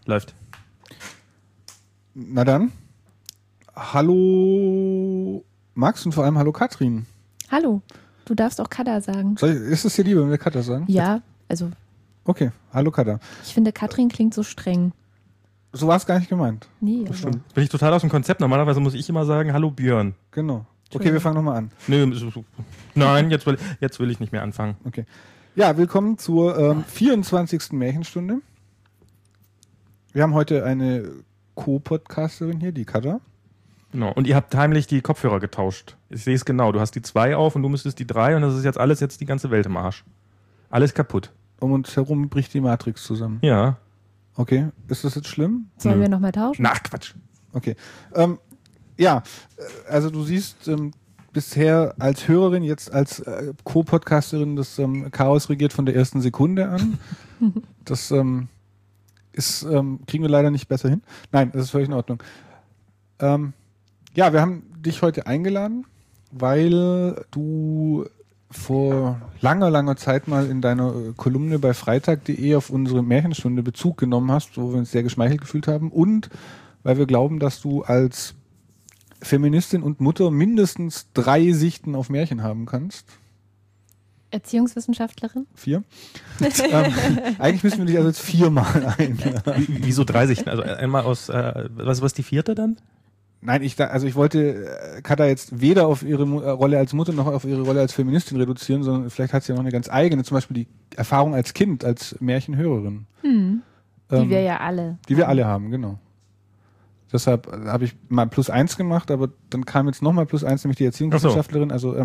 Läuft. Na dann. Hallo Max und vor allem hallo Katrin. Hallo. Du darfst auch Kada sagen. Ist es dir lieber, wenn wir Kada sagen? Ja, also. Okay, hallo Kada. Ich finde, Katrin klingt so streng. So war es gar nicht gemeint. Nee. Also. Bin ich total aus dem Konzept. Normalerweise muss ich immer sagen, hallo Björn. Genau. Okay, wir fangen nochmal an. Nö, nein, jetzt will ich nicht mehr anfangen. Okay. Ja, willkommen zur 24. Märchenstunde. Wir haben heute eine Co-Podcasterin hier, die Kada. Genau. Und ihr habt heimlich die Kopfhörer getauscht. Ich sehe es genau. Du hast die 2 auf und du müsstest die 3 und das ist jetzt die ganze Welt im Arsch. Alles kaputt. Um uns herum bricht die Matrix zusammen. Ja. Okay, ist das jetzt schlimm? Sollen wir nochmal tauschen? Ach, Quatsch. Okay. Ja, also du siehst bisher als Hörerin, jetzt als Co-Podcasterin das Chaos regiert von der ersten Sekunde an. Das kriegen wir leider nicht besser hin. Nein, das ist völlig in Ordnung. Ja, wir haben dich heute eingeladen, weil du vor langer Zeit mal in deiner Kolumne bei freitag.de auf unsere Märchenstunde Bezug genommen hast, wo wir uns sehr geschmeichelt gefühlt haben, und weil wir glauben, dass du als Feministin und Mutter mindestens 3 Sichten auf Märchen haben kannst. Erziehungswissenschaftlerin? 4. Eigentlich müssen wir dich also jetzt 4-mal einladen. Wieso 3 Sichten? Also einmal aus, was ist die 4. dann? Nein, ich wollte Kada jetzt weder auf ihre Rolle als Mutter noch auf ihre Rolle als Feministin reduzieren, sondern vielleicht hat sie ja noch eine ganz eigene, zum Beispiel die Erfahrung als Kind, als Märchenhörerin. Die wir ja alle. Die wir alle haben, genau. Deshalb habe ich mal +1 gemacht, aber dann kam jetzt nochmal +1, nämlich die Erziehungswissenschaftlerin. Also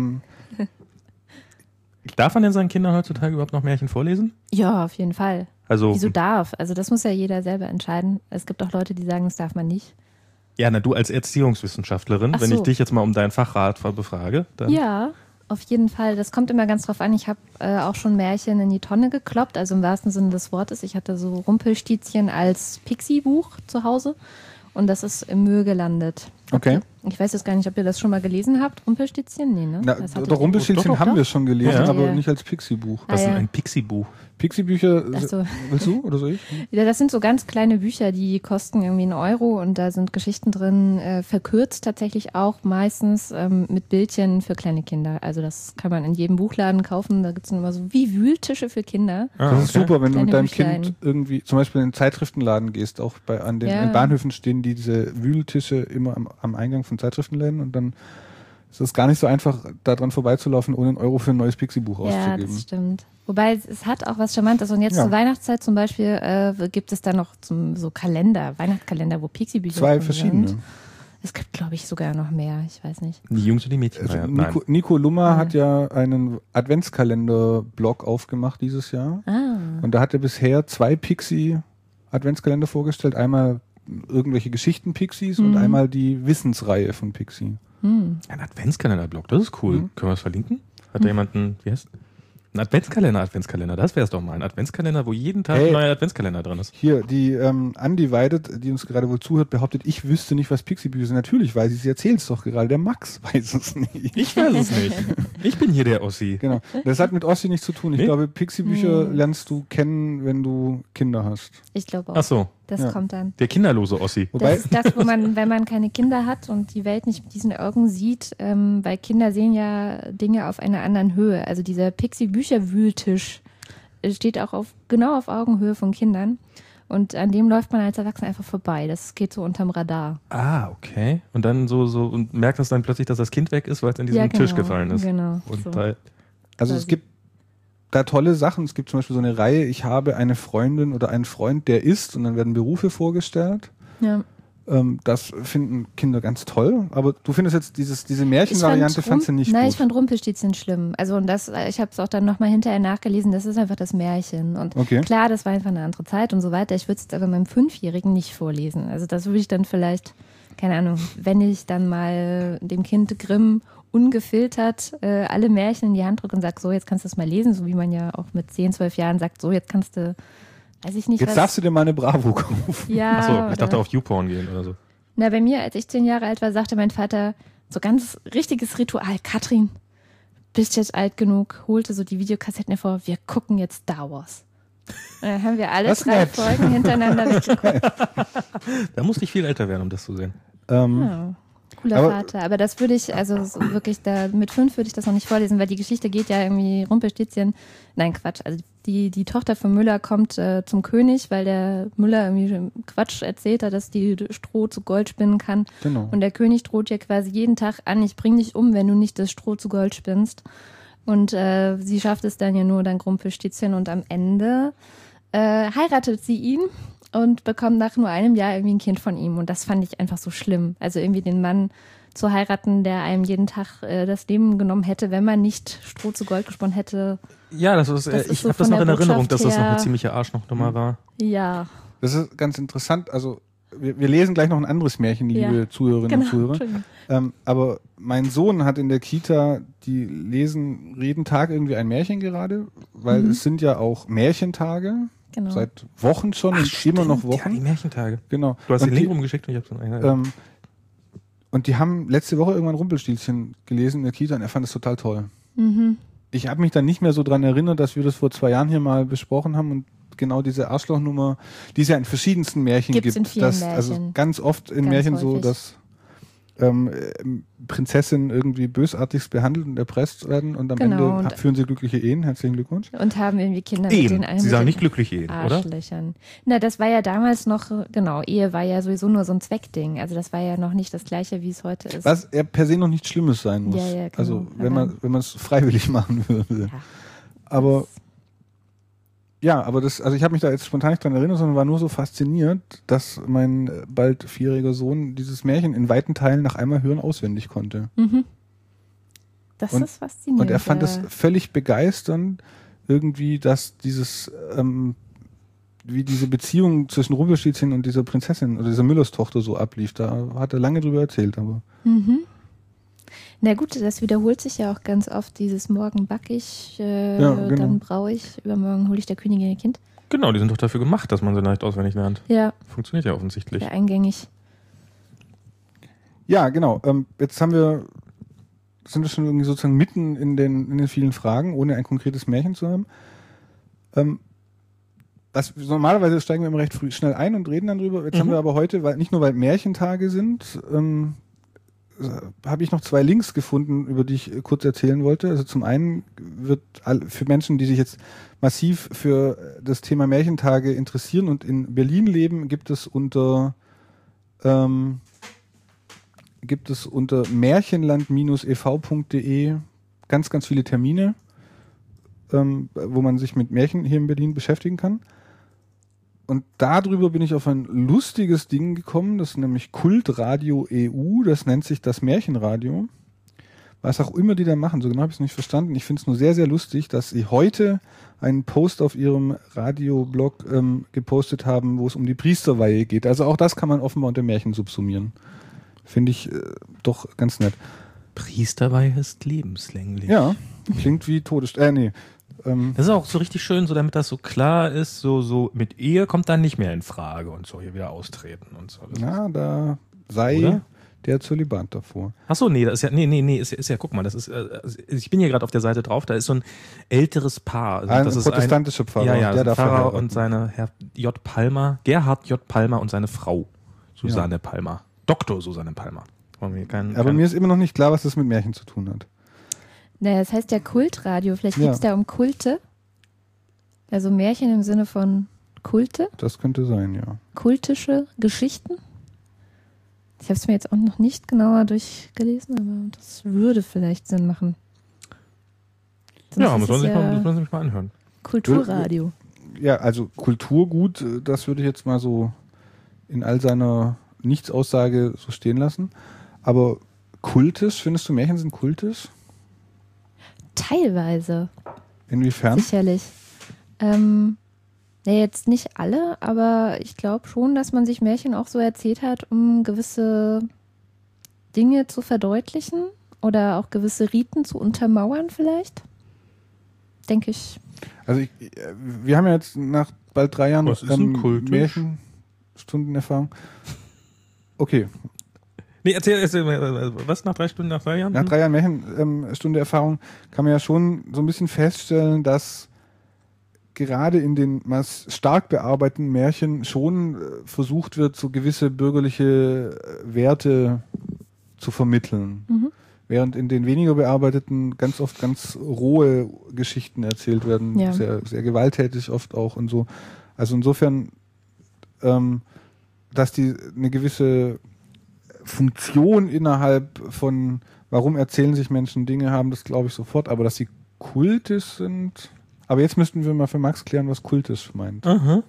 darf man denn seinen Kindern heutzutage überhaupt noch Märchen vorlesen? Ja, auf jeden Fall. Also, Wieso darf? Also das muss ja jeder selber entscheiden. Es gibt auch Leute, die sagen, das darf man nicht. Ja, du als Erziehungswissenschaftlerin, Ach wenn so. ich dich jetzt mal um deinen Fachrat befrage. Dann Ja, auf jeden Fall. Das kommt immer ganz drauf an. Ich habe auch schon Märchen in die Tonne gekloppt, also im wahrsten Sinne des Wortes. Ich hatte so Rumpelstilzchen als Pixie-Buch zu Hause und das ist im Müll gelandet. Okay. Ich weiß jetzt gar nicht, ob ihr das schon mal gelesen habt. Rumpelstilzchen? Nee, ne? Na, Das hattet der ihr- Rumpelstilzchen Doch. haben wir schon gelesen, Ja. aber Ja. nicht als Pixie-Buch. Was ist Ah, denn ja. ein Pixie-Buch? Pixie-Bücher, Ach so. willst du oder soll ich? Ja, das sind so ganz kleine Bücher, die kosten irgendwie 1 Euro und da sind Geschichten drin, verkürzt tatsächlich auch meistens mit Bildchen für kleine Kinder. Also das kann man in jedem Buchladen kaufen. Da gibt's dann immer so wie Wühltische für Kinder. Das ist super, wenn du mit Kleine deinem Büchlein. Kind irgendwie zum Beispiel in den Zeitschriftenladen gehst, auch an den Ja. in Bahnhöfen stehen diese Wühltische immer am Eingang von Zeitschriftenläden und dann ist es gar nicht so einfach, da dran vorbeizulaufen, ohne 1 Euro für ein neues Pixie-Buch Ja, auszugeben. das stimmt. Wobei es hat auch was Charmantes. Und jetzt Ja. zur Weihnachtszeit zum Beispiel gibt es da noch so Kalender, Weihnachtskalender, wo Pixie-Bücher 2 drin verschiedene. sind. Es gibt, glaube ich, sogar noch mehr. Ich weiß nicht. Die Jungs und die Mädchen. Also Nein. Nico Lummer Ja. hat ja einen Adventskalender-Blog aufgemacht dieses Jahr. Ah, Und da hat er bisher 2 Pixie-Adventskalender vorgestellt. Einmal irgendwelche Geschichten-Pixies und einmal die Wissensreihe von Pixie. Ein Adventskalender-Blog, das ist cool. Können wir das verlinken? Hat da jemanden, wie heißt? Ein Adventskalender, das wäre es doch mal. Ein Adventskalender, wo jeden Tag ein neuer Adventskalender drin ist. Hier, die Undivided, die uns gerade wohl zuhört, behauptet, ich wüsste nicht, was Pixie-Bücher sind. Natürlich weiß ich, sie erzählt es doch gerade. Der Max weiß es nicht. Ich weiß es nicht. Ich bin hier der Ossi. Genau. Das hat mit Ossi nichts zu tun. Ich Nee? glaube, Pixie-Bücher lernst du kennen, wenn du Kinder hast. ich glaube auch. Ach so, Das Ja. kommt dann. der kinderlose Ossi. Wobei, Das ist das, wo man, wenn man keine Kinder hat und die Welt nicht mit diesen Augen sieht, weil Kinder sehen ja Dinge auf einer anderen Höhe. Also dieser Pixie-Bücher-Wühltisch steht auch genau auf Augenhöhe von Kindern. Und an dem läuft man als Erwachsener einfach vorbei. Das geht so unterm Radar. Ah, okay. Und dann so und merkt das dann plötzlich, dass das Kind weg ist, weil es in diesen Tisch gefallen ist. Genau. Und So. da, also es gibt da tolle Sachen. Es gibt zum Beispiel so eine Reihe, ich habe eine Freundin oder einen Freund, der ist, und dann werden Berufe vorgestellt. Ja. Das finden Kinder ganz toll. Aber du findest jetzt diese Märchenvariante fandst du nicht Nein, gut. ich fand Rumpelstilzchen schlimm. Also und ich habe es auch dann nochmal hinterher nachgelesen, das ist einfach das Märchen. Und Okay. klar, das war einfach eine andere Zeit und so weiter. Ich würde es aber meinem 5-Jährigen nicht vorlesen. Also das würde ich dann vielleicht, keine Ahnung, wenn ich dann mal dem Kind Grimm ungefiltert alle Märchen in die Hand drücke und sage, so, jetzt kannst du es mal lesen, so wie man ja auch mit 10, 12 Jahren sagt, so, jetzt kannst du, weiß ich nicht, Jetzt darfst du dir mal eine Bravo kaufen. ja, achso, ich oder- dachte auf YouPorn gehen oder so. Na, bei mir, als ich 10 Jahre alt war, sagte mein Vater, so ganz richtiges Ritual, Katrin, bist jetzt alt genug, holte so die Videokassetten hervor, wir gucken jetzt Star Wars. Dann haben wir alle Das 3 nett. Folgen hintereinander weggeguckt. Da musste ich viel älter werden, um das zu sehen. Ja. Cooler Aber- Vater. Aber das würde ich, also so wirklich, mit 5 würde ich das noch nicht vorlesen, weil die Geschichte geht ja irgendwie Rumpelstilzchen. Nein, Quatsch. Also die Tochter von Müller kommt zum König, weil der Müller irgendwie Quatsch erzählt hat, dass die Stroh zu Gold spinnen kann. Genau. Und der König droht ihr quasi jeden Tag an, ich bring dich um, wenn du nicht das Stroh zu Gold spinnst. Und sie schafft es dann ja nur dank Rumpelstilzchen und am Ende heiratet sie ihn und bekommt nach nur einem Jahr irgendwie ein Kind von ihm. Und das fand ich einfach so schlimm. Also irgendwie den Mann zu heiraten, der einem jeden Tag das Leben genommen hätte, wenn man nicht Stroh zu Gold gesponnen hätte. Ja, ich ist habe so das von noch der in Erinnerung, Botschaft dass das noch eine her- ziemliche Arschlochnummer war. Ja, Das ist ganz interessant. Also wir lesen gleich noch ein anderes Märchen, liebe Ja. Zuhörerinnen genau. und Zuhörer. Entschuldigung. Aber mein Sohn hat in der Kita, die lesen jeden Tag irgendwie ein Märchen gerade, weil es sind ja auch Märchentage, Genau. seit Wochen schon und immer noch Ja, die Wochen. Märchentage. Genau. Du hast und den Link die, rumgeschickt und ich habe so und die haben letzte Woche irgendwann Rumpelstilzchen gelesen in der Kita und er fand es total toll. Mhm. Ich habe mich dann nicht mehr so dran erinnert, dass wir das vor 2 Jahren hier mal besprochen haben und genau diese Arschlochnummer, die es ja in verschiedensten Märchen Gibt's gibt. in vielen dass, Also Märchen. ganz oft in Ganz Märchen so, häufig. dass Prinzessin irgendwie bösartigst behandelt und erpresst werden und am Genau, Ende und- führen sie glückliche Ehen. Herzlichen Glückwunsch. Und haben irgendwie Kinder mit Ehen. den Sie sagen nicht glücklich Ehen, oder? Arschlöchern. Na, das war ja damals noch, genau, Ehe war ja sowieso nur so ein Zweckding. Also das war ja noch nicht das Gleiche, wie es heute ist. Was ja per se noch nichts Schlimmes sein muss. Ja, ja, genau. Also Aber- wenn man es freiwillig machen würde. Ja. Aber ja, aber das, also ich habe mich da jetzt spontan nicht dran erinnert, sondern war nur so fasziniert, dass mein bald 4-jähriger Sohn dieses Märchen in weiten Teilen nach einmal hören auswendig konnte. Das Und- ist faszinierend. Und er fand ja. es völlig begeisternd, irgendwie, dass dieses, wie diese Beziehung zwischen Rumpelstilzchen und dieser Prinzessin oder dieser Müllerstochter so ablief. Da hat er lange drüber erzählt, aber. Na gut, das wiederholt sich ja auch ganz oft, dieses Morgen back ich, genau. dann braue ich, übermorgen hole ich der Königin ihr Kind. Genau, die sind doch dafür gemacht, dass man sie leicht auswendig lernt. Ja, Funktioniert ja offensichtlich. sehr eingängig. Ja, genau. Jetzt sind wir schon irgendwie sozusagen mitten in den vielen Fragen, ohne ein konkretes Märchen zu haben. Normalerweise steigen wir immer recht früh schnell ein und reden dann drüber. Jetzt haben wir aber heute, nicht nur weil Märchentage sind, habe ich noch 2 Links gefunden, über die ich kurz erzählen wollte. Also zum einen wird für Menschen, die sich jetzt massiv für das Thema Märchentage interessieren und in Berlin leben, gibt es unter märchenland-ev.de ganz, ganz viele Termine, wo man sich mit Märchen hier in Berlin beschäftigen kann. Und darüber bin ich auf ein lustiges Ding gekommen, das ist nämlich Kultradio EU, das nennt sich das Märchenradio. Was auch immer die da machen, so genau habe ich es nicht verstanden. Ich finde es nur sehr, sehr lustig, dass sie heute einen Post auf ihrem Radioblog gepostet haben, wo es um die Priesterweihe geht. Also auch das kann man offenbar unter Märchen subsumieren. Finde ich doch ganz nett. Priesterweihe ist lebenslänglich. Ja, klingt wie Todesstrafe. Das ist auch so richtig schön, so damit das so klar ist, so mit Ehe kommt dann nicht mehr in Frage und so hier wieder austreten und so. Na, da sei Oder? der Zölibat davor. Ach so, nee, das ist ja, ist ja, guck mal, das ist, ich bin hier gerade auf der Seite drauf, da ist so ein älteres Paar. Also Ein das ist protestantischer Pfarrer, Ja, ja, der der darf Pfarrer verheiraten. und seine Herr J. Palmer, Gerhard J. Palmer und seine Frau, Susanne Palmer. Dr. Susanne Palmer. Aber mir ist immer noch nicht klar, was das mit Märchen zu tun hat. Naja, das heißt ja Kultradio. Vielleicht Ja. geht es da um Kulte. Also Märchen im Sinne von Kulte, Das könnte sein, ja. kultische Geschichten. Ich habe es mir jetzt auch noch nicht genauer durchgelesen, aber das würde vielleicht Sinn machen. Sonst Ja, ist muss man es sich mal anhören. Kulturradio. Ja, also Kulturgut, das würde ich jetzt mal so in all seiner Nichtsaussage so stehen lassen. Aber kultisch, findest du Märchen sind kultisch? Teilweise, Inwiefern? sicherlich. Ja, jetzt nicht alle, aber ich glaube schon, dass man sich Märchen auch so erzählt hat, um gewisse Dinge zu verdeutlichen oder auch gewisse Riten zu untermauern vielleicht. Denke ich. Also wir haben ja jetzt nach bald 3 Jahren Was ist denn kultisch? Märchenstundenerfahrung. Okay, Nee, erzähl, was nach 3 Stunden, nach 3 Jahren? nach 3 Jahren Märchenstunde Erfahrung kann man ja schon so ein bisschen feststellen, dass gerade in den stark bearbeiteten Märchen schon versucht wird, so gewisse bürgerliche Werte zu vermitteln. Während in den weniger bearbeiteten ganz oft ganz rohe Geschichten erzählt werden, sehr, sehr gewalttätig oft auch und so. Also insofern, dass die eine gewisse Funktion innerhalb von, warum erzählen sich Menschen Dinge haben, das glaube ich sofort, aber dass sie kultisch sind. Aber jetzt müssten wir mal für Max klären, was kultisch meint. Aha.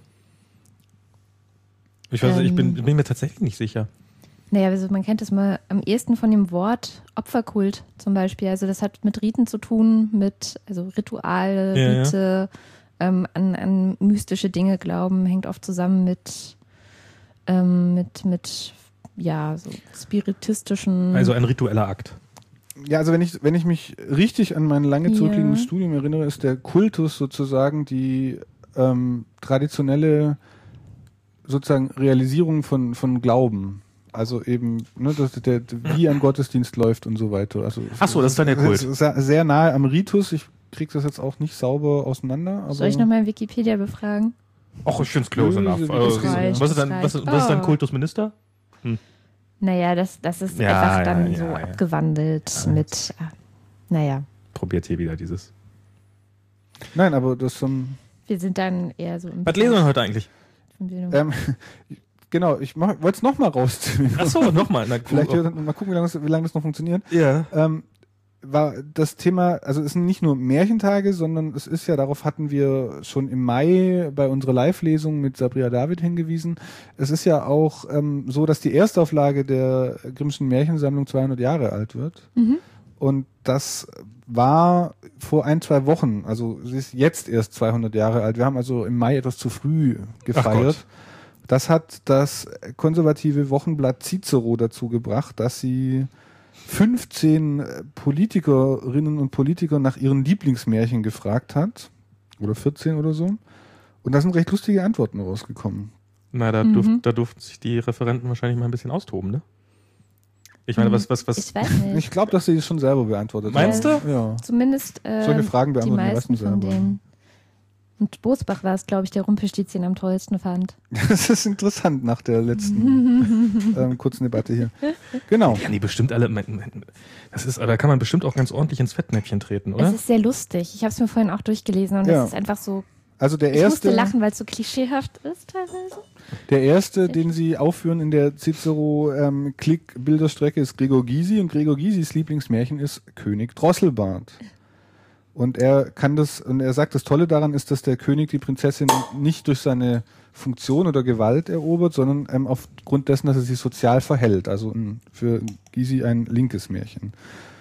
Ich weiß, ich bin mir tatsächlich nicht sicher. Naja, also man kennt das mal am ehesten von dem Wort Opferkult zum Beispiel. Also das hat mit Riten zu tun, mit also Rituale, Rite, an mystische Dinge glauben, hängt oft zusammen mit so spiritistischen. Also ein ritueller Akt. Ja, also wenn ich mich richtig an mein lange zurückliegendes Studium erinnere, ist der Kultus sozusagen die traditionelle sozusagen Realisierung von Glauben. Also eben, ne, wie ein Gottesdienst läuft und so weiter. Also ach so, das ist dann der Kult. Sehr nahe am Ritus. Ich kriege das jetzt auch nicht sauber auseinander. Aber soll ich nochmal Wikipedia befragen? Ach, ich finde es close enough. Was ist dann Kultusminister? Naja, das ist einfach dann so abgewandelt mit, naja. Probiert hier wieder dieses. Nein, aber das wir sind dann eher so im Was lesen wir heute eigentlich? Genau, ich wollte es nochmal rausziehen. Ach so, nochmal. Vielleicht mal gucken, wie lange das noch funktioniert. Ja. War das Thema, also es sind nicht nur Märchentage, sondern es ist ja, darauf hatten wir schon im Mai bei unserer Live-Lesung mit Sabrina David hingewiesen. Es ist ja auch so, dass die Erstauflage der Grimmschen Märchensammlung 200 Jahre alt wird. Und das war vor 1-2 Wochen, also sie ist jetzt erst 200 Jahre alt. Wir haben also im Mai etwas zu früh gefeiert. Das hat das konservative Wochenblatt Cicero dazu gebracht, dass sie 15 Politikerinnen und Politiker nach ihren Lieblingsmärchen gefragt hat. Oder 14 oder so. Und da sind recht lustige Antworten rausgekommen. Na, da durften sich die Referenten wahrscheinlich mal ein bisschen austoben, ne? Ich meine, was? Ich weiß nicht. Ich glaube, dass sie es schon selber beantwortet haben. Meinst du? Ja. Zumindest solche Fragen beantworten die meisten von denen. Und Bosbach war es, glaube ich, der Rumpelstilzchen am tollsten fand. Das ist interessant nach der letzten kurzen Debatte hier. Genau. Ja, nee, bestimmt alle. Da kann man bestimmt auch ganz ordentlich ins Fettnäpfchen treten, oder? Es ist sehr lustig. Ich habe es mir vorhin auch durchgelesen und es ist einfach so. Also ich musste lachen, weil es so klischeehaft ist teilweise. Der erste, den sie aufführen in der Cicero Klick-Bilderstrecke, ist Gregor Gysi, und Gregor Gysis Lieblingsmärchen ist König Drosselbart. Und er sagt, das Tolle daran ist, dass der König die Prinzessin nicht durch seine Funktion oder Gewalt erobert, sondern aufgrund dessen, dass er sich sozial verhält. Also für Gysi ein linkes Märchen.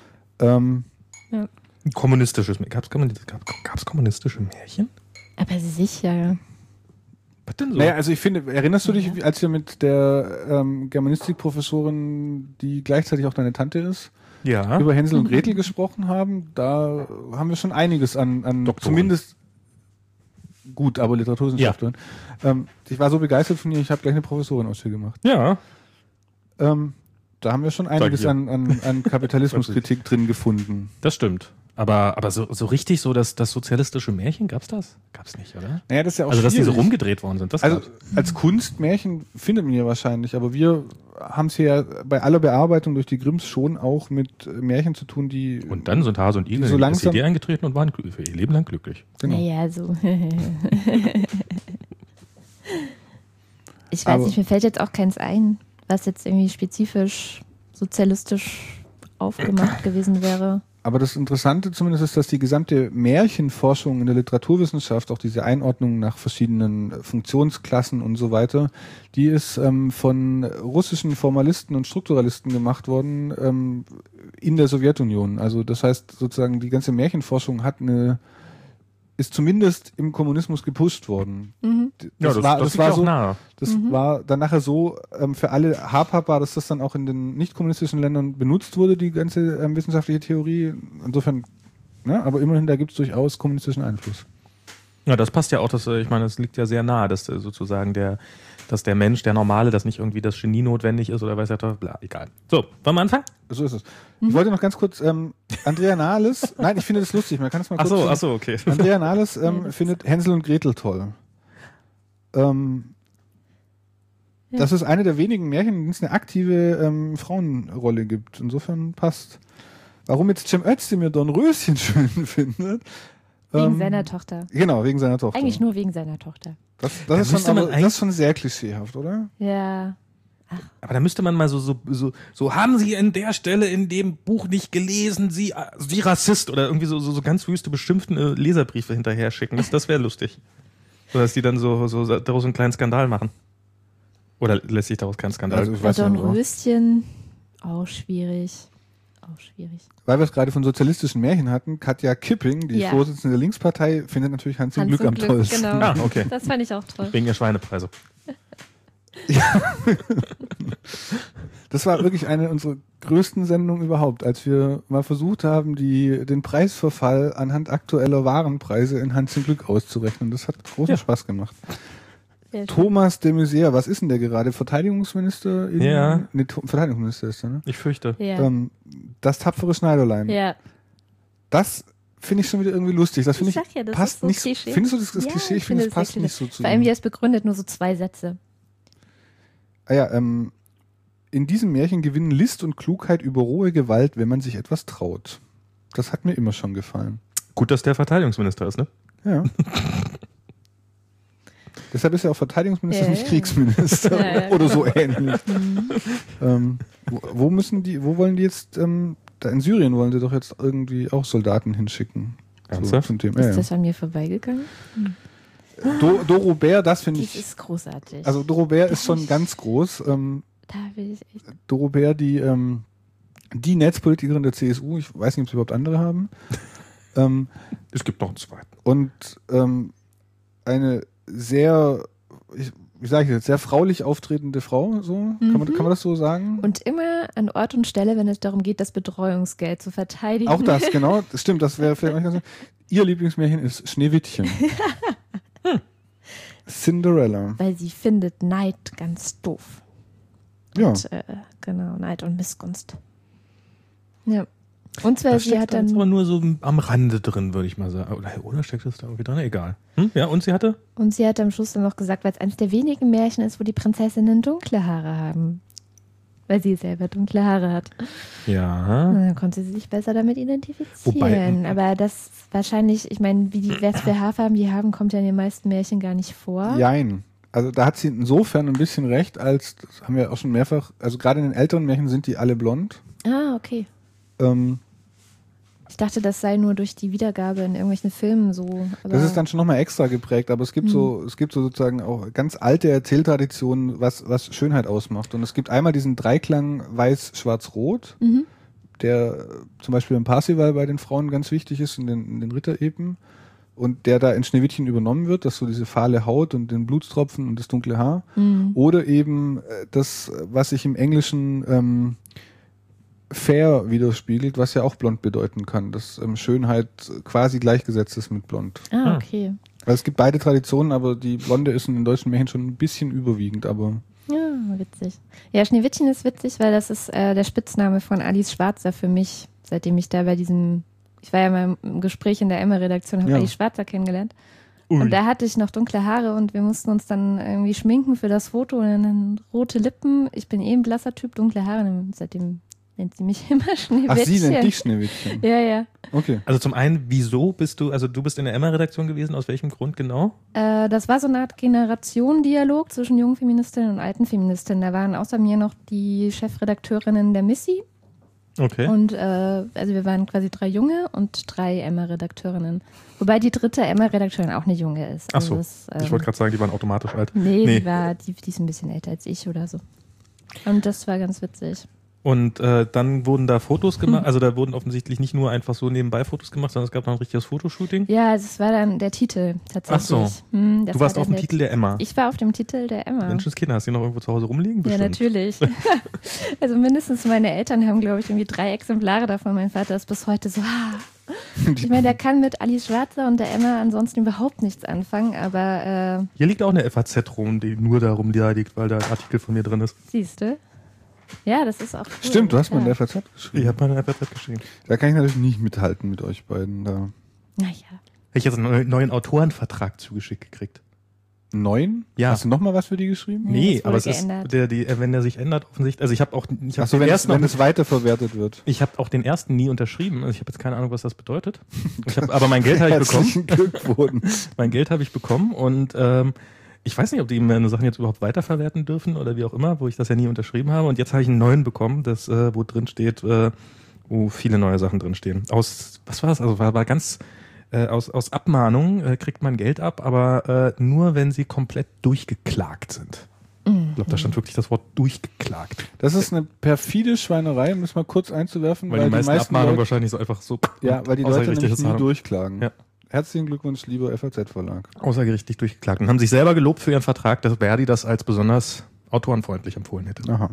Kommunistisches Märchen. Gab's kommunistische Märchen? Aber sicher. Was denn so? Naja, also ich finde, erinnerst du dich, als wir mit der Germanistikprofessorin, die gleichzeitig auch deine Tante ist, über Hänsel und Gretel gesprochen haben? Da haben wir schon einiges an zumindest gut, aber Literaturwissenschaftlerin. Ich war so begeistert von ihr, ich habe gleich eine Professorin aus ihr gemacht. Ja. Da haben wir schon einiges an Kapitalismuskritik drin gefunden. Das stimmt. Aber so richtig so das sozialistische Märchen, gab's das? Gab's nicht, oder? Naja, das ist ja auch also, schwierig. Dass die so rumgedreht worden sind. Das also als Kunstmärchen findet man ja wahrscheinlich, aber wir haben es ja bei aller Bearbeitung durch die Grimms schon auch mit Märchen zu tun, die... Und dann sind Hase und Igel so in die langsam CD eingetreten und waren für ihr Leben lang glücklich. Genau. Naja, so. Ich weiß nicht, mir fällt jetzt auch keins ein, was jetzt irgendwie spezifisch sozialistisch aufgemacht gewesen wäre. Aber das Interessante zumindest ist, dass die gesamte Märchenforschung in der Literaturwissenschaft, auch diese Einordnung nach verschiedenen Funktionsklassen und so weiter, die ist von russischen Formalisten und Strukturalisten gemacht worden in der Sowjetunion. Also das heißt sozusagen, die ganze Märchenforschung ist zumindest im Kommunismus gepusht worden. Das war so nah. Das war dann nachher so für alle habhaar, dass das dann auch in den nicht-kommunistischen Ländern benutzt wurde, die ganze wissenschaftliche Theorie. Insofern, ne, aber immerhin, da gibt es durchaus kommunistischen Einfluss. Ja, das passt ja auch, ich meine, das liegt ja sehr nahe, dass sozusagen dass der Mensch, der Normale, dass nicht irgendwie das Genie notwendig ist oder weiß ja doch, bla, egal. So, wollen wir anfangen? So ist es. Ich wollte noch ganz kurz, Andrea Nahles, nein, ich finde das lustig, man kann es mal kurz Ach so, okay. Andrea Nahles findet Hänsel und Gretel toll. Das ist eine der wenigen Märchen, in denen es eine aktive Frauenrolle gibt. Insofern passt. Warum jetzt Cem Özdemir Dornröschen schön findet? Wegen seiner Tochter. Genau, wegen seiner Tochter. Eigentlich nur wegen seiner Tochter. Das ist schon sehr klischeehaft, oder? Ja. Aber da müsste man mal so haben Sie an der Stelle in dem Buch nicht gelesen, Sie Rassist oder irgendwie so ganz wüste beschimpfte Leserbriefe hinterher schicken. Das wäre lustig. So, dass die dann so daraus einen kleinen Skandal machen. Oder lässt sich daraus kein Skandal? Also, Bei Dornröschen auch schwierig. Weil wir es gerade von sozialistischen Märchen hatten, Katja Kipping, die Vorsitzende der Linkspartei, findet natürlich Hans im Glück am tollsten. Genau. Ah, okay. Das fand ich auch toll. Wegen der Schweinepreise. Ja. Das war wirklich eine unserer größten Sendungen überhaupt, als wir mal versucht haben, den Preisverfall anhand aktueller Warenpreise in Hans im Glück auszurechnen. Das hat großen Spaß gemacht. Thomas de Maizière, was ist denn der gerade? Verteidigungsminister? Ja. Nee, Verteidigungsminister ist er, ne? Ich fürchte. Ja. Das tapfere Schneiderlein. Ja. Das finde ich schon wieder irgendwie lustig. Das finde ich, das passt ist so nicht. Klischee. Findest du das Klischee? Ich finde, es passt Klischee. nicht so zu Vor allem, ihm. wie er es begründet, nur so 2 Sätze. In diesem Märchen gewinnen List und Klugheit über rohe Gewalt, wenn man sich etwas traut. Das hat mir immer schon gefallen. Gut, dass der Verteidigungsminister ist, ne? Ja. Deshalb ist er auch Verteidigungsminister, nicht Kriegsminister. Oder so ähnlich. Wo wollen die jetzt, da in Syrien wollen sie doch jetzt irgendwie auch Soldaten hinschicken. Ernsthaft? Zum Thema. Ist das an mir vorbeigegangen? Doro Bär, das finde ich. Das ist großartig. Also Doro Bär ist schon ganz groß. Da will ich echt. Doro Bär, die Netzpolitikerin der CSU, ich weiß nicht, ob sie überhaupt andere haben. Es gibt noch einen zweiten. Und eine sehr, wie sage ich jetzt, sehr fraulich auftretende Frau, so kann man das so sagen? Und immer an Ort und Stelle, wenn es darum geht, das Betreuungsgeld zu verteidigen. Auch das, genau, das stimmt, das wäre vielleicht manchmal so. Ihr Lieblingsmärchen ist Schneewittchen. Cinderella. Weil sie findet Neid ganz doof. Ja. Und, genau, Neid und Missgunst. Ja. Und zwar, sie hat dann. Das aber nur so am Rande drin, würde ich mal sagen. Oder steckt das da irgendwie drin? Egal. Ja, und sie hatte? Und sie hat am Schluss dann noch gesagt, weil es eines der wenigen Märchen ist, wo die Prinzessinnen dunkle Haare haben. Weil sie selber dunkle Haare hat. Ja. Und dann konnte sie sich besser damit identifizieren. Aber das wahrscheinlich, ich meine, was für Haarfarben die haben, kommt ja in den meisten Märchen gar nicht vor. Jein. Also da hat sie insofern ein bisschen recht, als, das haben wir auch schon mehrfach, also gerade in den älteren Märchen sind die alle blond. Ah, okay. Ich dachte, das sei nur durch die Wiedergabe in irgendwelchen Filmen so. Das ist dann schon nochmal extra geprägt, aber es gibt so sozusagen auch ganz alte Erzähltraditionen, was Schönheit ausmacht. Und es gibt einmal diesen Dreiklang Weiß-Schwarz-Rot, der zum Beispiel im Parsival bei den Frauen ganz wichtig ist, in den Ritterepen. Und der da in Schneewittchen übernommen wird, dass so diese fahle Haut und den Blutstropfen und das dunkle Haar. Oder eben das, was sich im Englischen fair widerspiegelt, was ja auch blond bedeuten kann, dass Schönheit quasi gleichgesetzt ist mit blond. Ah, okay. Also es gibt beide Traditionen, aber die blonde ist in den deutschen Märchen schon ein bisschen überwiegend, aber... Ja, witzig. Ja, Schneewittchen ist witzig, weil das ist der Spitzname von Alice Schwarzer für mich, seitdem ich da ich war ja mal im Gespräch in der Emma-Redaktion, habe Alice Schwarzer kennengelernt. Ui. Und da hatte ich noch dunkle Haare und wir mussten uns dann irgendwie schminken für das Foto und dann rote Lippen. Ich bin ein blasser Typ, dunkle Haare und seitdem nennt sie mich immer Schneewittchen. Ach, sie nennt dich Schneewittchen? Ja. Okay. Also zum einen, wieso du bist in der Emma-Redaktion gewesen, aus welchem Grund genau? Das war so eine Art Generationendialog zwischen jungen Feministinnen und alten Feministinnen. Da waren außer mir noch die Chefredakteurinnen der Missy. Okay. Und also wir waren quasi 3 Junge und 3 Emma-Redakteurinnen. Wobei die 3. Emma-Redakteurin auch eine Junge ist. Ach so, also ich wollte gerade sagen, die waren automatisch alt. Nee. Die ist ein bisschen älter als ich oder so. Und das war ganz witzig. Und dann wurden da Fotos gemacht, also da wurden offensichtlich nicht nur einfach so nebenbei Fotos gemacht, sondern es gab noch ein richtiges Fotoshooting. Ja, es war dann der Titel tatsächlich. Ach so, du warst auf dem Titel der Emma. Ich war auf dem Titel der Emma. Menschenskinder, hast du die noch irgendwo zu Hause rumliegen? Bestimmt. Ja, natürlich. Also mindestens meine Eltern haben, glaube ich, irgendwie 3 Exemplare davon. Mein Vater ist bis heute so, Ich meine, der kann mit Alice Schwarzer und der Emma ansonsten überhaupt nichts anfangen, aber Hier liegt auch eine FAZ rum, die nur darum liegt, weil da ein Artikel von mir drin ist. siehst du? Ja, das ist auch cool. Stimmt, du hast mal in ja. der FAZ geschrieben. Ich habe mal eine FAZ geschrieben. Da kann ich natürlich nicht mithalten mit euch beiden. Da. Naja. Hätte ich jetzt einen neuen Autorenvertrag zugeschickt gekriegt. 9? Ja. Hast du noch mal was für die geschrieben? Nee, Nee, das aber wurde es geändert. ist, wenn der sich ändert, offensichtlich. Also ich habe Achso, den ersten wenn es weiterverwertet wird. Ich habe auch den ersten nie unterschrieben. Also ich habe jetzt keine Ahnung, was das bedeutet. Aber mein Geld habe ich bekommen. Herzlichen Glückwunsch. Mein Geld habe ich bekommen und ich weiß nicht, ob die meine Sachen jetzt überhaupt weiterverwerten dürfen oder wie auch immer, wo ich das ja nie unterschrieben habe. Und jetzt habe ich einen neuen bekommen, das wo drin steht, wo viele neue Sachen drin stehen. Was war das? Also war ganz aus Abmahnung kriegt man Geld ab, aber nur wenn sie komplett durchgeklagt sind. Ich glaube, da stand wirklich das Wort durchgeklagt. Das ist eine perfide Schweinerei, um das mal kurz einzuwerfen, Weil die meisten Abmahnungen Leute, wahrscheinlich so einfach so. ja, weil die Leute nämlich außergerichtliche nie Zahlung. durchklagen. Ja. Herzlichen Glückwunsch, lieber FAZ-Verlag. Außergerichtlich durchgeklagt und haben sich selber gelobt für ihren Vertrag, dass Verdi das als besonders autorenfreundlich empfohlen hätte. Aha.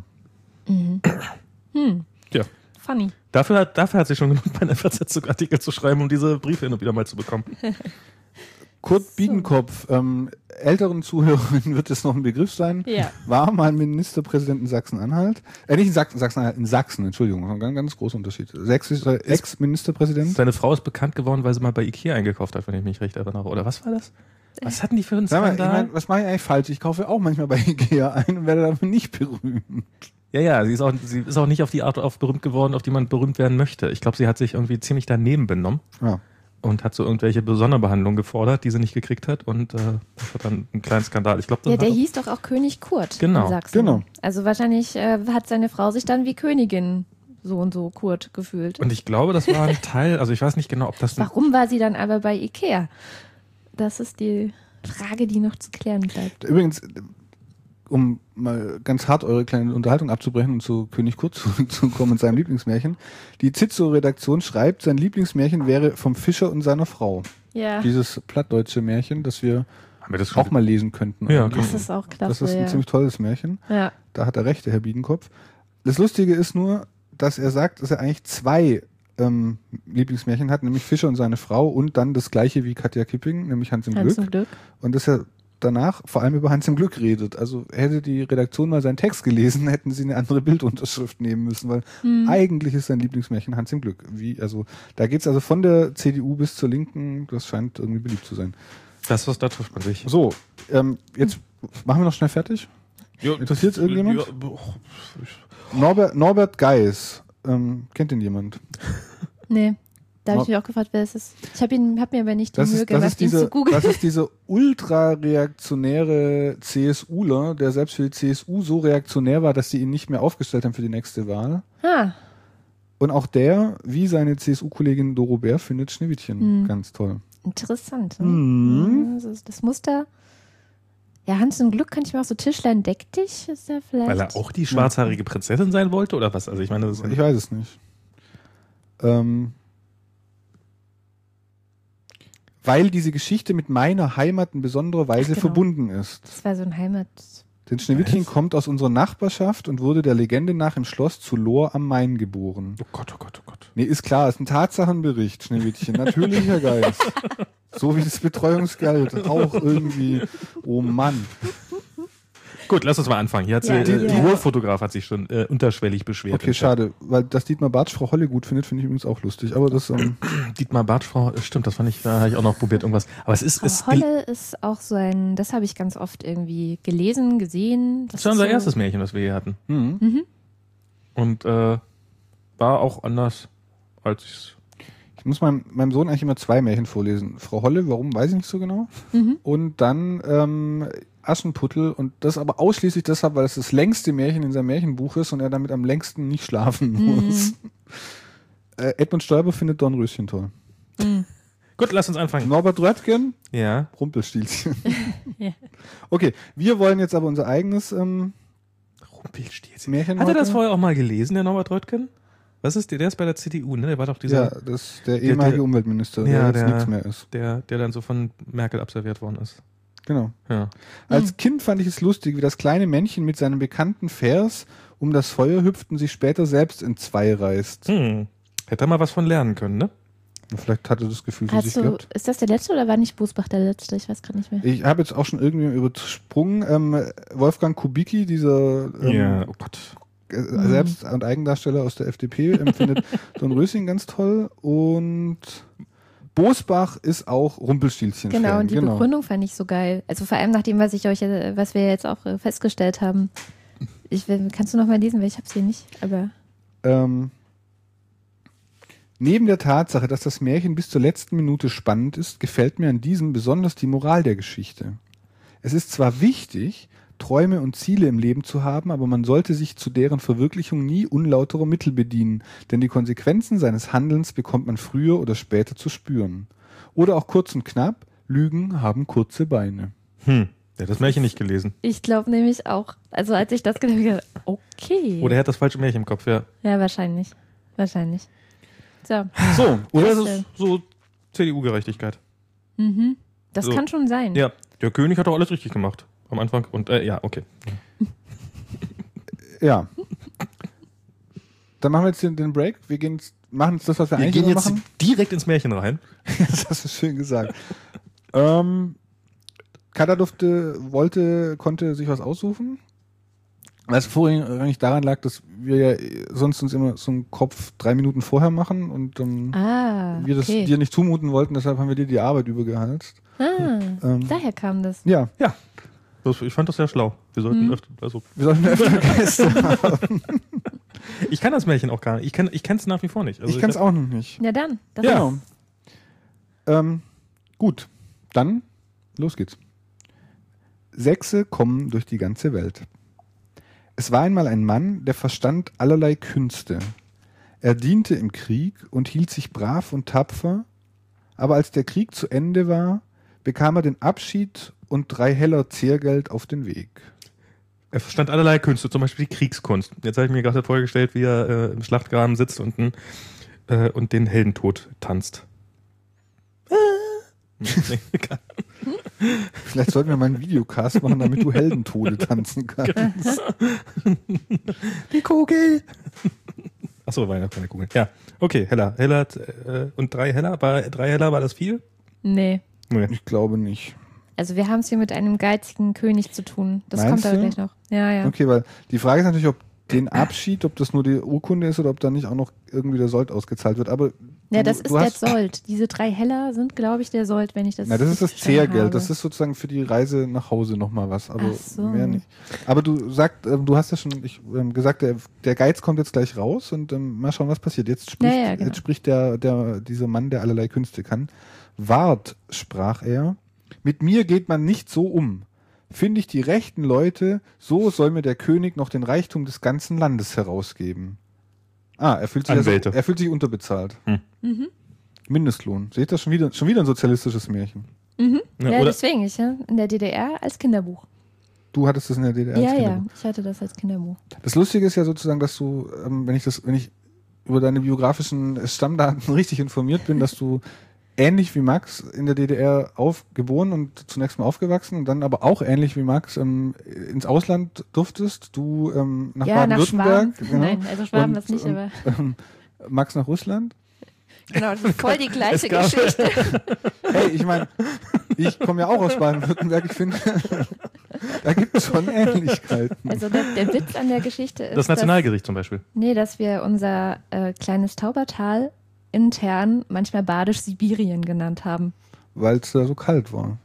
Ja. Funny. Dafür hat sie schon genug bei einer FAZ-Artikel zu schreiben, um diese Briefe hin und wieder mal zu bekommen. Kurt Biedenkopf, älteren Zuhörerinnen wird es noch ein Begriff sein, Ja. war mal Ministerpräsident in Sachsen-Anhalt. Nicht in Sachsen-Anhalt, in Sachsen, Entschuldigung, ein ganz großer Unterschied. Sächsischer Ex-Ministerpräsident. Seine Frau ist bekannt geworden, weil sie mal bei Ikea eingekauft hat, wenn ich mich recht erinnere. Oder was war das? Was hatten die für einen Sag mal, ich Skandal? mein, was mache ich eigentlich falsch? Ich kaufe auch manchmal bei Ikea ein und werde dafür nicht berühmt. Ja, sie ist auch nicht auf die Art auf berühmt geworden, auf die man berühmt werden möchte. Ich glaube, sie hat sich irgendwie ziemlich daneben benommen. Ja. Und hat so irgendwelche Sonderbehandlungen gefordert, die sie nicht gekriegt hat. Und das hat dann einen kleinen Skandal. Ich glaube, das Ja, der war hieß doch auch König Kurt Genau, in Sachsen. genau. Also wahrscheinlich hat seine Frau sich dann wie Königin so und so Kurt gefühlt. und ich glaube, das war ein Teil, also ich weiß nicht genau, ob das Warum war sie dann aber bei Ikea? Das ist die Frage, die noch zu klären bleibt. Übrigens, um mal ganz hart eure kleine Unterhaltung abzubrechen und zu König Kurt zu kommen und seinem Lieblingsmärchen. Die Zitzo-Redaktion schreibt, sein Lieblingsmärchen wäre vom Fischer und seiner Frau. Ja, Dieses plattdeutsche Märchen, das wir haben wir das schon auch mal lesen könnten. Ja, eigentlich. das ist auch klasse. Das ist ein ja. ziemlich tolles Märchen. Ja. Da hat er recht, der Herr Biedenkopf. Das Lustige ist nur, dass er sagt, dass er eigentlich zwei Lieblingsmärchen hat, nämlich Fischer und seine Frau und dann das gleiche wie Katja Kipping, nämlich Hans im Hans Glück. im Glück. Und dass er danach vor allem über Hans im Glück redet. Also hätte die Redaktion mal seinen Text gelesen, hätten sie eine andere Bildunterschrift nehmen müssen, weil eigentlich ist sein Lieblingsmärchen Hans im Glück. Da geht's also von der CDU bis zur Linken, das scheint irgendwie beliebt zu sein. da trifft man sich. So, jetzt machen wir noch schnell fertig. Interessiert's irgendjemand? Norbert Geis. Kennt ihn jemand? Nee, da habe ich mich auch gefragt, wer es ist. Ich hab mir aber nicht die Das Mühe ist, gemacht, ihn zu googeln. das ist diese ultra-reaktionäre CSUler, der selbst für die CSU so reaktionär war, dass sie ihn nicht mehr aufgestellt haben für die nächste Wahl. Ah, Und auch der, wie seine CSU-Kollegin Doro Bär, findet Schneewittchen ganz toll. interessant. Ne? Das Muster. Ja, Hans im Glück kann ich mir auch so Tischlein deck dich, ist ja vielleicht. Weil er auch die schwarzhaarige Prinzessin sein wollte oder was? Also ich meine, das ist Ich weiß es nicht. Weil diese Geschichte mit meiner Heimat in besonderer Weise Genau. verbunden ist. Das war so ein Heimat. Denn Schneewittchen kommt aus unserer Nachbarschaft und wurde der Legende nach im Schloss zu Lohr am Main geboren. oh Gott, oh Gott, oh Gott. Nee, ist klar, ist ein Tatsachenbericht, Schneewittchen. Natürlicher Geist. So wie das Betreuungsgeld. Auch irgendwie. Oh Mann. Gut, lass uns mal anfangen. Hier hat Ja, sie, ja. Tirol-Fotograf hat sich schon unterschwellig beschwert. Okay, schade. Weil das Dietmar Bartsch Frau Holle gut findet, finde ich übrigens auch lustig. Aber das, Dietmar Bartsch, stimmt, das fand ich, da habe ich auch noch probiert irgendwas. Aber es ist, Frau Holle ist auch so ein, das habe ich ganz oft irgendwie gelesen, gesehen. das war unser ist so, erstes Märchen, was wir hier hatten. Mhm. Und war auch anders, als ich es. Ich muss meinem Sohn eigentlich immer 2 Märchen vorlesen. Frau Holle, warum, weiß ich nicht so genau. Und dann Aschenputtel. Und das aber ausschließlich deshalb, weil es das längste Märchen in seinem Märchenbuch ist und er damit am längsten nicht schlafen muss. Edmund Stoiber findet Dornröschen toll. Gut, lass uns anfangen. Norbert Röttgen, Ja. Rumpelstilzchen. Ja. Okay, wir wollen jetzt aber unser eigenes Rumpelstilzchen. Märchen Hat er das heute. vorher auch mal gelesen, der Norbert Röttgen? Was ist der? Der ist bei der CDU, ne? Der war doch dieser, Ja, das ist der ehemalige Umweltminister, der Ja, jetzt der- nichts mehr ist. der dann so von Merkel absolviert worden ist. Genau. Ja. Als Kind fand ich es lustig, wie das kleine Männchen mit seinem bekannten Vers um das Feuer hüpft und sich später selbst in 2 reißt. Hätte er mal was von lernen können, ne? Vielleicht hatte das Gefühl für sich gehabt. Ist das der letzte oder war nicht Bosbach der letzte? Ich weiß gerade nicht mehr. Ich habe jetzt auch schon irgendwie übersprungen. Wolfgang Kubicki, dieser oh Gott. Selbst- und Eigendarsteller aus der FDP, findet Dornröschen ganz toll. Und Bosbach ist auch Rumpelstilzchen. Genau, und die Begründung fand ich so geil. Also vor allem nach dem, was wir jetzt auch festgestellt haben. Kannst du noch mal lesen, weil ich hab's hier nicht, aber... Neben der Tatsache, dass das Märchen bis zur letzten Minute spannend ist, gefällt mir an diesem besonders die Moral der Geschichte. Es ist zwar wichtig, Träume und Ziele im Leben zu haben, aber man sollte sich zu deren Verwirklichung nie unlauterer Mittel bedienen, denn die Konsequenzen seines Handelns bekommt man früher oder später zu spüren. Oder auch kurz und knapp, Lügen haben kurze Beine. Der hat das Märchen nicht gelesen. Ich glaube nämlich auch. Also als ich das gelesen habe, okay. Oder er hat das falsche Märchen im Kopf, ja. Ja, wahrscheinlich. So, oder ist es so CDU-Gerechtigkeit? Das So. kann schon sein. Ja, der König hat doch alles richtig gemacht am Anfang. Und ja, okay. ja. Dann machen wir jetzt den Break. Machen jetzt das, was wir eigentlich gehen immer jetzt machen. direkt ins Märchen rein. Das hast du schön gesagt. Kada konnte sich was aussuchen. Was vorrangig daran lag, dass wir ja sonst uns immer so einen Kopf 3 Minuten vorher machen und wir das dir nicht zumuten wollten, deshalb haben wir dir die Arbeit übergehalst. Daher kam das. Ja. Ja. Ich fand das sehr schlau. Wir sollten öfter Gäste haben. Ich kann das Märchen auch gar nicht. Ich kenne es nach wie vor nicht. Also ich kann es auch noch nicht. Ja, dann. Gut, dann los geht's. Sechse kommen durch die ganze Welt. Es war einmal ein Mann, der verstand allerlei Künste. Er diente im Krieg und hielt sich brav und tapfer, aber als der Krieg zu Ende war, bekam er den Abschied und 3 Heller Zehrgeld auf den Weg. Er verstand allerlei Künste, zum Beispiel die Kriegskunst. Jetzt habe ich mir gerade vorgestellt, wie er im Schlachtgraben sitzt und den Heldentod tanzt. Vielleicht sollten wir mal einen Videocast machen, damit du Heldentode tanzen kannst. Die Kugel! Achso, war ja keine Kugel. Ja, okay, Heller. Und 3 Heller? 3 Heller, war das viel? Nee. Ich glaube nicht. Also wir haben es hier mit einem geizigen König zu tun. Das Meinst kommt aber du? gleich noch. Ja. Okay, weil die Frage ist natürlich, ob den Abschied, ob das nur die Urkunde ist oder ob da nicht auch noch irgendwie der Sold ausgezahlt wird. Aber ja, das ist der Sold. Diese 3 Heller sind, glaube ich, der Sold, wenn ich das das ist das Zehrgeld. habe. Das ist sozusagen für die Reise nach Hause nochmal was. Aber Ach so. mehr nicht. Aber du hast ja schon gesagt, der Geiz kommt jetzt gleich raus und mal schauen, was passiert. Jetzt spricht dieser Mann, der allerlei Künste kann. Wart, sprach er, mit mir geht man nicht so um. Finde ich die rechten Leute, so soll mir der König noch den Reichtum des ganzen Landes herausgeben. Er fühlt sich unterbezahlt. Mindestlohn. Seht das schon wieder ein sozialistisches Märchen? Ja, deswegen in der DDR als Kinderbuch. Du hattest das in der DDR als Kinderbuch? Ja, ich hatte das als Kinderbuch. Das Lustige ist ja sozusagen, dass du, wenn ich über deine biografischen Stammdaten richtig informiert bin, dass du ähnlich wie Max in der DDR geboren und zunächst mal aufgewachsen und dann aber auch ähnlich wie Max ins Ausland durftest. Du nach Baden-Württemberg. Genau. Nein, also Schwaben das nicht, aber... Max nach Russland. Genau, das ist voll die gleiche Geschichte. Hey, ich meine, ich komme ja auch aus Baden-Württemberg. Ich finde, da gibt es schon Ähnlichkeiten. Also der Witz an der Geschichte ist, das Nationalgericht zum Beispiel. Nee, dass wir unser kleines Taubertal intern manchmal Badisch-Sibirien genannt haben. Weil es da so kalt war.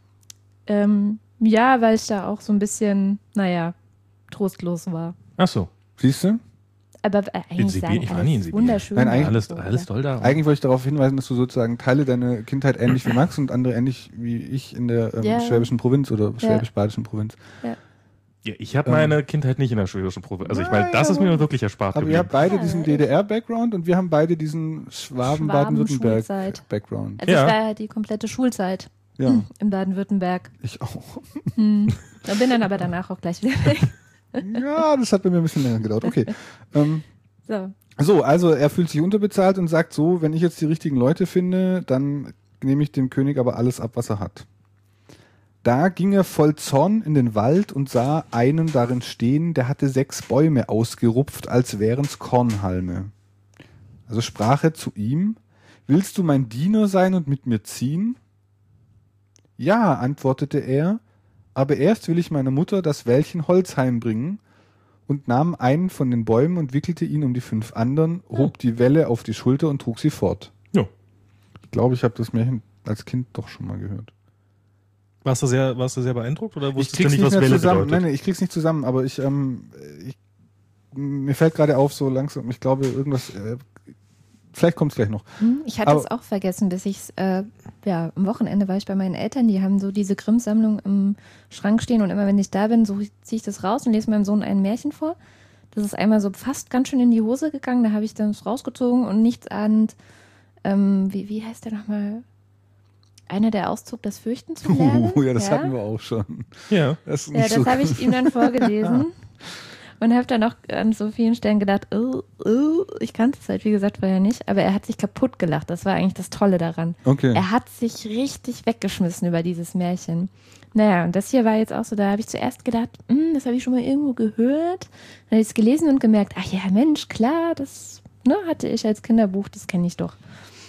Ja, weil es da auch so ein bisschen, trostlos war. Ach so. Siehst du? Aber eigentlich ich war nie in Sibirien. Wunderschön. Nein, Alles toll da. Eigentlich wollte ich darauf hinweisen, dass du sozusagen Teile deiner Kindheit ähnlich wie Max und andere ähnlich wie ich in der schwäbischen Provinz oder schwäbisch-badischen Provinz. Ja. Ja, ich habe meine Kindheit nicht in der schwäbischen Provinz. Also ich meine, das ist mir wirklich erspart aber geblieben. ihr habt beide diesen DDR-Background und wir haben beide diesen Schwaben-Baden-Württemberg-Background. Also es war halt die komplette Schulzeit in Baden-Württemberg. Ich auch. Da bin dann aber danach auch gleich wieder weg. Ja, das hat bei mir ein bisschen länger gedauert. Okay. So, also er fühlt sich unterbezahlt und sagt so, wenn ich jetzt die richtigen Leute finde, dann nehme ich dem König aber alles ab, was er hat. Da ging er voll Zorn in den Wald und sah einen darin stehen, der hatte 6 Bäume ausgerupft, als wären's Kornhalme. Also sprach er zu ihm, willst du mein Diener sein und mit mir ziehen? Ja, antwortete er, aber erst will ich meiner Mutter das Wäldchen Holz heimbringen, und nahm einen von den Bäumen und wickelte ihn um die 5 anderen, hob die Welle auf die Schulter und trug sie fort. Ja. Ich glaube, ich habe das Märchen als Kind doch schon mal gehört. Warst du sehr beeindruckt oder Ich wusstest du krieg's nicht, nicht was mehr Welle zusammen. bedeutet? Nein, ich krieg's nicht zusammen, aber mir fällt gerade auf, so langsam, ich glaube, irgendwas, vielleicht kommt's gleich noch. Ich hatte es auch vergessen, bis am Wochenende war ich bei meinen Eltern, die haben so diese Grimm-Sammlung im Schrank stehen und immer wenn ich da bin, ziehe ich das raus und lese meinem Sohn ein Märchen vor. Das ist einmal so fast ganz schön in die Hose gegangen, da habe ich dann rausgezogen und nichts ahnt, wie heißt der nochmal? Einer, der Auszug, das Fürchten zu lernen. Oh ja, das hatten wir auch schon. Ja. Das ist Ja, nicht das so habe ich ihm dann vorgelesen und habe dann auch an so vielen Stellen gedacht, ich kannte es halt, wie gesagt, vorher nicht, aber er hat sich kaputt gelacht. Das war eigentlich das Tolle daran. Okay. Er hat sich richtig weggeschmissen über dieses Märchen. Naja, und das hier war jetzt auch so, da habe ich zuerst gedacht, das habe ich schon mal irgendwo gehört. Dann habe ich es gelesen und gemerkt, ach ja, Mensch, klar, das hatte ich als Kinderbuch, das kenne ich doch.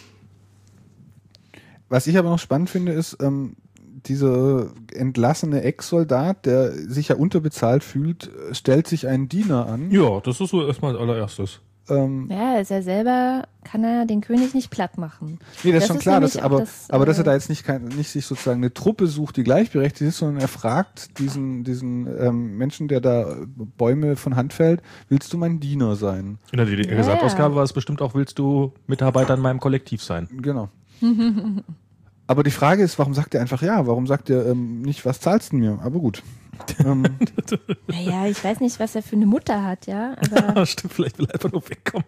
Was ich aber noch spannend finde, ist, dieser entlassene Ex-Soldat, der sich ja unterbezahlt fühlt, stellt sich einen Diener an. Ja, das ist so erstmal als allererstes. Ja, ist er selber, kann er den König nicht platt machen. Nee, das ist schon klar, nämlich auch aber dass er da jetzt nicht sich sozusagen eine Truppe sucht, die gleichberechtigt ist, sondern er fragt diesen Menschen, der da Bäume von Hand fällt, willst du mein Diener sein? In der Gesamtausgabe war es bestimmt auch, willst du Mitarbeiter in meinem Kollektiv sein? Genau. Aber die Frage ist, warum sagt er einfach ja? Warum sagt er nicht, was zahlst du mir? Aber gut. Naja, ich weiß nicht, was er für eine Mutter hat, ja. Aber Stimmt, vielleicht will er einfach nur wegkommen.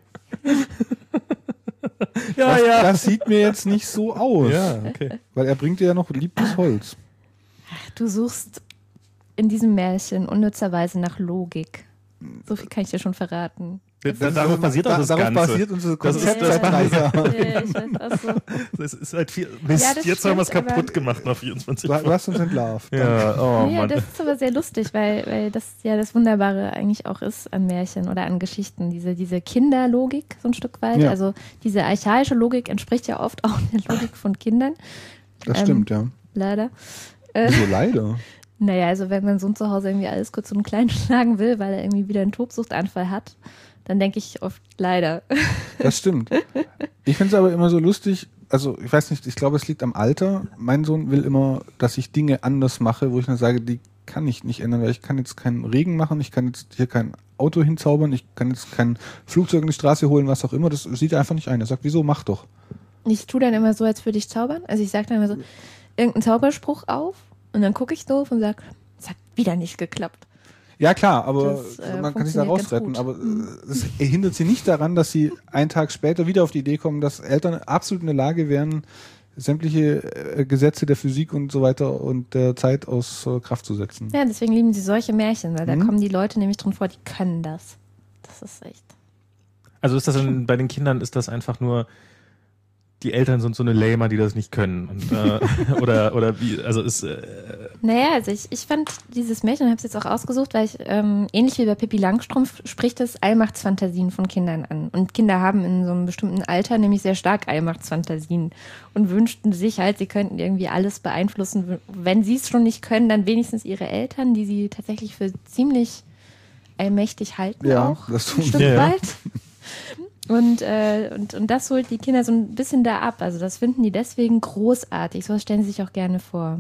Das sieht mir jetzt nicht so aus. Ja, okay. Weil er bringt dir ja noch liebtes Holz. du suchst in diesem Märchen unnützerweise nach Logik. So viel kann ich dir schon verraten. Darauf basiert auch das Darauf Ganze. basiert unsere Das ist Konzept das seit 3 Jahren. Ja, ich weiß auch so. Das ist halt viel Mist. Ja, das Jetzt haben wir es stimmt, kaputt aber- gemacht nach 24 Du Folgen. hast uns entlarvt. Ja, oh Ja, Mann. das ist aber sehr lustig, weil das ja das Wunderbare eigentlich auch ist an Märchen oder an Geschichten. Diese Kinderlogik so ein Stück weit. Ja. Also diese archaische Logik entspricht ja oft auch der Logik von Kindern. Das stimmt, ja. Leider. Wieso leider? Naja, also wenn mein Sohn zu Hause irgendwie alles kurz und klein schlagen will, weil er irgendwie wieder einen Tobsuchtanfall hat, dann denke ich oft leider. Das stimmt. Ich finde es aber immer so lustig, also ich weiß nicht, ich glaube, es liegt am Alter. Mein Sohn will immer, dass ich Dinge anders mache, wo ich dann sage, die kann ich nicht ändern, weil ich kann jetzt keinen Regen machen, ich kann jetzt hier kein Auto hinzaubern, ich kann jetzt kein Flugzeug in die Straße holen, was auch immer, das sieht er einfach nicht ein. Er sagt, wieso, mach doch. Ich tue dann immer so, als würde ich zaubern. Also ich sage dann immer so, irgendeinen Zauberspruch auf und dann gucke ich doof und sage, es hat wieder nicht geklappt. Ja klar, aber Das, man kann sich da funktioniert ganz rausretten, gut. aber es hindert sie nicht daran, dass sie einen Tag später wieder auf die Idee kommen, dass Eltern absolut in der Lage wären, sämtliche Gesetze der Physik und so weiter und der Zeit aus Kraft zu setzen. Ja, deswegen lieben sie solche Märchen, weil da kommen die Leute nämlich drin vor, die können das. Das ist echt. Also ist das bei den Kindern ist das einfach nur, die Eltern sind so eine Lamer, die das nicht können. Und, oder wie, also ist Naja, also ich fand dieses Märchen, habe es jetzt auch ausgesucht, weil ich, ähnlich wie bei Pippi Langstrumpf, spricht es Allmachtsfantasien von Kindern an. Und Kinder haben in so einem bestimmten Alter nämlich sehr stark Allmachtsfantasien und wünschten sich halt, sie könnten irgendwie alles beeinflussen. Wenn sie es schon nicht können, dann wenigstens ihre Eltern, die sie tatsächlich für ziemlich allmächtig halten Ja, auch. das Ein tun Stück sie. Ja. weit. Und das holt die Kinder so ein bisschen da ab. Also das finden die deswegen großartig. So stellen sie sich auch gerne vor.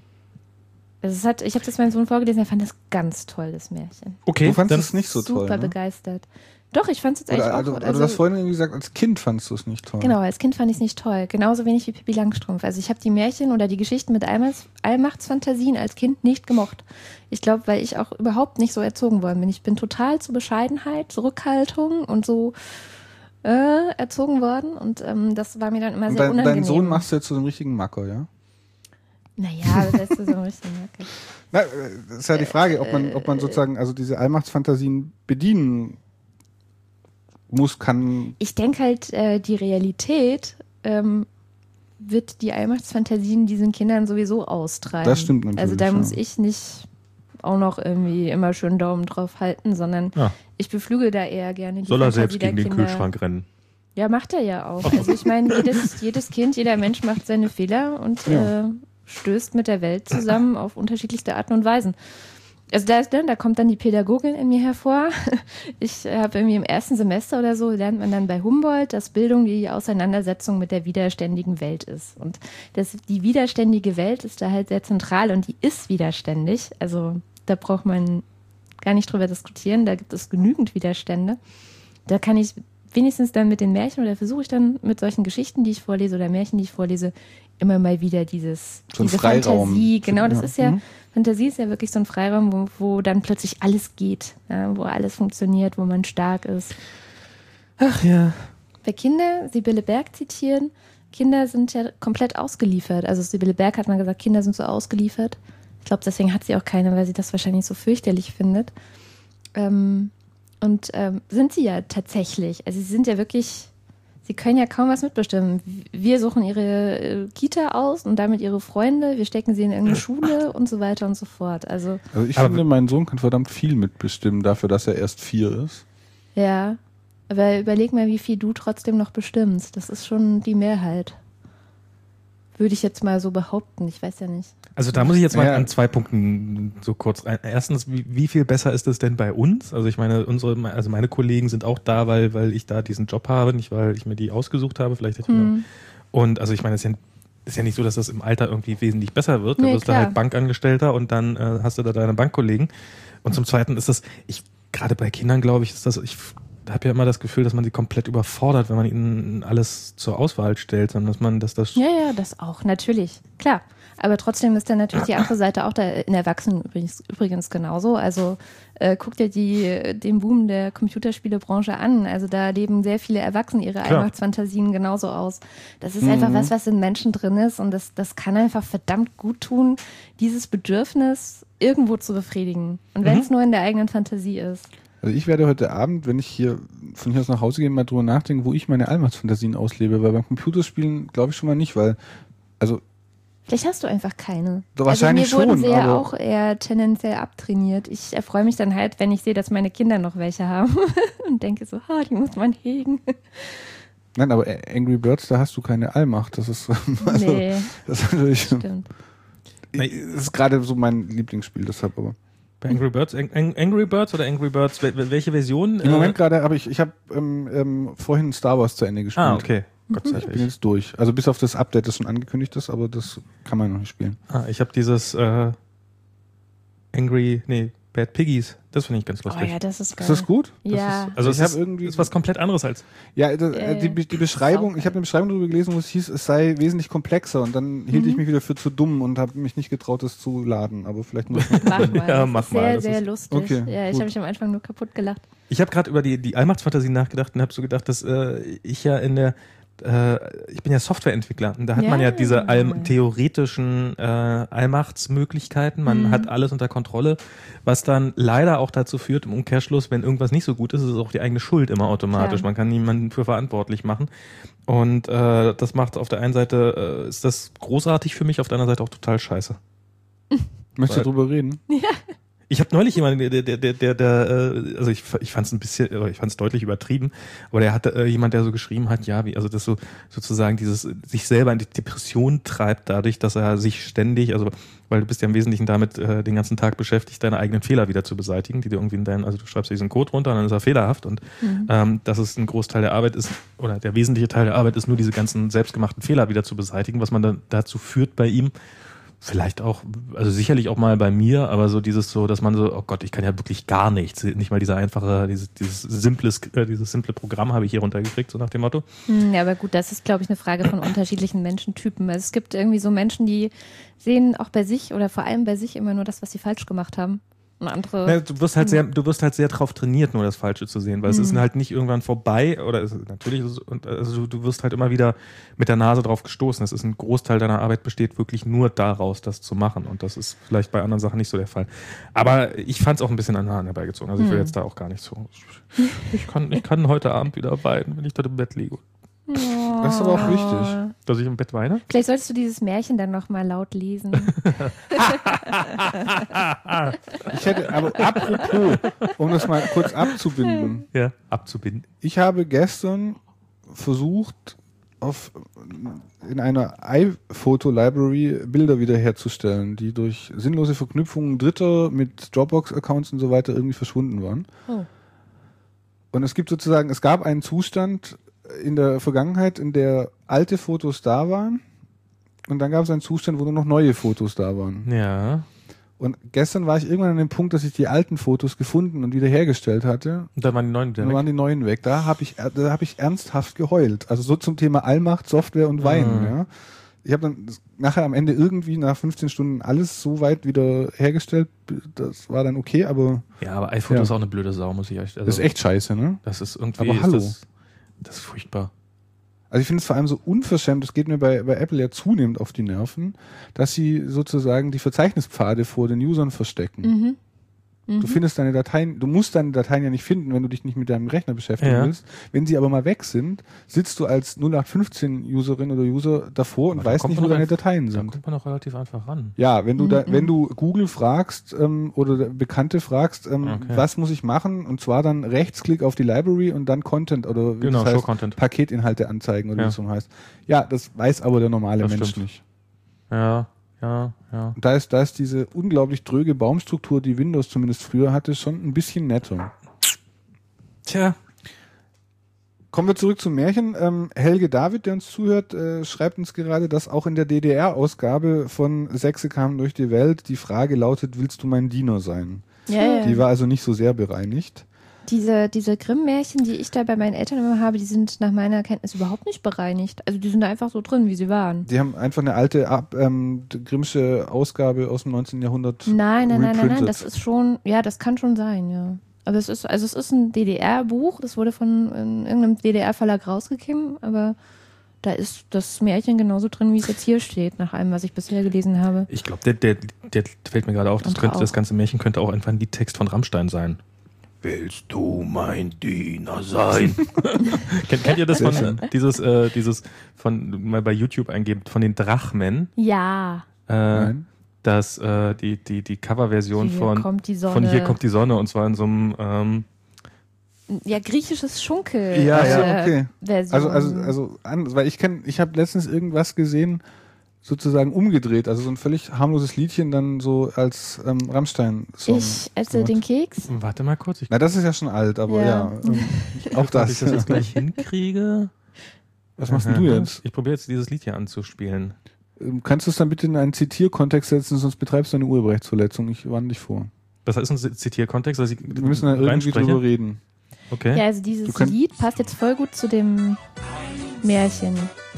Also ich habe das meinem Sohn vorgelesen, er fand das ganz toll, das Märchen. okay. Du fandst dann, es nicht so toll, Super ne? begeistert. Doch, ich fand es jetzt eigentlich Oder, auch. also, du hast vorhin irgendwie gesagt, als Kind fandst du es nicht toll. Genau, als Kind fand ich es nicht toll. Genauso wenig wie Pippi Langstrumpf. Also ich habe die Märchen oder die Geschichten mit Allmachtsfantasien als Kind nicht gemocht. Ich glaube, weil ich auch überhaupt nicht so erzogen worden bin. Ich bin total zu Bescheidenheit, Zurückhaltung und so erzogen worden. Und das war mir dann immer Und sehr unangenehm. deinen Sohn machst du jetzt zu einem richtigen Macker, ja? Naja, das heißt so ein richtigen Merkel. Na, das ist ja die Frage, ob man sozusagen also diese Allmachtsfantasien bedienen muss, kann. Ich denke halt, die Realität wird die Allmachtsfantasien diesen Kindern sowieso austreiben. Das stimmt natürlich, Also da ja. muss ich nicht auch noch irgendwie immer schön Daumen drauf halten, sondern Ja. ich beflügel da eher gerne die soll er Fantasie selbst der gegen den Kinder. Kühlschrank rennen. Ja, macht er ja auch. Also ich meine, jedes Kind, jeder Mensch macht seine Fehler und stößt mit der Welt zusammen auf unterschiedlichste Arten und Weisen. Also da kommt dann die Pädagogin in mir hervor. Ich habe irgendwie im ersten Semester oder so, lernt man dann bei Humboldt, dass Bildung die Auseinandersetzung mit der widerständigen Welt ist. Und die widerständige Welt ist da halt sehr zentral und die ist widerständig. Also da braucht man gar nicht drüber diskutieren, da gibt es genügend Widerstände. Da kann ich wenigstens dann mit den Märchen oder versuche ich dann mit solchen Geschichten, die ich vorlese oder Märchen, die ich vorlese, immer mal wieder diese Fantasie. Genau, das ist ja, Fantasie ist ja wirklich so ein Freiraum, wo dann plötzlich alles geht, ja, wo alles funktioniert, wo man stark ist. Ach ja. Bei Kinder, Sibylle Berg zitieren, Kinder sind ja komplett ausgeliefert. Also Sibylle Berg hat mal gesagt, Kinder sind so ausgeliefert. Ich glaube, deswegen hat sie auch keine, weil sie das wahrscheinlich so fürchterlich findet. Sind sie ja tatsächlich. Also sie sind ja wirklich, sie können ja kaum was mitbestimmen. Wir suchen ihre Kita aus und damit ihre Freunde. Wir stecken sie in irgendeine Schule und so weiter und so fort. Also ich finde, mein Sohn kann verdammt viel mitbestimmen dafür, dass er erst 4 ist. Ja, aber überleg mal, wie viel du trotzdem noch bestimmst. Das ist schon die Mehrheit. Würde ich jetzt mal so behaupten. Ich weiß ja nicht. Also da muss ich jetzt mal an 2 Punkten so kurz rein. Erstens, wie viel besser ist es denn bei uns? Also ich meine, meine Kollegen sind auch da, weil ich da diesen Job habe, nicht weil ich mir die ausgesucht habe. Vielleicht hätte ich Und also ich meine, es ist ja nicht so, dass das im Alter irgendwie wesentlich besser wird. Da wirst du halt Bankangestellter und dann hast du da deine Bankkollegen. Und zum Zweiten ist das, gerade bei Kindern glaube ich, ich habe ja immer das Gefühl, dass man sie komplett überfordert, wenn man ihnen alles zur Auswahl stellt, sondern dass das... Ja, das auch, natürlich, klar. Aber trotzdem ist dann natürlich die andere Seite auch da in Erwachsenen übrigens genauso. Also guck dir den Boom der Computerspielebranche an. Also da leben sehr viele Erwachsene ihre Allmachtsfantasien genauso aus. Das ist einfach was in Menschen drin ist und das kann einfach verdammt gut tun, dieses Bedürfnis irgendwo zu befriedigen. Und wenn es nur in der eigenen Fantasie ist. Also ich werde heute Abend, wenn ich von hier aus nach Hause gehe, mal drüber nachdenken, wo ich meine Allmachtsfantasien auslebe, weil beim Computerspielen glaube ich schon mal nicht, weil, also... Vielleicht hast du einfach keine. Wahrscheinlich mir wurden schon, sie ja auch eher tendenziell abtrainiert. Ich erfreue mich dann halt, wenn ich sehe, dass meine Kinder noch welche haben und denke so, die muss man hegen. Nein, aber Angry Birds, da hast du keine Allmacht. Das ist, nee, das ist natürlich... Stimmt. Das ist gerade so mein Lieblingsspiel, deshalb aber... Bei Angry Birds? Angry Birds oder Angry Birds? Welche Version? Im Moment gerade habe ich habe vorhin Star Wars zu Ende gespielt. Okay. Gott sei Dank. Ich bin jetzt durch. Also bis auf das Update, das schon angekündigt ist, aber das kann man noch nicht spielen. Ich habe dieses Bad Piggies. Das finde ich ganz lustig. Oh ja, das ist geil. Ist das gut? Ja. Es ist was komplett anderes als... Ja, die Beschreibung, ich habe eine Beschreibung darüber gelesen, wo es hieß, es sei wesentlich komplexer und dann hielt ich mich wieder für zu dumm und habe mich nicht getraut, das zu laden. Aber vielleicht muss ich Mach mal. Ja, mach mal. Sehr lustig. Okay, ja, ich habe mich am Anfang nur kaputt gelacht. Ich habe gerade über die Allmachtsfantasie nachgedacht und habe so gedacht, dass ich ja ich bin ja Softwareentwickler und da hat man ja diese theoretischen Allmachtsmöglichkeiten. Man hat alles unter Kontrolle, was dann leider auch dazu führt, im Umkehrschluss, wenn irgendwas nicht so gut ist, ist es auch die eigene Schuld immer automatisch. Klar. Man kann niemanden für verantwortlich machen. Und das macht auf der einen Seite, ist das großartig für mich, auf der anderen Seite auch total scheiße. Möchtest du drüber reden? Ja. Ich habe neulich jemanden, also ich fand es ich fand es deutlich übertrieben, aber der hatte jemand, der so geschrieben hat, also das so sozusagen dieses sich selber in die Depression treibt dadurch, dass er sich ständig, also weil du bist ja im Wesentlichen damit den ganzen Tag beschäftigt, deine eigenen Fehler wieder zu beseitigen, die du irgendwie also du schreibst diesen Code runter und dann ist er fehlerhaft und dass es ein Großteil der Arbeit ist oder der wesentliche Teil der Arbeit ist, nur diese ganzen selbstgemachten Fehler wieder zu beseitigen, was man dann dazu führt bei ihm. Vielleicht auch, also sicherlich auch mal bei mir, aber so dass man so, oh Gott, ich kann ja wirklich gar nichts. Nicht mal diese einfache, dieses simple Programm habe ich hier runtergekriegt, so nach dem Motto. Ja, aber gut, das ist, glaube ich, eine Frage von unterschiedlichen Menschentypen. Also es gibt irgendwie so Menschen, die sehen auch bei sich oder vor allem bei sich immer nur das, was sie falsch gemacht haben. Und andere. Ja, du wirst halt sehr drauf trainiert, nur das Falsche zu sehen, weil es ist halt nicht irgendwann vorbei oder natürlich ist es, also du wirst halt immer wieder mit der Nase drauf gestoßen. Es ist ein Großteil deiner Arbeit besteht wirklich nur daraus, das zu machen und das ist vielleicht bei anderen Sachen nicht so der Fall. Aber ich fand es auch ein bisschen an den Haaren herbeigezogen. Also ich will jetzt da auch gar nicht so. Ich kann heute Abend wieder weinen, wenn ich dort im Bett liege. Das ist aber auch wichtig. Dass ich im Bett weine? Vielleicht solltest du dieses Märchen dann nochmal laut lesen. Ich hätte, aber apropos, um das mal kurz abzubinden. Ja, abzubinden. Ich habe gestern versucht, in einer iPhoto-Library Bilder wiederherzustellen, die durch sinnlose Verknüpfungen Dritter mit Dropbox-Accounts und so weiter irgendwie verschwunden waren. Oh. Und es gab einen Zustand in der Vergangenheit, in der alte Fotos da waren, und dann gab es einen Zustand, wo nur noch neue Fotos da waren. Ja. Und gestern war ich irgendwann an dem Punkt, dass ich die alten Fotos gefunden und wiederhergestellt hatte. Und dann waren die neuen wieder Dann weg. waren die neuen weg. Da habe ich ernsthaft geheult. Also so zum Thema Allmacht, Software und Weinen. Ja. Ich habe dann nachher am Ende irgendwie nach 15 Stunden alles so weit wieder hergestellt. Das war dann okay, aber Ja, aber iPhoto ist auch eine blöde Sau, muss ich euch. Also, das ist echt scheiße, ne? Das ist irgendwie. Aber hallo. Das ist furchtbar. Also ich finde es vor allem so unverschämt, das geht mir bei Apple ja zunehmend auf die Nerven, dass sie sozusagen die Verzeichnispfade vor den Usern verstecken. Du findest deine Dateien, du musst deine Dateien ja nicht finden, wenn du dich nicht mit deinem Rechner beschäftigen willst. Wenn sie aber mal weg sind, sitzt du als 0815-Userin oder User davor und weißt nicht, wo deine Dateien Da sind. kommt man auch relativ einfach ran. Ja, wenn du Google fragst oder Bekannte fragst, was muss ich machen, und zwar dann Rechtsklick auf die Library und dann Content oder wie Genau, das Show heißt, Content. Paketinhalte anzeigen oder Ja. wie es so heißt. Ja, das weiß aber der normale Das Mensch stimmt. nicht. Ja. Und da ist diese unglaublich dröge Baumstruktur, die Windows zumindest früher hatte, schon ein bisschen netter. Tja. Kommen wir zurück zum Märchen. Helge David, der uns zuhört, schreibt uns gerade, dass auch in der DDR-Ausgabe von Sechse kamen durch die Welt die Frage lautet, willst du mein Diener sein? Ja. Die war also nicht so sehr bereinigt. Diese Grimm-Märchen, die ich da bei meinen Eltern immer habe, die sind nach meiner Kenntnis überhaupt nicht bereinigt. Also die sind da einfach so drin, wie sie waren. Die haben einfach eine alte Grimmsche Ausgabe aus dem 19. Jahrhundert Nein, reprintet. das ist schon, ja, das kann schon sein, ja. Aber es ist ein DDR-Buch, das wurde von irgendeinem DDR-Verlag rausgegeben, aber da ist das Märchen genauso drin, wie es jetzt hier steht, nach allem, was ich bisher gelesen habe. Ich glaube, der fällt mir gerade auf, das ganze Märchen könnte auch einfach ein Liedtext von Rammstein sein. Willst du mein Diener sein? Kennt ihr das von dieses von mal bei YouTube eingeben von den Drachmen? Ja. Nein. Das die Coverversion Hier kommt die Sonne. von Hier kommt die Sonne, und zwar in so einem ja, griechisches Schunkel. Ja, okay. Version. Also weil ich habe letztens irgendwas gesehen, sozusagen umgedreht, also so ein völlig harmloses Liedchen dann so als Rammstein-Song. Ich esse den Keks. Warte mal kurz. Na, das ist ja schon alt, aber ja auch Ob ich das. das jetzt gleich hinkriege. Was machst denn du jetzt? Ich probiere jetzt dieses Lied hier anzuspielen. Kannst du es dann bitte in einen Zitierkontext setzen, sonst betreibst du eine Urheberrechtsverletzung. Ich warne dich vor. Das ist ein Zitierkontext, dass ich Wir müssen da irgendwie drüber reden. Okay. Ja, also dieses Lied passt jetzt voll gut zu dem Märchen.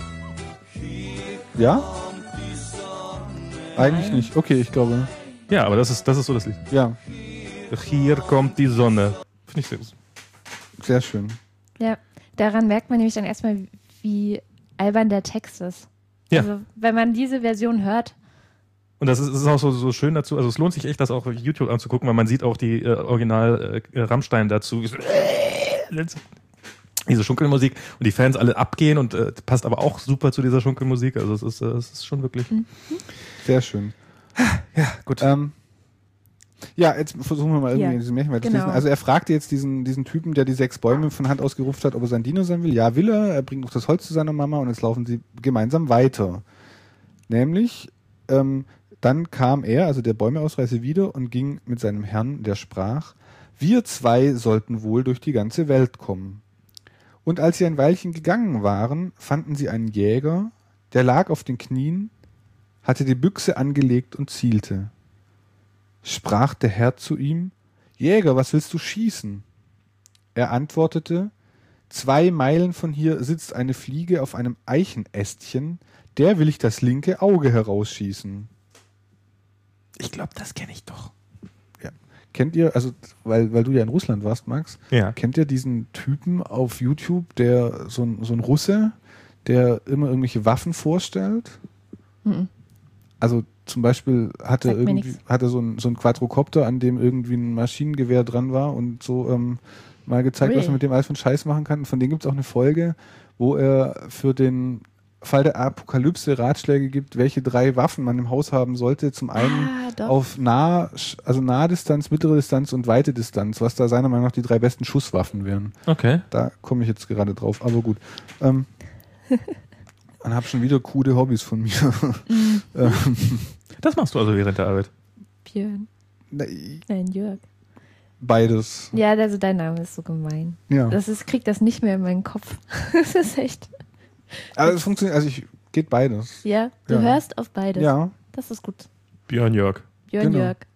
Ja? Eigentlich nicht. Okay, ich glaube. Ja, aber das ist so das Lied. Ja, Hier kommt die Sonne. Finde ich sehr schön. Ja, daran merkt man nämlich dann erstmal, wie albern der Text ist. Ja. Also, wenn man diese Version hört. Und das ist auch so schön dazu. Also es lohnt sich echt, das auch auf YouTube anzugucken, weil man sieht auch die Original Rammstein dazu. Diese Schunkelmusik und die Fans alle abgehen und passt aber auch super zu dieser Schunkelmusik. Also es ist schon wirklich. Sehr schön. Ja, gut. Ja, jetzt versuchen wir mal irgendwie diese Märchen weiter zu lesen. Also er fragte jetzt diesen Typen, der die 6 Bäume von Hand aus gerupft hat, ob er sein Diener sein will. Ja, will er. Er bringt noch das Holz zu seiner Mama und jetzt laufen sie gemeinsam weiter. Nämlich, dann kam er, also der Bäumeausreißer, wieder und ging mit seinem Herrn, der sprach, wir 2 sollten wohl durch die ganze Welt kommen. Und als sie ein Weilchen gegangen waren, fanden sie einen Jäger, der lag auf den Knien, hatte die Büchse angelegt und zielte. Sprach der Herr zu ihm, Jäger, was willst du schießen? Er antwortete, 2 Meilen von hier sitzt eine Fliege auf einem Eichenästchen, der will ich das linke Auge herausschießen. Ich glaube, das kenne ich doch. Ja. Kennt ihr, also weil du ja in Russland warst, Max, Ja. kennt ihr diesen Typen auf YouTube, der so ein Russe, der immer irgendwelche Waffen vorstellt? Mhm. Also zum Beispiel hatte Sagt mir nix. so ein Quadrocopter, an dem irgendwie ein Maschinengewehr dran war und so mal gezeigt, Ui. was man mit dem alles für einen Scheiß machen kann. Von dem gibt es auch eine Folge, wo er für den Fall der Apokalypse Ratschläge gibt, welche 3 Waffen man im Haus haben sollte. Zum einen auf Nahdistanz, mittlere Distanz und weite Distanz, was da seiner Meinung nach die 3 besten Schusswaffen wären. Okay. Da komme ich jetzt gerade drauf, aber gut. Und habe schon wieder krude Hobbys von mir. Das machst du also während der Arbeit? Björn. Nein, Jörg. Beides. Ja, also dein Name ist so gemein. Ja. Krieg das nicht mehr in meinen Kopf. Das ist echt. Aber es funktioniert, geht beides. Ja, du hörst auf beides. Ja. Das ist gut. Björn Jörg. Björn Genau. Jörg.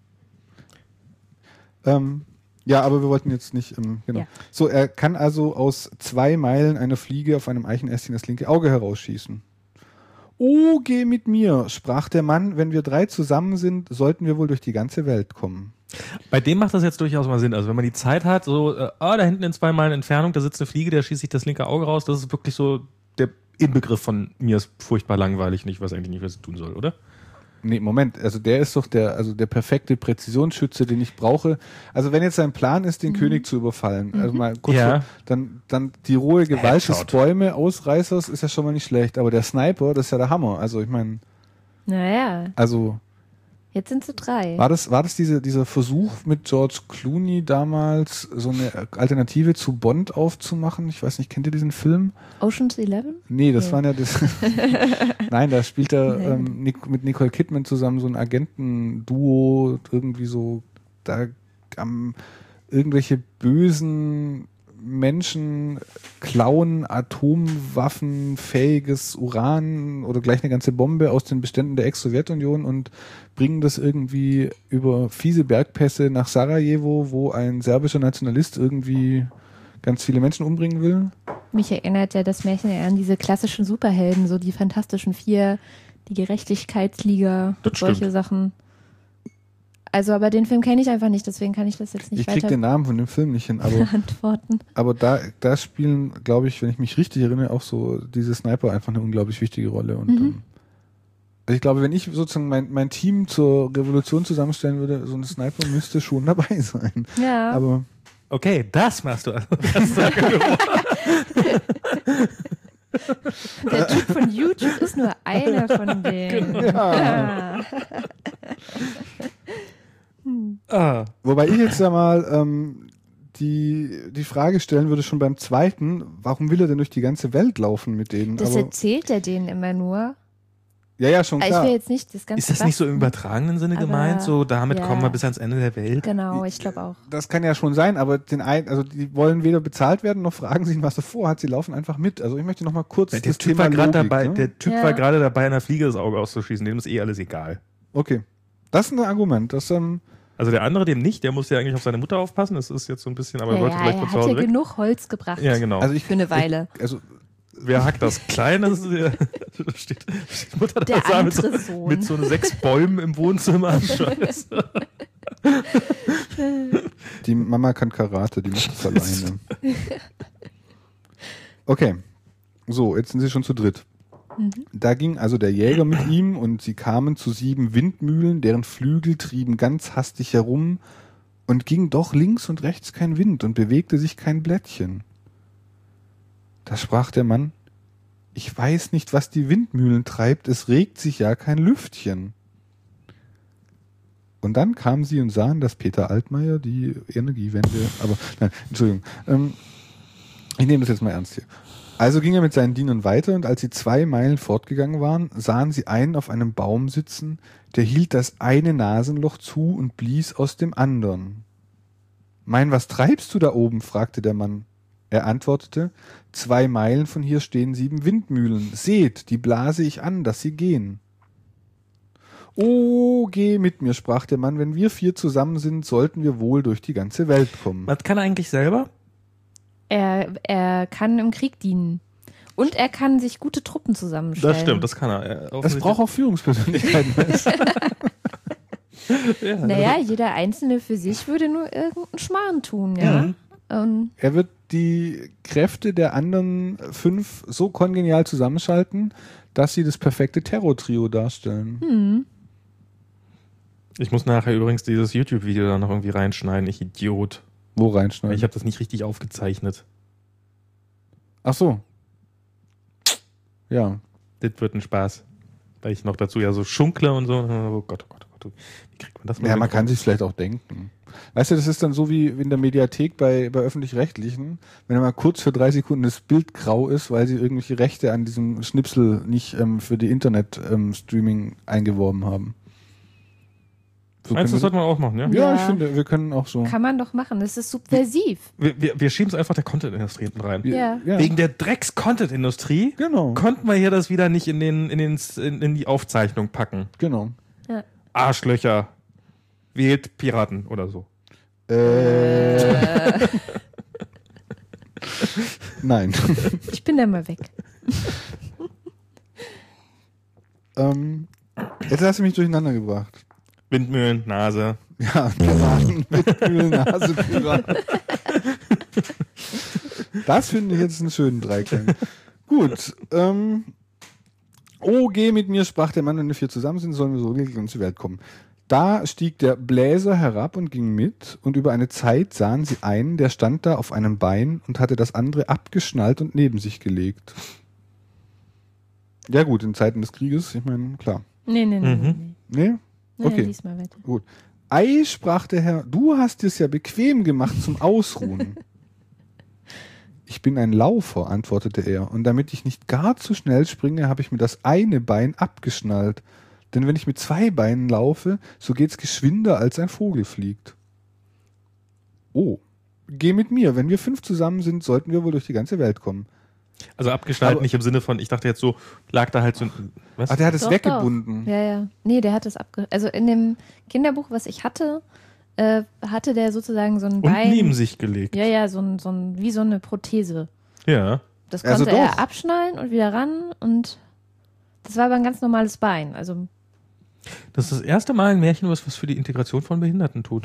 Ja, aber wir wollten jetzt nicht, genau. Ja. So, er kann also aus 2 Meilen einer Fliege auf einem Eichenästchen das linke Auge herausschießen. Oh, geh mit mir, sprach der Mann, wenn wir 3 zusammen sind, sollten wir wohl durch die ganze Welt kommen. Bei dem macht das jetzt durchaus mal Sinn. Also wenn man die Zeit hat, so, da hinten in 2 Meilen Entfernung, da sitzt eine Fliege, der schießt sich das linke Auge raus, das ist wirklich so der Inbegriff von mir ist furchtbar langweilig und ich weiß eigentlich nicht, was ich tun soll, oder? Nee, Moment, also der ist doch der perfekte Präzisionsschütze, den ich brauche. Also wenn jetzt sein Plan ist, den König zu überfallen, also mal kurz dann die rohe Gewalt des Bäume-Ausreißers ist ja schon mal nicht schlecht, aber der Sniper, das ist ja der Hammer. Also ich meine, Naja, also jetzt sind sie 3. war das dieser Versuch mit George Clooney damals, so eine Alternative zu Bond aufzumachen? Ich weiß nicht, kennt ihr diesen Film? Ocean's 11? Nee, das waren ja das. Nein, da spielt er mit Nicole Kidman zusammen so ein Agentenduo, irgendwie so, da irgendwelche bösen Menschen klauen atomwaffenfähiges Uran oder gleich eine ganze Bombe aus den Beständen der Ex-Sowjetunion und bringen das irgendwie über fiese Bergpässe nach Sarajevo, wo ein serbischer Nationalist irgendwie ganz viele Menschen umbringen will. Mich erinnert ja das Märchen an diese klassischen Superhelden, so die Fantastischen 4, die Gerechtigkeitsliga, solche Sachen. Also, aber den Film kenne ich einfach nicht, deswegen kann ich das jetzt nicht Ich krieg den Namen von dem Film nicht hin, aber antworten. Aber da spielen, glaube ich, wenn ich mich richtig erinnere, auch so diese Sniper einfach eine unglaublich wichtige Rolle. Und also ich glaube, wenn ich sozusagen mein Team zur Revolution zusammenstellen würde, so ein Sniper müsste schon dabei sein. Ja. Aber okay, das machst du also. Der Typ von YouTube ist nur einer von denen. ja. Ah. Wobei ich jetzt ja mal die Frage stellen würde schon beim zweiten, warum will er denn durch die ganze Welt laufen mit denen? Das aber, erzählt er denen immer nur. ja, schon klar. Ich will jetzt nicht das ganze Ist das nicht so im übertragenen Sinne aber, gemeint? So, damit ja. kommen wir bis ans Ende der Welt? Genau, ich glaube auch. Das kann ja schon sein, aber die wollen weder bezahlt werden, noch fragen sie ihn, was er vorhat. Sie laufen einfach mit. Also ich möchte noch mal kurz Der Typ war gerade dabei, der Typ war gerade dabei, einer Fliege das Auge auszuschießen. Dem ist alles egal. Okay. Das ist ein Argument. Also der andere dem nicht, der muss ja eigentlich auf seine Mutter aufpassen. Das ist jetzt so ein bisschen, aber er wollte vielleicht er zu hat Hause ja weg. genug Holz gebracht. Ja, genau. Also für eine Weile. Wer hackt das klein? Das steht Mutter der da andere Sohn. mit so 6 Bäumen im Wohnzimmer. Scheiße. Die Mama kann Karate, die macht das alleine. Okay. So, jetzt sind sie schon zu dritt. Da ging also der Jäger mit ihm und sie kamen zu 7 Windmühlen, deren Flügel trieben ganz hastig herum und ging doch links und rechts kein Wind und bewegte sich kein Blättchen. Da sprach der Mann: Ich weiß nicht, was die Windmühlen treibt, es regt sich ja kein Lüftchen. Und dann kamen sie und sahen, dass Peter Altmaier die Energiewende, aber nein, Entschuldigung, ich nehme das jetzt mal ernst hier. Also ging er mit seinen Dienern weiter und als sie 2 Meilen fortgegangen waren, sahen sie einen auf einem Baum sitzen, der hielt das eine Nasenloch zu und blies aus dem anderen. Mein, was treibst du da oben? Fragte der Mann. Er antwortete: 2 Meilen von hier stehen 7 Windmühlen. Seht, die blase ich an, dass sie gehen. Oh, geh mit mir, sprach der Mann. Wenn wir 4 zusammen sind, sollten wir wohl durch die ganze Welt kommen. Was kann er eigentlich selber? Er kann im Krieg dienen. Und er kann sich gute Truppen zusammenstellen. Das stimmt, das kann er. Es braucht auch Führungspersönlichkeiten. Ja, naja, jeder Einzelne für sich würde nur irgendeinen Schmarrn tun, ja. Er wird die Kräfte der anderen 5 so kongenial zusammenschalten, dass sie das perfekte Terror-Trio darstellen. Ich muss nachher übrigens dieses YouTube-Video da noch irgendwie reinschneiden, ich Idiot. Wo reinschneiden? Ich habe das nicht richtig aufgezeichnet. Ach so. Ja. Das wird ein Spaß. Weil ich noch dazu ja so schunkle und so. Oh Gott, oh Gott, oh Gott. Wie kriegt man das mal Ja, weg? man kann sich vielleicht auch denken. Weißt du, das ist dann so wie in der Mediathek bei Öffentlich-Rechtlichen, wenn mal kurz für 3 Sekunden das Bild grau ist, weil sie irgendwelche Rechte an diesem Schnipsel nicht für die Internet-Streaming eingeworben haben. So Meinst du, das können sollte man auch machen, ja? wir, ja, Ja. ich finde, wir können auch so. Kann man doch machen. Das ist subversiv. Wir schieben es einfach der Content-Industrie hinten rein. Ja. Wegen der Drecks-Content-Industrie Genau. konnten wir hier das wieder nicht in die Aufzeichnung packen. Genau. Ja. Arschlöcher. Wählt Piraten oder so. Nein. Ich bin da mal weg. Jetzt hast du mich durcheinander gebracht. Windmühlen, Nase. Ja, Piraten mit Kühlnase, Piraten. Das finde ich jetzt einen schönen Dreiklang. Gut. Oh, geh mit mir, sprach der Mann, wenn wir 4 zusammen sind, sollen wir so glücklich zur Welt kommen. Da stieg der Bläser herab und ging mit, und über eine Zeit sahen sie einen, der stand da auf einem Bein und hatte das andere abgeschnallt und neben sich gelegt. Ja gut, in Zeiten des Krieges, ich meine, klar. Nee. Nee? Naja, Okay. lies mal weiter. Gut. Ei, sprach der Herr, du hast es ja bequem gemacht zum Ausruhen. Ich bin ein Laufer, antwortete er, und damit ich nicht gar zu schnell springe, habe ich mir das eine Bein abgeschnallt. Denn wenn ich mit 2 Beinen laufe, so geht's geschwinder, als ein Vogel fliegt. Oh, geh mit mir, wenn wir 5 zusammen sind, sollten wir wohl durch die ganze Welt kommen. Also abgeschnallt, Aber- nicht im Sinne von, ich dachte jetzt so, lag da halt so ein, was? Ach, der hat es Doch, weggebunden. Doch. Ja. Nee, der hat es Also in dem Kinderbuch, was ich hatte, hatte der sozusagen so ein Und Bein. neben sich gelegt. Ja, so ein, wie so eine Prothese. Ja. Das Also konnte er doch. abschnallen und wieder ran, und das war aber ein ganz normales Bein. Also, Das ist das erste Mal ein Märchen, was für die Integration von Behinderten tut.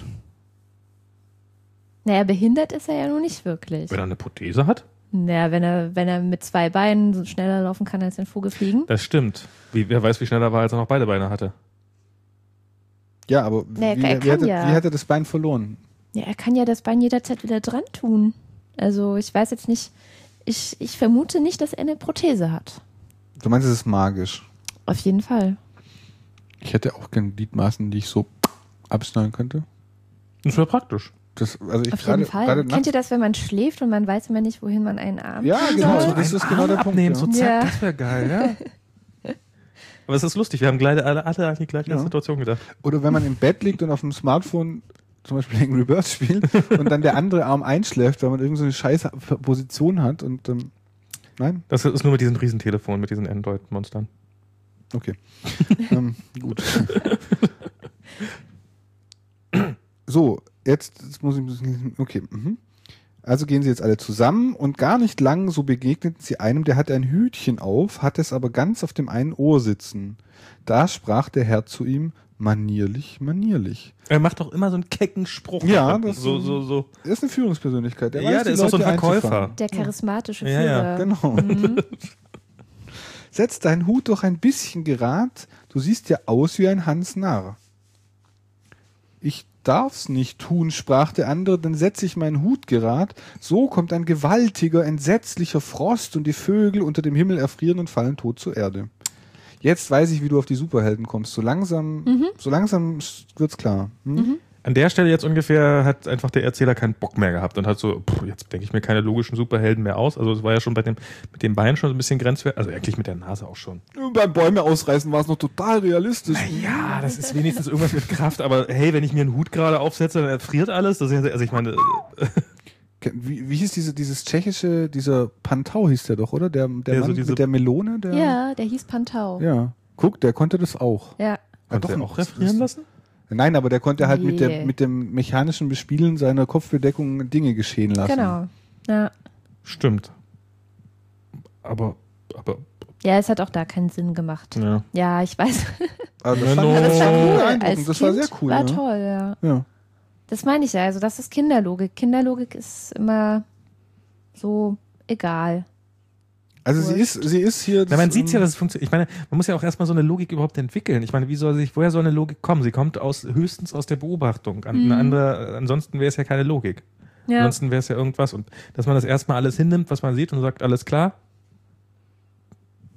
naja, behindert ist er ja nun nicht wirklich. Wenn er eine Prothese hat? Naja, wenn er mit 2 Beinen so schneller laufen kann als ein Vogel fliegen. Das stimmt. Wer weiß, wie schnell er war, als er noch beide Beine hatte. Ja, aber Nee, wie er kann hat ja. wie hat er das Bein verloren? Ja, er kann ja das Bein jederzeit wieder dran tun. Also ich weiß jetzt nicht, ich vermute nicht, dass er eine Prothese hat. Du meinst, es ist magisch. Auf jeden Fall. Ich hätte auch gerne Gliedmaßen, die ich so abschneiden könnte. Das wäre praktisch. Das, also ich Auf jeden Fall. gerade Kennt ihr das, wenn man schläft und man weiß immer nicht, wohin man einen Arm Ja, tun genau. soll? So, das ist genau der Punkt. Abnehmen, Ja. so zack, Ja. das wäre geil, ja. Aber es ist lustig, wir haben alle an die gleiche Ja. Situation gedacht. Oder wenn man im Bett liegt und auf dem Smartphone zum Beispiel Angry Birds spielt und dann der andere Arm einschläft, weil man irgend so eine scheiß Position hat und nein? Das ist nur mit diesem Riesentelefon, mit diesen Android-Monstern. Okay. Gut. So, jetzt muss ich. Okay. Mhm. Also gehen sie jetzt alle zusammen und gar nicht lang so begegneten sie einem, der hatte ein Hütchen auf, hatte es aber ganz auf dem einen Ohr sitzen. Da sprach der Herr zu ihm, manierlich, manierlich. Er macht doch immer so einen kecken Spruch. Ja, das- so. Er ist eine Führungspersönlichkeit. Der Ja, weiß, der die ist auch so ein Leute Verkäufer. einzufangen. Der charismatische Ja, ja, Führer. Genau. Setz deinen Hut doch ein bisschen gerad, du siehst ja aus wie ein Hans Narr. Ich darf's nicht tun, sprach der andere, dann setz ich meinen Hut gerad, so kommt ein gewaltiger, entsetzlicher Frost und die Vögel unter dem Himmel erfrieren und fallen tot zur Erde. Jetzt weiß ich, wie du auf die Superhelden kommst. So langsam wird's klar. Hm? An der Stelle jetzt ungefähr hat einfach der Erzähler keinen Bock mehr gehabt und hat so, jetzt denke ich mir keine logischen Superhelden mehr aus. Also es war ja schon mit dem Bein schon so ein bisschen grenzwertig, also eigentlich mit der Nase auch schon. Beim Bäume ausreißen war es noch total realistisch. Ja, das ist wenigstens irgendwas mit Kraft, aber hey, wenn ich mir einen Hut gerade aufsetze, dann erfriert alles. Das ist ja, also ich meine, Wie hieß dieses tschechische, dieser Pantau hieß der doch, oder? Der Mann so diese- mit der Melone? Der, Ja, der hieß Pantau. Ja. Guck, der konnte das auch. Ja. hat der auch refrieren lassen? Nein, aber der konnte halt Nee. mit dem mechanischen Bespielen seiner Kopfbedeckung Dinge geschehen lassen. Genau. Ja. Stimmt. Aber, Ja, es hat auch da keinen Sinn gemacht. ja. Ja, ich weiß. Aber das Ja, fand no. ich Das war cool. beeindruckend. Als Das kind war sehr cool. War ja. toll, ja. Ja. Das meine ich ja. Also das ist Kinderlogik. Kinderlogik ist immer so egal. Also sie ist hier. Na, man sieht ja, dass es funktioniert. Ich meine, man muss ja auch erstmal so eine Logik überhaupt entwickeln. Ich meine, woher soll eine Logik kommen? Sie kommt höchstens aus der Beobachtung. Ansonsten wäre es ja keine Logik. Ja. Ansonsten wäre es ja irgendwas. Und dass man das erstmal alles hinnimmt, was man sieht und sagt, alles klar.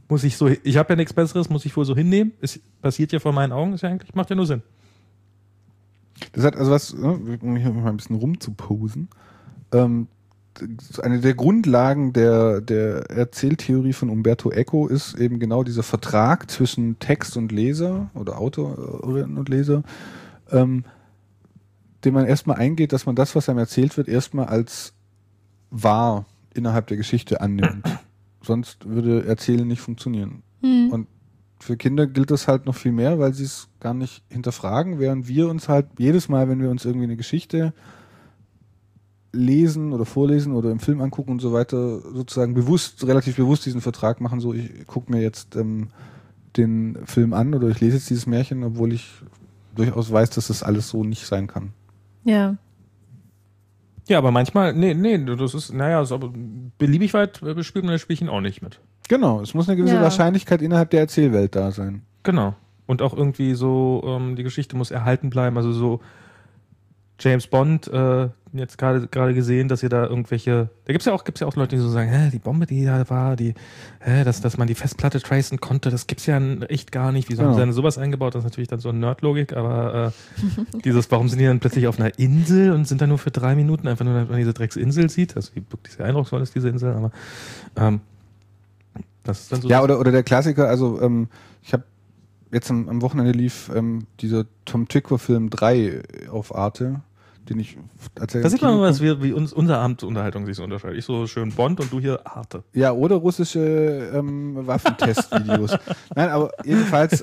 ich habe ja nichts Besseres, muss ich wohl so hinnehmen. Es passiert ja vor meinen Augen, ist ja eigentlich, macht ja nur Sinn. Das hat also was, um hier mal ein bisschen rumzuposen. Eine der Grundlagen der Erzähltheorie von Umberto Eco ist eben genau dieser Vertrag zwischen Text und Leser oder Autorinnen und Leser, den man erstmal eingeht, dass man das, was einem erzählt wird, erstmal als wahr innerhalb der Geschichte annimmt. Sonst würde Erzählen nicht funktionieren. Und für Kinder gilt das halt noch viel mehr, weil sie es gar nicht hinterfragen, während wir uns halt jedes Mal, wenn wir uns irgendwie eine Geschichte lesen oder vorlesen oder im Film angucken und so weiter, sozusagen relativ bewusst diesen Vertrag machen, so ich gucke mir jetzt den Film an oder ich lese jetzt dieses Märchen, obwohl ich durchaus weiß, dass das alles so nicht sein kann. Ja. Ja, aber manchmal, das ist, aber beliebig weit spielt man das Spielchen auch nicht mit. Genau, es muss eine gewisse Wahrscheinlichkeit innerhalb der Erzählwelt da sein. Genau. Und auch irgendwie so, die Geschichte muss erhalten bleiben, also so James Bond, jetzt gerade gesehen, dass ihr da irgendwelche, da gibt's ja auch Leute, die so sagen, die Bombe, die da war, dass man die Festplatte tracen konnte, das gibt's ja echt gar nicht. Wieso haben sie denn sowas eingebaut? Das ist natürlich dann so eine Nerdlogik, aber warum sind die dann plötzlich auf einer Insel und sind da nur für 3 Minuten, einfach nur, damit man diese Drecksinsel sieht, also wie wirklich sehr eindrucksvoll ist diese Insel, aber das ist dann so. Ja, oder der Klassiker, also ich habe jetzt am Wochenende lief dieser Tom Tykwer-Film 3 auf Arte, den ich da sieht man mal, wie unser Abendunterhaltung sich so unterscheidet. Ich so schön Bond und du hier Arte. Ja, oder russische Waffentestvideos. Nein, aber jedenfalls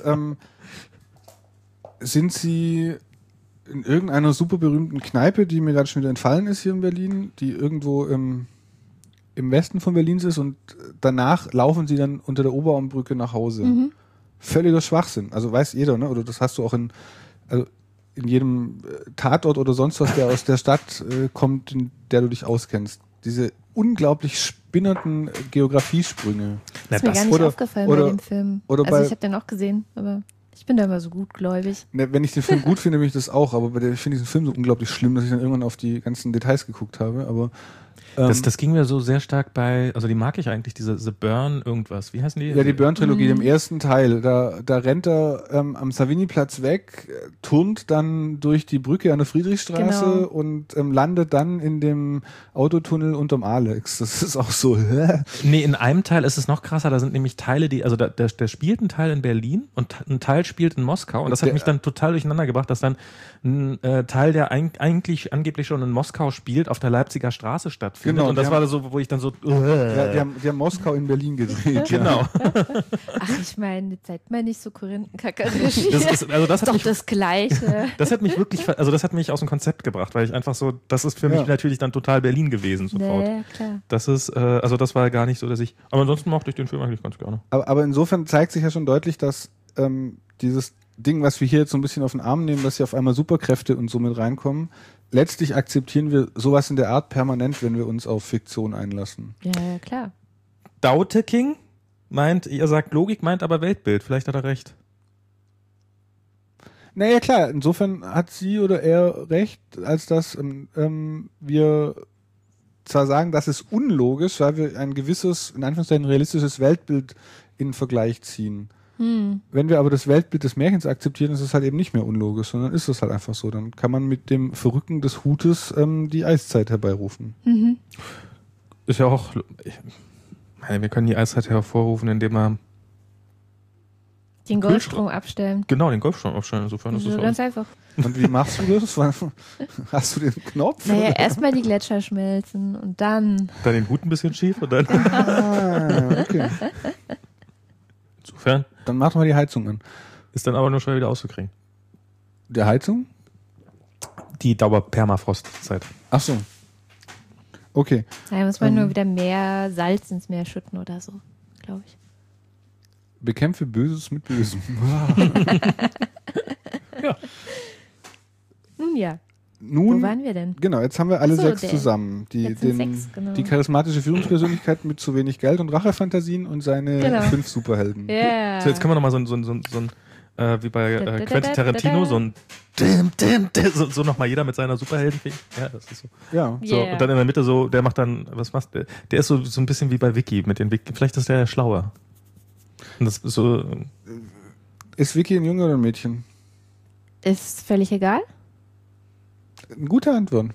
sind sie in irgendeiner super berühmten Kneipe, die mir gerade schon wieder entfallen ist hier in Berlin, die irgendwo im Westen von Berlin ist, und danach laufen sie dann unter der Oberbaumbrücke nach Hause. Völliger Schwachsinn. Also weiß jeder, ne? Oder das hast du auch in jedem Tatort oder sonst was, der aus der Stadt kommt, in der du dich auskennst. Diese unglaublich spinnerten Geografiesprünge. Das ist mir gar nicht aufgefallen bei dem Film. Also ich habe den auch gesehen, aber ich bin da immer so gutgläubig. Ne, wenn ich den Film gut finde, bin ich das auch, aber ich finde diesen Film so unglaublich schlimm, dass ich dann irgendwann auf die ganzen Details geguckt habe, aber das ging mir so sehr stark also die mag ich eigentlich, diese The Burn irgendwas. Wie heißen die? Ja, die Burn-Trilogie, im ersten Teil. Da rennt er am Savigny-Platz weg, turnt dann durch die Brücke an der Friedrichstraße und landet dann in dem Autotunnel unterm Alex. Das ist auch so. Nee, in einem Teil ist es noch krasser. Da sind nämlich Teile, der spielt ein Teil in Berlin und ein Teil spielt in Moskau. Und das hat mich dann total durcheinander gebracht, dass dann ein Teil, der eigentlich angeblich schon in Moskau spielt, auf der Leipziger Straße stattfindet. Genau, und das war so, wo ich dann so. Ja, die haben Moskau in Berlin gedreht. Genau. Ach, ich meine, seid mal nicht so korinthenkackerisch. Das hat doch mich, das Gleiche. Das hat mich wirklich, das hat mich aus dem Konzept gebracht, weil ich einfach so, das ist für mich natürlich dann total Berlin gewesen sofort. Ja, klar. Das ist, das war gar nicht so, dass ich. Aber ansonsten mochte ich den Film eigentlich ganz gerne. Aber insofern zeigt sich ja schon deutlich, dass dieses Ding, was wir hier jetzt so ein bisschen auf den Arm nehmen, dass hier auf einmal Superkräfte und so mit reinkommen, letztlich akzeptieren wir sowas in der Art permanent, wenn wir uns auf Fiktion einlassen. Ja, klar. Daute King meint, ihr sagt Logik, meint aber Weltbild. Vielleicht hat er recht. Naja, klar, insofern hat sie oder er recht, als dass wir zwar sagen, das ist unlogisch, weil wir ein gewisses, in Anführungszeichen realistisches Weltbild in Vergleich ziehen. Wenn wir aber das Weltbild des Märchens akzeptieren, ist es halt eben nicht mehr unlogisch, sondern ist es halt einfach so. Dann kann man mit dem Verrücken des Hutes die Eiszeit herbeirufen. Ist ja auch, wir können die Eiszeit hervorrufen, indem wir den Golfstrom abstellen. Genau, den Golfstrom abstellen. Insofern ist es ganz einfach. Und wie machst du das? Hast du den Knopf? Naja, erstmal die Gletscher schmelzen und dann den Hut ein bisschen schief und dann. Okay. Insofern. Dann machen wir die Heizung an. Ist dann aber nur schnell wieder auszukriegen. Der Heizung? Die Dauer-Permafrostzeit. Ach so. Okay. Da muss man nur wieder mehr Salz ins Meer schütten oder so, glaube ich. Bekämpfe Böses mit Bösem. Ja. Ja. Nun, wo waren wir denn? Genau, jetzt haben wir alle 6 zusammen. Jetzt sind 6, genau. Die charismatische Führungspersönlichkeit mit zu wenig Geld und Rachefantasien und seine 5 Superhelden. Yeah. So, jetzt können wir nochmal so ein wie bei Quentin Tarantino, so ein so nochmal jeder mit seiner Superheldenfähigkeit. Ja, das ist so. Ja. So, und dann in der Mitte so, der macht dann, was macht der? Der ist so ein bisschen wie bei Wiki mit den Wiki. Vielleicht ist der ja schlauer. Und das ist so, Ist Vicky ein Junge oder ein Mädchen? Ist völlig egal. Eine gute Antwort.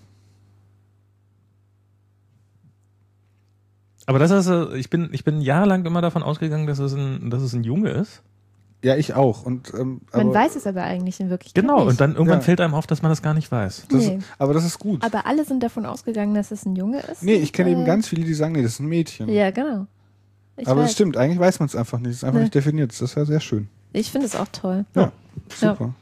aber das ist, ich bin jahrelang immer davon ausgegangen, dass es ein Junge ist. Ja, ich auch. Und, Man aber weiß es aber eigentlich in Wirklichkeit Genau, nicht. und dann irgendwann Ja. fällt einem auf, dass man das gar nicht weiß. Nee. aber das ist gut. Aber alle sind davon ausgegangen, dass es ein Junge ist. Nee, ich kenne Und, eben ganz viele, die sagen, nee, das ist ein Mädchen. Ja, genau. Ich aber das weiß. stimmt, eigentlich weiß man es einfach nicht. Es ist einfach Nee. nicht definiert. Das ist ja sehr schön. Ich finde es auch toll. Ja, super.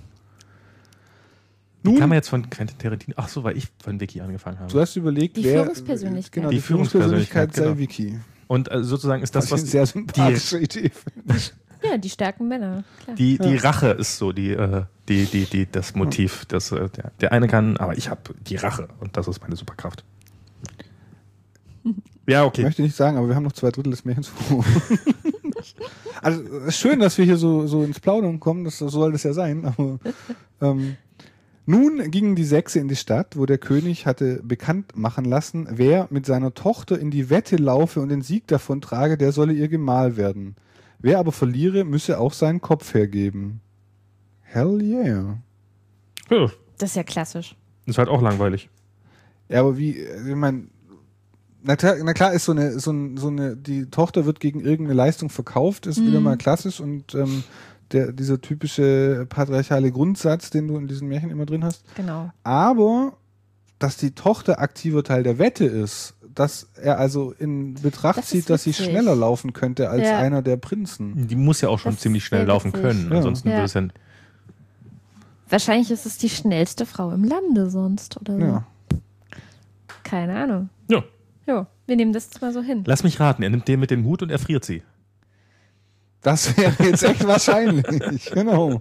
Wie kam man jetzt von Quentin Tarantino? Ach so, weil ich von Vicky angefangen habe. Du hast überlegt, Die wer Führungspersönlichkeit. Genau, Die die Führungspersönlichkeit sei genau. Vicky. Und sozusagen ist das, Das ist was eine sehr sympathische Idee. finde ich. Ja, die starken Männer, klar. die Rache ist so das Motiv. Das, der eine kann, aber ich habe die Rache und das ist meine Superkraft. Ja, Ich okay. möchte nicht sagen, aber wir haben noch 2/3 des Märchens vor. Also es ist schön, dass wir hier so ins Plaudern kommen, so soll das ja sein. Aber nun gingen die Sechse in die Stadt, wo der König hatte bekannt machen lassen, wer mit seiner Tochter in die Wette laufe und den Sieg davon trage, der solle ihr Gemahl werden. Wer aber verliere, müsse auch seinen Kopf hergeben. Hell yeah. Ja, Das ist ja klassisch. ist halt auch langweilig. Ja, aber wie, ich meine, na klar ist so eine, die Tochter wird gegen irgendeine Leistung verkauft, ist wieder mal klassisch und dieser typische patriarchale Grundsatz, den du in diesen Märchen immer drin hast. Genau. Aber, dass die Tochter aktiver Teil der Wette ist, dass er also in Betracht Das ist zieht, dass sie witzig. schneller laufen könnte als Ja. einer der Prinzen. Die muss ja auch schon Das ziemlich ist schnell sehr laufen witzig. können. Ja. Ansonsten Ja. würde es ja. Wahrscheinlich ist es die schnellste Frau im Lande sonst oder so. Ja. Keine Ahnung. Ja. Jo, wir nehmen das jetzt mal so hin. Lass mich raten, er nimmt den mit dem Hut und er friert sie. Das wäre jetzt echt wahrscheinlich, genau.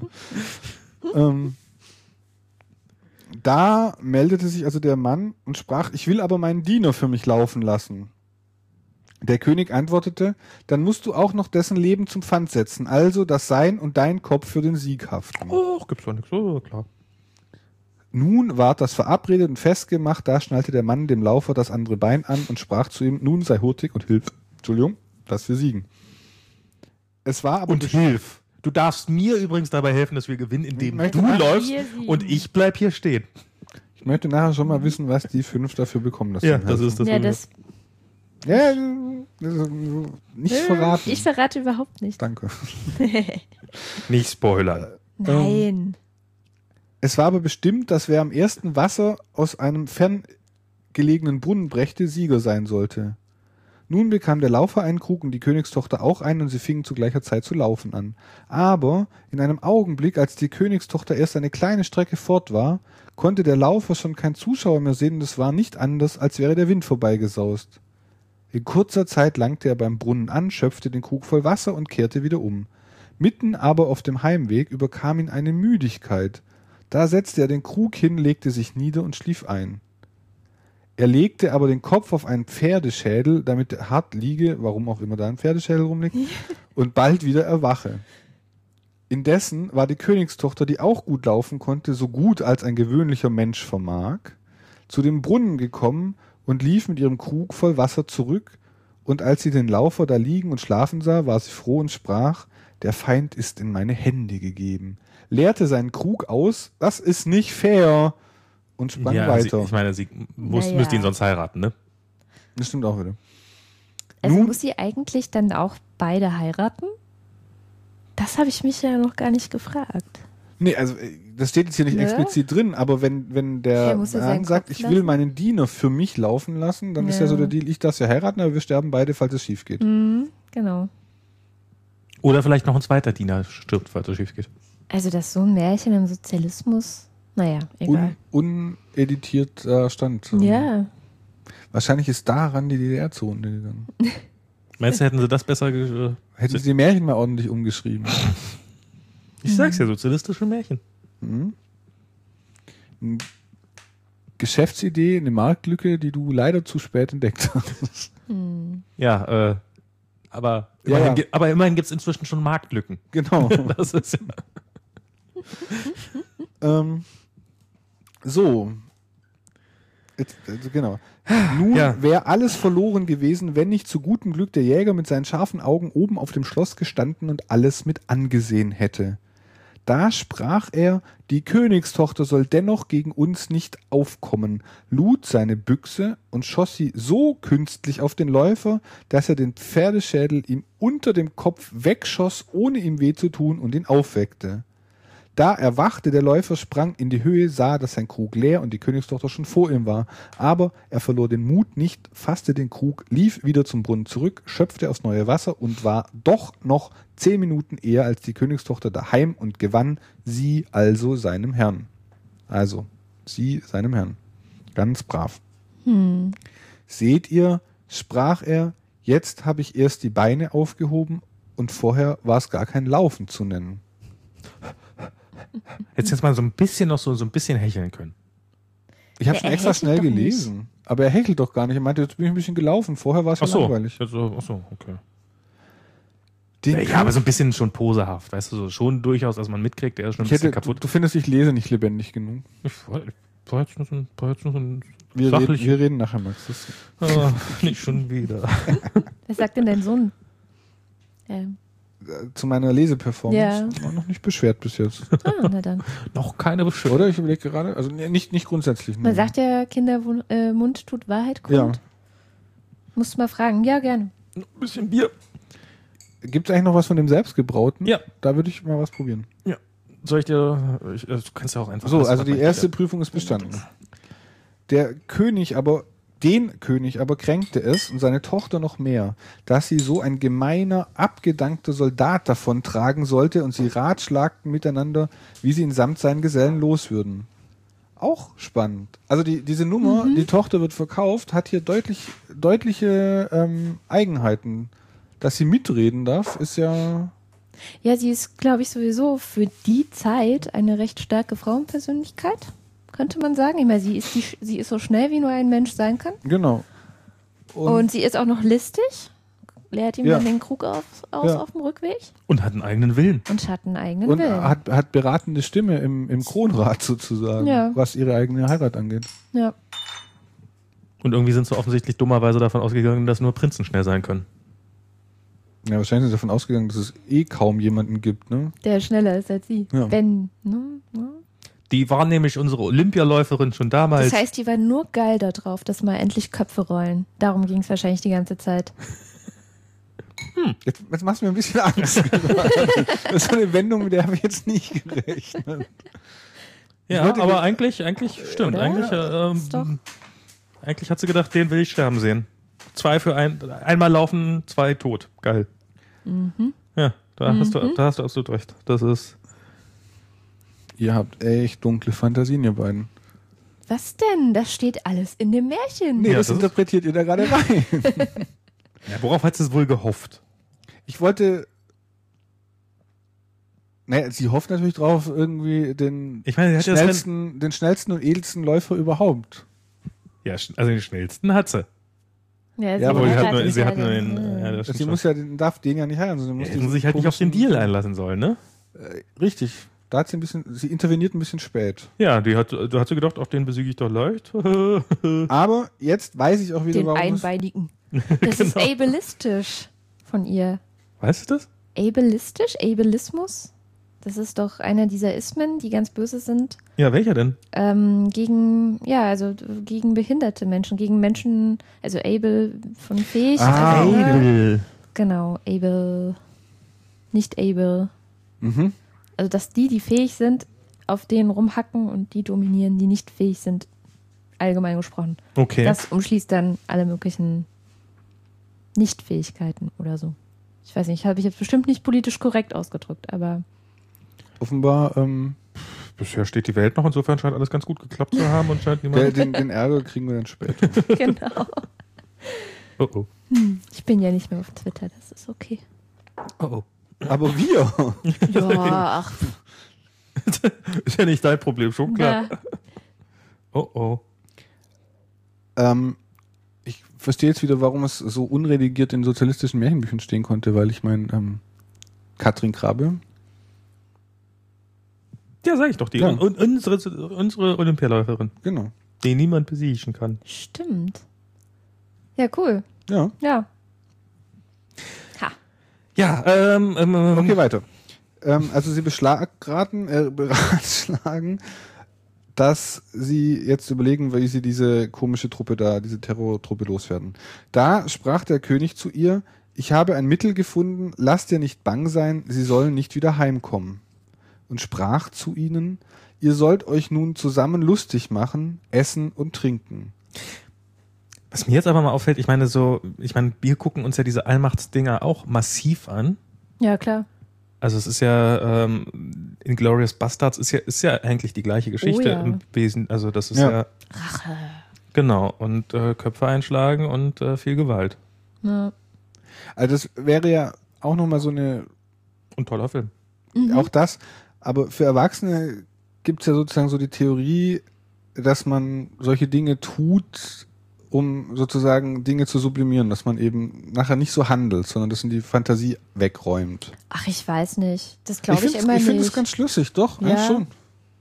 Da meldete sich also der Mann und sprach, ich will aber meinen Diener für mich laufen lassen. Der König antwortete, dann musst du auch noch dessen Leben zum Pfand setzen, also dass sein und dein Kopf für den Sieg haften. Och, gibt's doch nichts. Oh, klar. Nun ward das verabredet und festgemacht, da schnallte der Mann dem Laufer das andere Bein an und sprach zu ihm, nun sei hurtig und hilf, dass wir siegen. Es war aber Und hilf. Du darfst mir übrigens dabei helfen, dass wir gewinnen, indem möchte du mal läufst wir siegen. und ich bleib hier stehen. ich möchte nachher schon mal wissen, was die 5 dafür bekommen. Dass Ja, sie das helfen. ist das. Ja, das Ja, nicht verraten. Ich verrate überhaupt nicht. Danke. Nicht spoilern. Nein. Es war aber bestimmt, dass wer am ersten Wasser aus einem ferngelegenen Brunnen brächte, Sieger sein sollte. Nun bekam der Laufer einen Krug und die Königstochter auch einen und sie fingen zu gleicher Zeit zu laufen an. Aber in einem Augenblick, als die Königstochter erst eine kleine Strecke fort war, konnte der Laufer schon kein Zuschauer mehr sehen und es war nicht anders, als wäre der Wind vorbeigesaust. In kurzer Zeit langte er beim Brunnen an, schöpfte den Krug voll Wasser und kehrte wieder um. Mitten aber auf dem Heimweg überkam ihn eine Müdigkeit. Da setzte er den Krug hin, legte sich nieder und schlief ein. Er legte aber den Kopf auf einen Pferdeschädel, damit er hart liege, warum auch immer da ein Pferdeschädel rumliegt, und bald wieder erwache. Indessen war die Königstochter, die auch gut laufen konnte, so gut als ein gewöhnlicher Mensch vermag, zu dem Brunnen gekommen und lief mit ihrem Krug voll Wasser zurück, und als sie den Laufer da liegen und schlafen sah, war sie froh und sprach, der Feind ist in meine Hände gegeben, leerte seinen Krug aus, das ist nicht fair, und sprang Ja, weiter. ich meine, sie Naja. müsste ihn sonst heiraten, ne? Das stimmt auch wieder. Also Nun- muss sie eigentlich dann auch beide heiraten? Das habe ich mich ja noch gar nicht gefragt. Nee, also das steht jetzt hier nicht Ne? explizit drin, aber wenn der Er muss ja seinen Mann sagt, Kopf ich will lassen. meinen Diener für mich laufen lassen, dann ist ja Ja. so der Deal, ich darf ja heiraten, aber wir sterben beide, falls es schief geht. Mhm, genau. Oder vielleicht noch ein zweiter Diener stirbt, falls es schief geht. Also das so ein Märchen im Sozialismus, naja, egal. Uneditierter Stand. Ja, Wahrscheinlich ist daran die DDR zugrunde gegangen. Meinst du, hätten sie das besser Hätten sie die Märchen mal ordentlich umgeschrieben. Ich sag's ja, sozialistische Märchen. Geschäftsidee, eine Marktlücke, die du leider zu spät entdeckt hast. Ja, aber Ja, immerhin, ja. aber immerhin gibt's inzwischen schon Marktlücken. Genau. Das ist So. Jetzt, also genau. Nun Ja. wäre alles verloren gewesen, wenn nicht zu gutem Glück der Jäger mit seinen scharfen Augen oben auf dem Schloss gestanden und alles mit angesehen hätte. Da sprach er, die Königstochter soll dennoch gegen uns nicht aufkommen, lud seine Büchse und schoss sie so künstlich auf den Läufer, dass er den Pferdeschädel ihm unter dem Kopf wegschoss, ohne ihm weh zu tun, und ihn aufweckte. Da erwachte der Läufer, sprang in die Höhe, sah, dass sein Krug leer und die Königstochter schon vor ihm war. Aber er verlor den Mut nicht, fasste den Krug, lief wieder zum Brunnen zurück, schöpfte aufs neue Wasser und war doch noch 10 Minuten eher als die Königstochter daheim und gewann sie also seinem Herrn. Also, sie seinem Herrn. Ganz brav. Seht ihr, sprach er, jetzt habe ich erst die Beine aufgehoben und vorher war es gar kein Laufen zu nennen. Jetzt mal so ein bisschen noch so ein bisschen hecheln können. Ich habe Ja, schon er extra hechelt schnell doch nicht. gelesen. Aber er hechelt doch gar nicht. Er meinte, jetzt bin ich ein bisschen gelaufen. Vorher war es ja langweilig. Achso, okay. Den Ja, aber so ein bisschen schon posehaft, weißt du, so schon durchaus, dass man mitkriegt, der ist schon ein ich bisschen hätte, kaputt. du findest, ich lese nicht lebendig genug. Ich war jetzt nur so ein Wir reden nachher, Max. nicht schon wieder. Was sagt denn dein Sohn? Zu meiner Leseperformance Ja. war noch nicht beschwert bis jetzt. Na dann. Noch keine Beschwerde. Oder? Ich überlege gerade. Also nicht grundsätzlich. Man sagt ja, Kindermund tut Wahrheit kund. Ja. Musst du mal fragen. Ja, gerne. Ein bisschen Bier. Gibt es eigentlich noch was von dem Selbstgebrauten? Ja. Da würde ich mal was probieren. Soll ich dir, du kannst ja auch einfach. So, das also die machen. erste Prüfung ist bestanden. Den König aber kränkte es und seine Tochter noch mehr, dass sie so ein gemeiner, abgedankter Soldat davon tragen sollte, und sie ratschlagten miteinander, wie sie ihn samt seinen Gesellen loswürden. Auch spannend. Also diese Nummer, die Tochter wird verkauft, hat hier deutliche Eigenheiten. Dass sie mitreden darf, ist ja... Ja, sie ist, glaube ich, sowieso für die Zeit eine recht starke Frauenpersönlichkeit, könnte man sagen. Ich meine, sie ist so schnell, wie nur ein Mensch sein kann. Genau. Und sie ist auch noch listig. Leert ihm Ja. dann den Krug aus Ja. auf dem Rückweg. Und hat einen eigenen Willen. Und hat einen eigenen Und Willen. hat beratende Stimme im Kronrat sozusagen, Ja. was ihre eigene Heirat angeht. Ja. Und irgendwie sind sie offensichtlich dummerweise davon ausgegangen, dass nur Prinzen schnell sein können. Ja, wahrscheinlich sind sie davon ausgegangen, dass es kaum jemanden gibt, ne? Der schneller ist als sie. Ja. Wenn. Ne? Die war nämlich unsere Olympialäuferin schon damals. Das heißt, die war nur geil darauf, dass mal endlich Köpfe rollen. Darum ging es wahrscheinlich die ganze Zeit. Jetzt machst du mir ein bisschen Angst. Das ist so eine Wendung, mit der habe ich jetzt nicht gerechnet. ja, wollte aber ge- eigentlich stimmt. Oder? Ist doch- Eigentlich hat sie gedacht, den will ich sterben sehen. 2 für einmal laufen, 2 tot. Geil. Ja, da hast du absolut recht. Das ist. Ihr habt echt dunkle Fantasien, ihr beiden. Was denn? Das steht alles in dem Märchen. Nee, Ja, das das ist- interpretiert ihr da gerade rein. Ja, worauf hat sie es wohl gehofft? Ich wollte... Naja, sie hofft natürlich drauf, irgendwie den Ich meine, sie hat ja das Rennen. den schnellsten und edelsten Läufer überhaupt. Ja, also den schnellsten hat sie. Ja, Ja, aber Obwohl, heiratet sie hat nur leider. den. Ja, das Sie stimmt muss schon. darf den ja nicht heiraten, sondern muss Hätten sie sich halt nicht auf den Deal einlassen sollen, ne? Richtig. Da hat sie interveniert ein bisschen spät. Ja, da hat sie gedacht, auf den besiege ich doch leicht. Aber jetzt weiß ich auch wieder, Den warum es... Einbeinigen. Das ist ableistisch von ihr. Weißt du das? Ableistisch? Ableismus? Das ist doch einer dieser Ismen, die ganz böse sind. Ja, welcher denn? Gegen behinderte Menschen, gegen Menschen, also able von fähig. Ah, also, Abel. Genau, able, nicht able. Mhm. Also, dass die fähig sind, auf denen rumhacken und die dominieren, die nicht fähig sind, allgemein gesprochen. Okay. Das umschließt dann alle möglichen Nichtfähigkeiten oder so. Ich weiß nicht, habe ich jetzt bestimmt nicht politisch korrekt ausgedrückt, aber Offenbar, Bisher steht die Welt noch, insofern scheint alles ganz gut geklappt zu haben und scheint niemand. den Ärger kriegen wir dann später. genau. Oh oh. Ich bin ja nicht mehr auf Twitter, das ist okay. Oh oh. Aber wir. Ja, ach, Ist ja nicht dein Problem, schon klar. na, Oh oh. Ich verstehe jetzt wieder, warum es so unredigiert in sozialistischen Märchenbüchern stehen konnte, weil ich meine, Katrin Krabbe. Ja, sag ich doch, Ja. unsere Olympialäuferin, Genau. die niemand besiegen kann. stimmt. Ja, cool. Ja. Ja. Ha. Ja, Okay, weiter. Also sie beratschlagen, dass sie jetzt überlegen, wie sie diese komische Truppe da, diese Terrortruppe loswerden. Da sprach der König zu ihr: Ich habe ein Mittel gefunden, lasst ihr nicht bang sein, sie sollen nicht wieder heimkommen. Und sprach zu ihnen: Ihr sollt euch nun zusammen lustig machen, essen und trinken. was mir jetzt aber mal auffällt, ich meine, wir gucken uns ja diese Allmachtsdinger auch massiv an. Ja, klar. Also es ist ja, Inglourious Bastards ist ja eigentlich die gleiche Geschichte im Wesen. Also das ist ja Rache. genau, und Köpfe einschlagen und viel Gewalt. Ja. Also das wäre ja auch nochmal so eine, Und toller Film. auch das, aber für Erwachsene gibt's ja sozusagen so die Theorie, dass man solche Dinge tut, um sozusagen Dinge zu sublimieren, dass man eben nachher nicht so handelt, sondern dass man die Fantasie wegräumt. Ach, ich weiß nicht. Das glaube ich immer Ich nicht. finde es ganz schlüssig, doch, Ja. ja, schon.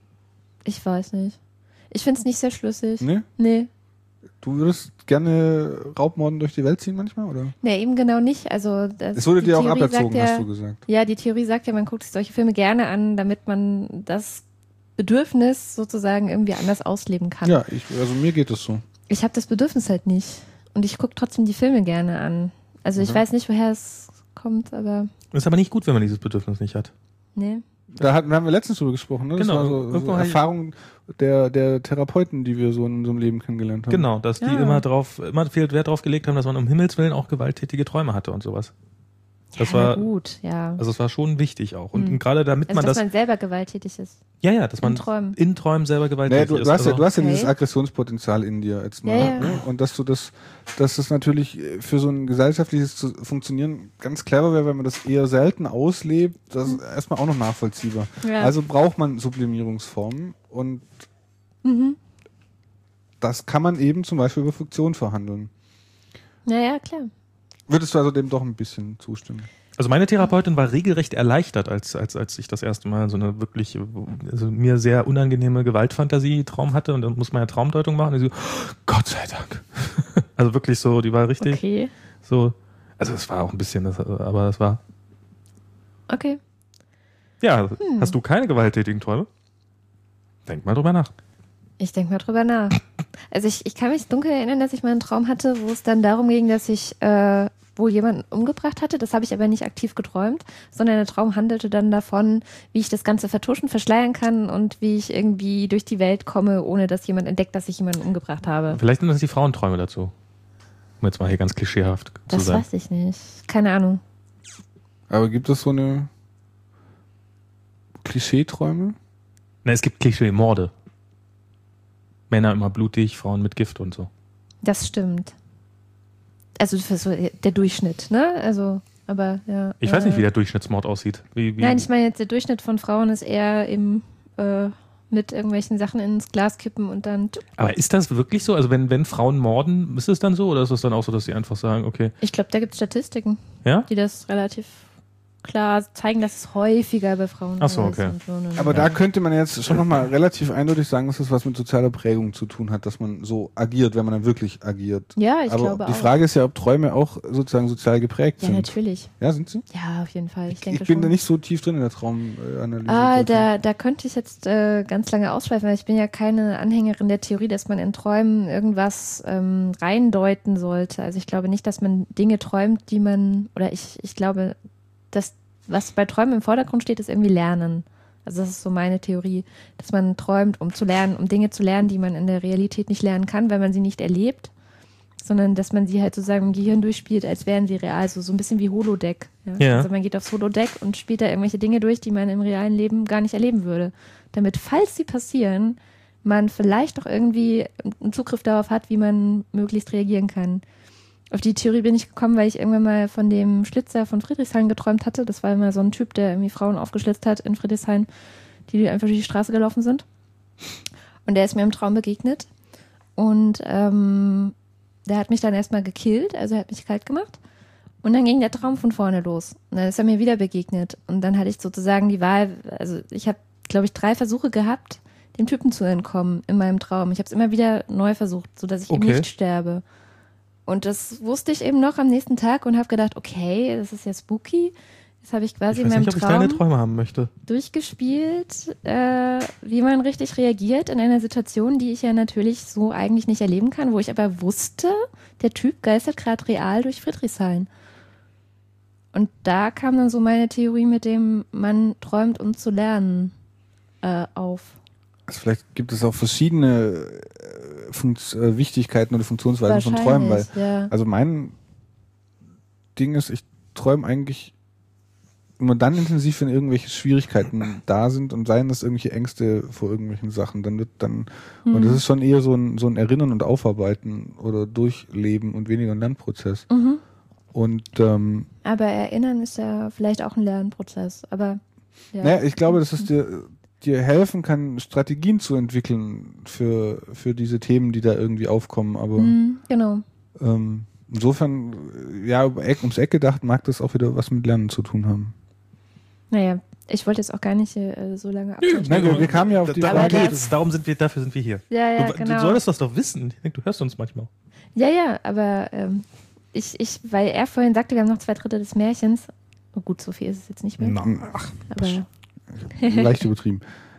Ich weiß nicht. Ich finde es nicht sehr schlüssig. Ne? Nee. Du würdest gerne Raubmorden durch die Welt ziehen manchmal, oder? Nee, eben genau nicht. Also Es wurde die dir auch Theorie aberzogen, sagt hast du gesagt. Ja, die Theorie sagt ja, man guckt sich solche Filme gerne an, damit man das Bedürfnis sozusagen irgendwie anders ausleben kann. Ja, also mir geht es so. Ich habe das Bedürfnis halt nicht. Und ich gucke trotzdem die Filme gerne an. Also ich weiß nicht, woher es kommt, aber Ist aber nicht gut, wenn man dieses Bedürfnis nicht hat. nee. Da haben wir letztens drüber gesprochen, ne? Das Genau. war so Irgendwo habe ich- Erfahrung der Therapeuten, die wir so in so einem Leben kennengelernt haben. Genau, dass die Ja. immer viel Wert drauf gelegt haben, dass man um Himmels Willen auch gewalttätige Träume hatte und sowas. Das ja, na war, gut, ja. also es war schon wichtig auch. Und gerade damit Also, man dass das, man selber gewalttätig ist. dass man in Träumen. in Träumen selber Nee, gewalttätig du ist. hast ja Okay. dieses Aggressionspotenzial in dir jetzt mal. Ja, ja. Ne? Und dass das natürlich für so ein gesellschaftliches Funktionieren ganz clever wäre, wenn man das eher selten auslebt, das ist erstmal auch noch nachvollziehbar. Ja. Also braucht man Sublimierungsformen und das kann man eben zum Beispiel über Fiktion verhandeln. Naja, klar. Würdest du also dem doch ein bisschen zustimmen? Also meine Therapeutin war regelrecht erleichtert, als ich das erste Mal so eine wirklich, also mir sehr unangenehme Gewaltfantasie-Traum hatte, und dann muss man ja Traumdeutung machen, und sie so, Gott sei Dank. Also wirklich so, die war richtig Okay. so, also es war auch ein bisschen, aber es war, Okay. ja, hast du keine gewalttätigen Träume? Denk mal drüber nach. Ich denke mal drüber nach. Also ich kann mich dunkel erinnern, dass ich mal einen Traum hatte, wo es dann darum ging, dass ich wohl jemanden umgebracht hatte. Das habe ich aber nicht aktiv geträumt, sondern der Traum handelte dann davon, wie ich das Ganze vertuschen, verschleiern kann und wie ich irgendwie durch die Welt komme, ohne dass jemand entdeckt, dass ich jemanden umgebracht habe. Vielleicht sind das die Frauenträume dazu. Um jetzt mal hier ganz klischeehaft zu Das sein. weiß ich nicht. Keine Ahnung. Aber gibt es so eine Klischeeträume? Na, es gibt Klischee-Morde. Männer immer blutig, Frauen mit Gift und so. Das stimmt. Also für so der Durchschnitt, ne? Also, aber ja. Ich weiß nicht, wie der Durchschnittsmord aussieht. Wie, Nein, ich meine jetzt, der Durchschnitt von Frauen ist eher im mit irgendwelchen Sachen ins Glas kippen und dann. Aber ist das wirklich so? Also wenn Frauen morden, ist es dann so? Oder ist es dann auch so, dass sie einfach sagen, okay, Ich glaube, da gibt es Statistiken, ja? die das relativ klar zeigen, dass es häufiger bei Frauen Ach so, ist okay. und so, ne? Aber da könnte man jetzt schon nochmal relativ eindeutig sagen, dass das was mit sozialer Prägung zu tun hat, dass man so agiert, wenn man dann wirklich agiert. Ja, ich Aber glaube die auch. Frage ist ja, ob Träume auch sozusagen sozial geprägt Ja, sind. natürlich. Ja, sind sie? Ja, auf jeden Fall. Ich denke Ich bin schon. da nicht so tief drin in der Traumanalyse. Da könnte ich jetzt ganz lange ausschweifen, weil ich bin ja keine Anhängerin der Theorie, dass man in Träumen irgendwas reindeuten sollte. Also ich glaube nicht, dass man Dinge träumt, die man, oder ich glaube, dass was bei Träumen im Vordergrund steht, ist irgendwie Lernen. Also das ist so meine Theorie, dass man träumt, um zu lernen, um Dinge zu lernen, die man in der Realität nicht lernen kann, weil man sie nicht erlebt, sondern dass man sie halt sozusagen im Gehirn durchspielt, als wären sie real, so ein bisschen wie Holodeck. Ja. Also man geht aufs Holodeck und spielt da irgendwelche Dinge durch, die man im realen Leben gar nicht erleben würde. Damit, falls sie passieren, man vielleicht auch irgendwie einen Zugriff darauf hat, wie man möglichst reagieren kann. Auf die Theorie bin ich gekommen, weil ich irgendwann mal von dem Schlitzer von Friedrichshain geträumt hatte. Das war immer so ein Typ, der irgendwie Frauen aufgeschlitzt hat in Friedrichshain, die einfach durch die Straße gelaufen sind. Und der ist mir im Traum begegnet. Und der hat mich dann erstmal gekillt, also er hat mich kalt gemacht. Und dann ging der Traum von vorne los. Und dann ist er mir wieder begegnet. Und dann hatte ich sozusagen die Wahl, also ich habe, glaube ich, 3 Versuche gehabt, dem Typen zu entkommen in meinem Traum. Ich habe es immer wieder neu versucht, sodass ich eben Okay. nicht sterbe. Und das wusste ich eben noch am nächsten Tag und habe gedacht, okay, das ist ja spooky. Das habe ich quasi Ich weiß in nicht, meinem ob ich deine Traum Träume haben möchte. durchgespielt, wie man richtig reagiert in einer Situation, die ich ja natürlich so eigentlich nicht erleben kann, wo ich aber wusste, der Typ geistert gerade real durch Friedrichshain. Und da kam dann so meine Theorie mit dem, man träumt, um zu lernen, auf. Also vielleicht gibt es auch verschiedene Wichtigkeiten oder Funktionsweisen von Träumen, weil ja. also mein Ding ist, ich träume eigentlich immer dann intensiv, wenn irgendwelche Schwierigkeiten da sind und seien das irgendwelche Ängste vor irgendwelchen Sachen, und das ist schon eher so ein Erinnern und Aufarbeiten oder Durchleben und weniger ein Lernprozess. Mhm. Und Aber Erinnern ist ja vielleicht auch ein Lernprozess, aber ja. naja, ich glaube, dass es dir helfen kann, Strategien zu entwickeln für diese Themen, die da irgendwie aufkommen, aber genau. Insofern, ja, ums Eck gedacht, mag das auch wieder was mit Lernen zu tun haben. Naja, ich wollte jetzt auch gar nicht so lange absprechen. Nein, wir kamen ja auf die Frage. Dafür sind wir hier. Ja, Du genau. solltest das doch wissen. Ich denke, du hörst uns manchmal. Ja, aber weil er vorhin sagte, wir haben noch 2/3 des Märchens. Oh gut, so viel ist es jetzt nicht mehr. Ach, Aber leicht übertrieben.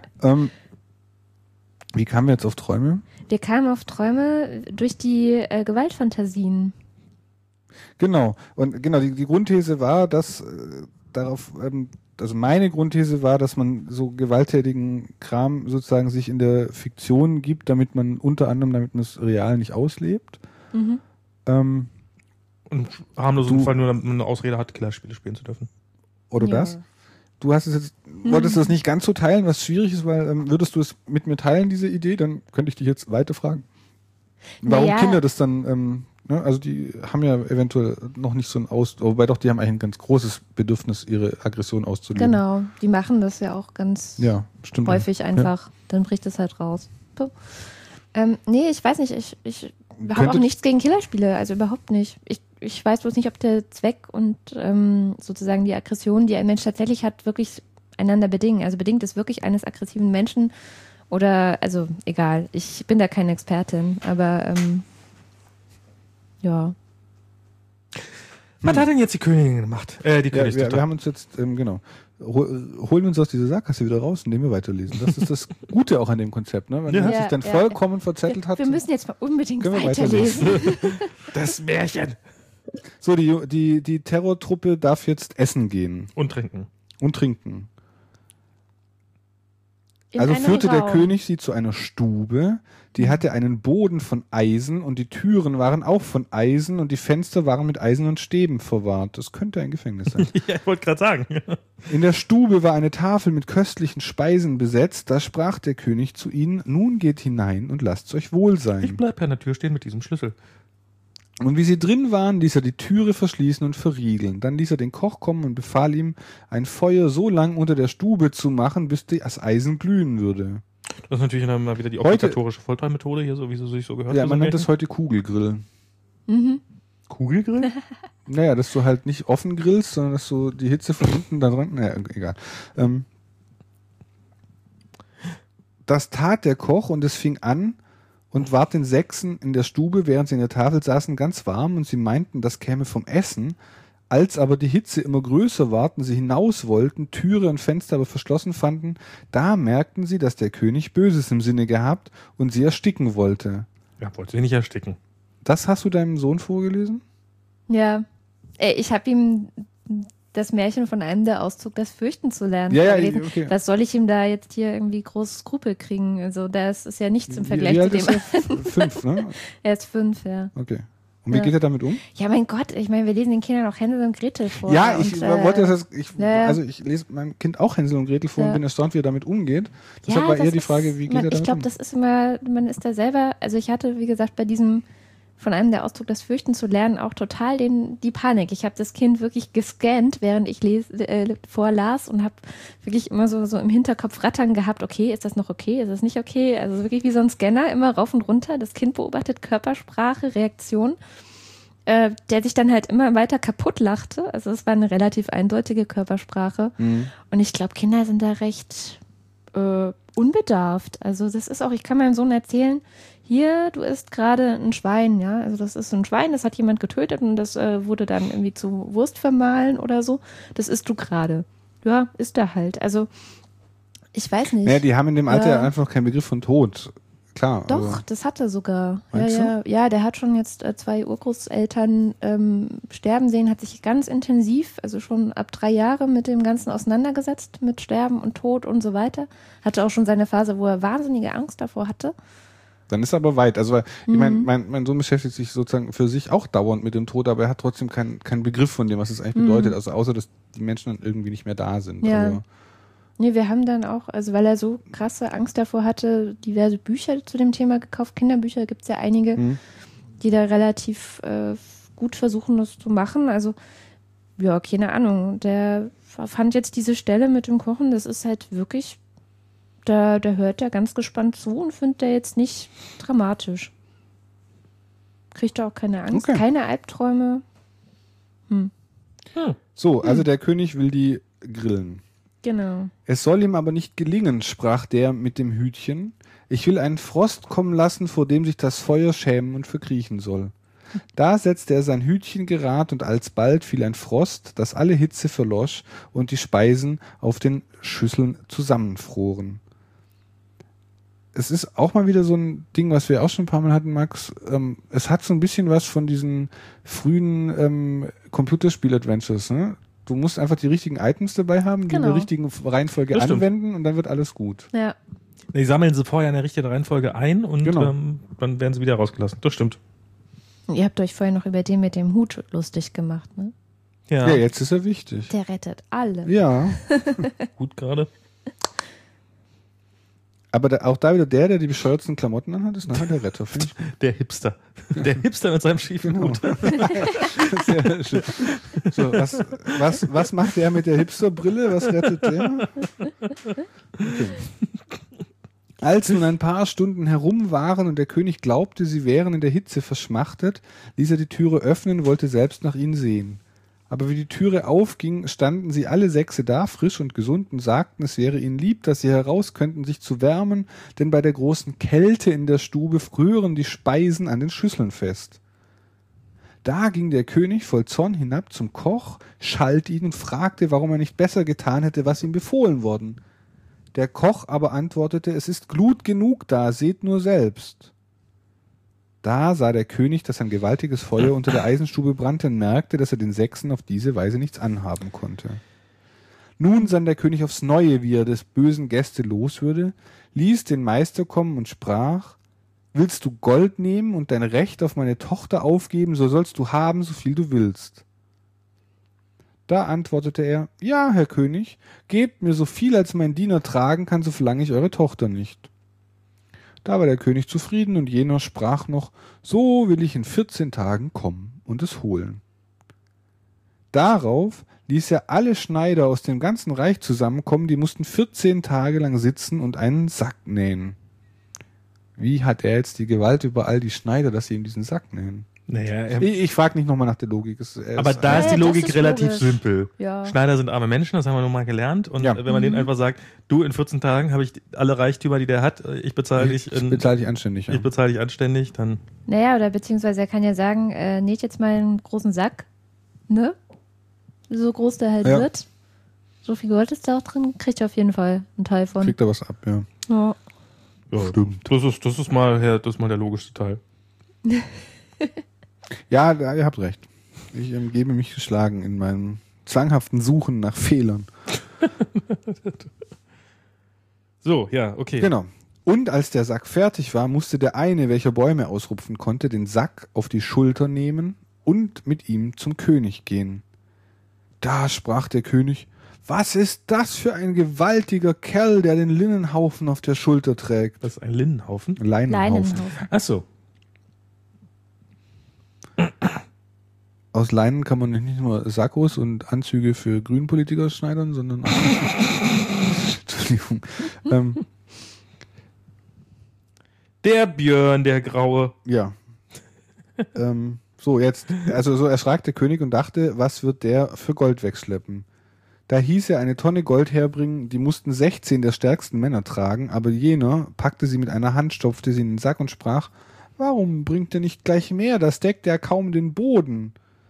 Wie kamen wir jetzt auf Träume? wir kamen auf Träume durch die Gewaltfantasien. Genau. Und genau, die Grundthese war, dass also meine Grundthese war, dass man so gewalttätigen Kram sozusagen sich in der Fiktion gibt, damit man es real nicht auslebt. Mhm. Und harmlos im Fall nur eine Ausrede hat, Killerspiele spielen zu dürfen. Oder Ja. das? Du hast es jetzt, wolltest das nicht ganz so teilen, was schwierig ist, weil würdest du es mit mir teilen, diese Idee, dann könnte ich dich jetzt weiter fragen. Warum Naja. Kinder das dann, also die haben ja eventuell noch nicht so wobei doch, die haben eigentlich ein ganz großes Bedürfnis, ihre Aggression auszuleben. Genau, die machen das ja auch ganz Ja, stimmt. häufig einfach. Dann bricht es halt raus. So. Nee, ich weiß nicht, ich habe auch nichts gegen Killerspiele, also überhaupt nicht. Ich weiß bloß nicht, ob der Zweck und sozusagen die Aggression, die ein Mensch tatsächlich hat, wirklich einander bedingen. Also bedingt es wirklich eines aggressiven Menschen oder, also egal, ich bin da keine Expertin, aber ja. Was hat denn jetzt die Königin gemacht? Die Ja, Königstochter. wir haben uns jetzt, genau, holen wir uns aus dieser Sackgasse wieder raus, indem wir weiterlesen. Das ist das Gute auch an dem Konzept, ne? Wenn man sich dann vollkommen verzettelt hat. Wir müssen jetzt mal unbedingt können wir weiterlesen. Das Märchen. So, die Terrortruppe darf jetzt essen gehen Und trinken. und trinken. In Also einem führte der Raum. König sie zu einer Stube, die hatte einen Boden von Eisen und die Türen waren auch von Eisen und die Fenster waren mit eisernen Stäben verwahrt. Das könnte ein Gefängnis sein. Ja, ich wollte gerade sagen. In der Stube war eine Tafel mit köstlichen Speisen besetzt. Da sprach der König zu ihnen: Nun geht hinein und lasst's euch wohl Ich sein. bleib an der Tür stehen mit diesem Schlüssel. Und wie sie drin waren, ließ er die Türe verschließen und verriegeln. Dann ließ er den Koch kommen und befahl ihm, ein Feuer so lang unter der Stube zu machen, bis das Eisen glühen würde. Das ist natürlich dann mal wieder die Heute- obligatorische Foltermethode hier, so wie sie sich so gehört. Ja, für so man ein nennt das Märchen. heute Kugelgrill. Kugelgrill? Naja, dass du halt nicht offen grillst, sondern dass du die Hitze von unten da dran, naja, egal. Das tat der Koch und es fing an und ward den Sechsen in der Stube, während sie in der Tafel saßen, ganz warm und sie meinten, das käme vom Essen. Als aber die Hitze immer größer ward und sie hinaus wollten, Türe und Fenster aber verschlossen fanden, da merkten sie, dass der König Böses im Sinne gehabt und sie ersticken wollte. Ja, wollte sie nicht ersticken. Das hast du deinem Sohn vorgelesen? Ja. Ich habe ihm das Märchen von einem, der Auszug, das Fürchten zu lernen. Ja, vorgelesen. okay. Was soll ich ihm da jetzt hier irgendwie große Skrupel kriegen? Also das ist ja nichts im Vergleich Wie zu alt dem. ist er? 5, ne? Er ist 5, ja. Okay. Und wie Ja. geht er damit um? Ja, mein Gott, ich meine, wir lesen den Kindern auch Hänsel und Gretel vor. Ja, ich und, wollte das, ja. also ich lese meinem Kind auch Hänsel und Gretel vor und Ja. bin erstaunt, wie er damit umgeht. Deshalb war das eher die ist- Frage, wie geht er damit Ich glaube, um? das ist immer, man ist da selber, also ich hatte, wie gesagt, bei diesem von einem der Ausdruck, das Fürchten zu lernen, auch total die Panik. Ich habe das Kind wirklich gescannt, während ich vorlas und habe wirklich immer so im Hinterkopf rattern gehabt, okay, ist das noch okay, ist das nicht okay? Also wirklich wie so ein Scanner, immer rauf und runter. Das Kind beobachtet Körpersprache, Reaktion, der sich dann halt immer weiter kaputt lachte. Also es war eine relativ eindeutige Körpersprache. Mhm. Und ich glaube, Kinder sind da recht unbedarft. Also das ist auch, ich kann meinem Sohn erzählen, hier, du isst gerade ein Schwein, ja, also das ist ein Schwein, das hat jemand getötet und das wurde dann irgendwie zu Wurst vermahlen oder so. Das isst du gerade. Ja, isst er halt. Also ich weiß nicht. Naja, die haben in dem Alter einfach keinen Begriff von Tod. Klar. Doch, also. das hat er sogar. Meinst du? Ja, der hat schon jetzt 2 Urgroßeltern sterben sehen, hat sich ganz intensiv, also schon ab 3 Jahre mit dem Ganzen auseinandergesetzt, mit Sterben und Tod und so weiter. Hatte auch schon seine Phase, wo er wahnsinnige Angst davor hatte. Dann ist er aber weit. Also ich meine, mein Sohn beschäftigt sich sozusagen für sich auch dauernd mit dem Tod, aber er hat trotzdem keinen Begriff von dem, was es eigentlich bedeutet. Also außer, dass die Menschen dann irgendwie nicht mehr da sind. Ja. Also, Nee, wir haben dann auch, also weil er so krasse Angst davor hatte, diverse Bücher zu dem Thema gekauft. Kinderbücher gibt's ja einige, die da relativ gut versuchen, das zu machen. Also, ja, keine Ahnung. Der fand jetzt diese Stelle mit dem Kochen, das ist halt wirklich, da hört er ganz gespannt zu und findet er jetzt nicht dramatisch. Kriegt er auch keine Angst, keine Albträume. So, also der König will die grillen. Genau. Es soll ihm aber nicht gelingen, sprach der mit dem Hütchen. Ich will einen Frost kommen lassen, vor dem sich das Feuer schämen und verkriechen soll. Da setzte er sein Hütchen gerad und alsbald fiel ein Frost, dass alle Hitze verlosch und die Speisen auf den Schüsseln zusammenfroren. Es ist auch mal wieder so ein Ding, was wir auch schon ein paar Mal hatten, Max. Es hat so ein bisschen was von diesen frühen Computerspiel-Adventures, ne? Du musst einfach die richtigen Items dabei haben, die in der richtigen Reihenfolge anwenden und dann wird alles gut. Ja. Die sammeln sie vorher in der richtigen Reihenfolge ein und Genau. dann werden sie wieder rausgelassen. Das stimmt. Ihr habt euch vorher noch über den mit dem Hut lustig gemacht, ne? Ja, Ja, jetzt ist er wichtig. Der rettet alle. Ja, gut gerade. aber auch da wieder der die bescheuertsten Klamotten anhat, ist nachher der Retter, finde ich gut. Der Hipster. Der Hipster mit seinem schiefen Hut. Sehr schön. So, was macht der mit der Hipsterbrille? Was rettet der? Okay. Als nun ein paar Stunden herum waren und der König glaubte, sie wären in der Hitze verschmachtet, ließ er die Türe öffnen und wollte selbst nach ihnen sehen. Aber wie die Türe aufging, standen sie alle 6 da, frisch und gesund, und sagten, es wäre ihnen lieb, dass sie heraus könnten, sich zu wärmen, denn bei der großen Kälte in der Stube frören die Speisen an den Schüsseln fest. Da ging der König voll Zorn hinab zum Koch, schalt ihn und fragte, warum er nicht besser getan hätte, was ihm befohlen worden. Der Koch aber antwortete, es ist Glut genug da, seht nur selbst. Da sah der König, dass ein gewaltiges Feuer unter der Eisenstube brannte und merkte, dass er den 6 auf diese Weise nichts anhaben konnte. Nun sann der König aufs Neue, wie er des bösen Gäste los würde, ließ den Meister kommen und sprach, willst du Gold nehmen und dein Recht auf meine Tochter aufgeben, so sollst du haben, so viel du willst. Da antwortete er, ja, Herr König, gebt mir so viel, als mein Diener tragen kann, so verlange ich eure Tochter nicht. Da war der König zufrieden und jener sprach noch, so will ich in 14 Tagen kommen und es holen. Darauf ließ er alle Schneider aus dem ganzen Reich zusammenkommen, die mussten 14 Tage lang sitzen und einen Sack nähen. Wie hat er jetzt die Gewalt über all die Schneider, dass sie ihm diesen Sack nähen? Naja, Ich frage nicht nochmal nach der Logik. aber da ist die das Logik ist relativ logisch. simpel. Ja. Schneider sind arme Menschen, das haben wir nun mal gelernt. Und Ja. wenn man denen einfach sagt, du, in 14 Tagen habe ich alle Reichtümer, die der hat, ich bezahle dich, Ich bezahle dich anständig. Ja. ich bezahle dich anständig, dann Naja, oder beziehungsweise er kann ja sagen, näht jetzt mal einen großen Sack, ne? So groß der halt Ja. wird. So viel Gold ist da auch drin, kriegt er auf jeden Fall einen Teil von. Kriegt er was ab, ja. Ja. ja, Stimmt. das ist mal der logischste Teil. Ja, ihr habt recht. Ich gebe mich geschlagen in meinem zwanghaften Suchen nach Fehlern. So, ja, okay. Genau. Und als der Sack fertig war, musste der eine, welcher Bäume ausrupfen konnte, den Sack auf die Schulter nehmen und mit ihm zum König gehen. Da sprach der König, was ist das für ein gewaltiger Kerl, der den Linnenhaufen auf der Schulter trägt? Das ist ein Linnenhaufen. Leinenhaufen. Leinenhaufen. Ach so. Aus Leinen kann man nicht nur Sakkos und Anzüge für Grünpolitiker schneidern, sondern auch Entschuldigung. Der Björn, der Graue. Ja. So, jetzt, also so erschrak der König und dachte, was wird der für Gold wegschleppen? Da hieß er eine Tonne Gold herbringen, die mussten 16 der stärksten Männer tragen, aber jener packte sie mit einer Hand, stopfte sie in den Sack und sprach, warum bringt ihr nicht gleich mehr, das deckt ja kaum den Boden.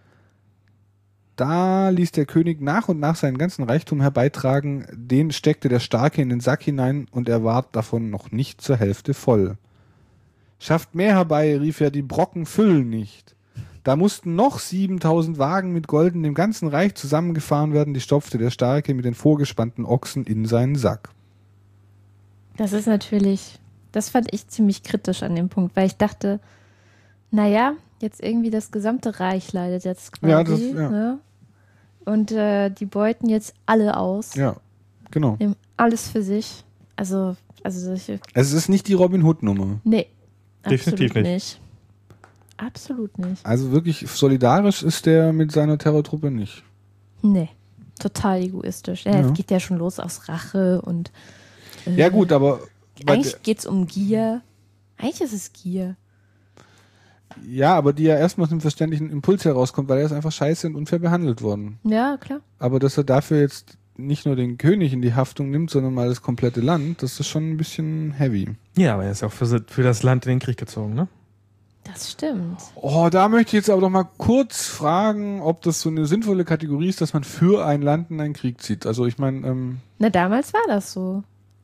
Da ließ der König nach und nach seinen ganzen Reichtum herbeitragen, den steckte der Starke in den Sack hinein und er ward davon noch nicht zur Hälfte voll. Schafft mehr herbei, rief er, die Brocken füllen nicht. Da mussten noch 7000 Wagen mit Gold in dem ganzen Reich zusammengefahren werden, die stopfte der Starke mit den vorgespannten Ochsen in seinen Sack. Das ist natürlich, das fand ich ziemlich kritisch an dem Punkt, weil ich dachte, naja, jetzt irgendwie das gesamte Reich leidet jetzt quasi. Ja. Ne? Und die beuten jetzt alle aus. Ja, genau. Nehmen alles für sich. Also solche. Es ist nicht die Robin Hood-Nummer. Nee, Definitiv absolut nicht. Absolut nicht. Also wirklich solidarisch ist der mit seiner Terrortruppe nicht. Nee, total egoistisch. Ja, Ja. es geht ja schon los aus Rache und Ja gut, aber eigentlich geht's um Gier. Eigentlich ist es Gier. ja, aber die ja erstmal aus einem verständlichen Impuls herauskommt, weil er ist einfach scheiße und unfair behandelt worden. Ja, klar. Aber dass er dafür jetzt nicht nur den König in die Haftung nimmt, sondern mal das komplette Land, das ist schon ein bisschen heavy. Ja, aber er ist auch für das Land in den Krieg gezogen, ne? Das stimmt. Oh, da möchte ich jetzt aber doch mal kurz fragen, ob das so eine sinnvolle Kategorie ist, dass man für ein Land in einen Krieg zieht. Also ich meine, Na, damals war das so.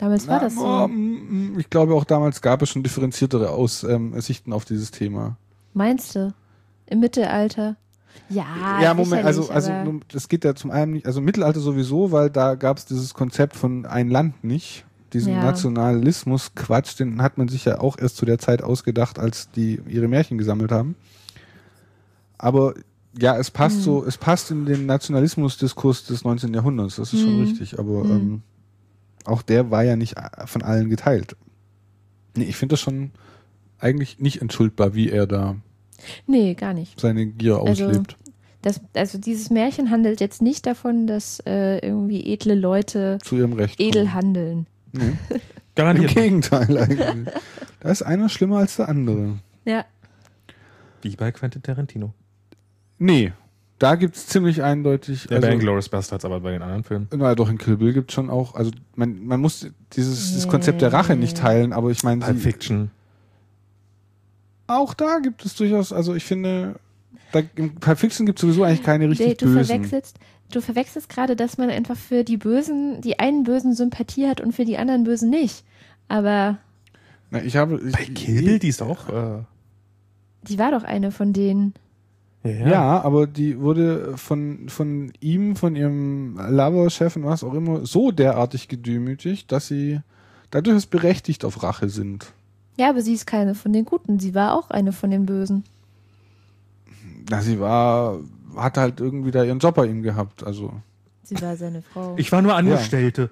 ich glaube auch damals gab es schon differenziertere Sichten auf dieses Thema. Meinst du? Im Mittelalter? Ja, Ja, Moment, sicherlich, also aber das geht ja zum einen nicht, also im Mittelalter sowieso, weil da gab es dieses Konzept von ein Land nicht. Diesen Ja. Nationalismus-Quatsch, den hat man sich ja auch erst zu der Zeit ausgedacht, als die ihre Märchen gesammelt haben. Aber ja, es passt es passt in den Nationalismus-Diskurs des 19. Jahrhunderts, das ist schon richtig. Aber auch der war ja nicht von allen geteilt. Nee, ich finde das schon eigentlich nicht entschuldbar, wie er da nee, gar nicht. seine Gier Also, auslebt. Also dieses Märchen handelt jetzt nicht davon, dass irgendwie edle Leute Zu ihrem Recht. edel kommen. handeln. Nee. Im Garantiert. Gegenteil eigentlich. Da ist einer schlimmer als der andere. Ja. Wie bei Quentin Tarantino. Nee, da gibt's ziemlich eindeutig. Der bei Inglourious Basterds, aber bei den anderen Filmen. Na doch, in Kill Bill gibt's schon auch, also man muss das Konzept der Rache nicht teilen, aber ich meine, Pulp Fiction. auch da gibt es durchaus, also ich finde, im Pulp Fiction gibt es sowieso eigentlich keine richtig Du Bösen. verwechselst gerade, dass man einfach für die einen Bösen Sympathie hat und für die anderen Bösen nicht. Aber Na, Bei Kill Bill, die ist auch. die war doch eine von denen. Ja, aber die wurde von ihm, von ihrem Lover-Chef und was auch immer, so derartig gedemütigt, dass sie dadurch berechtigt auf Rache sind. Ja, aber sie ist keine von den Guten. Sie war auch eine von den Bösen. Na, hat halt irgendwie da ihren Job bei ihm gehabt, also. Sie war seine Frau. Ich war nur Angestellte.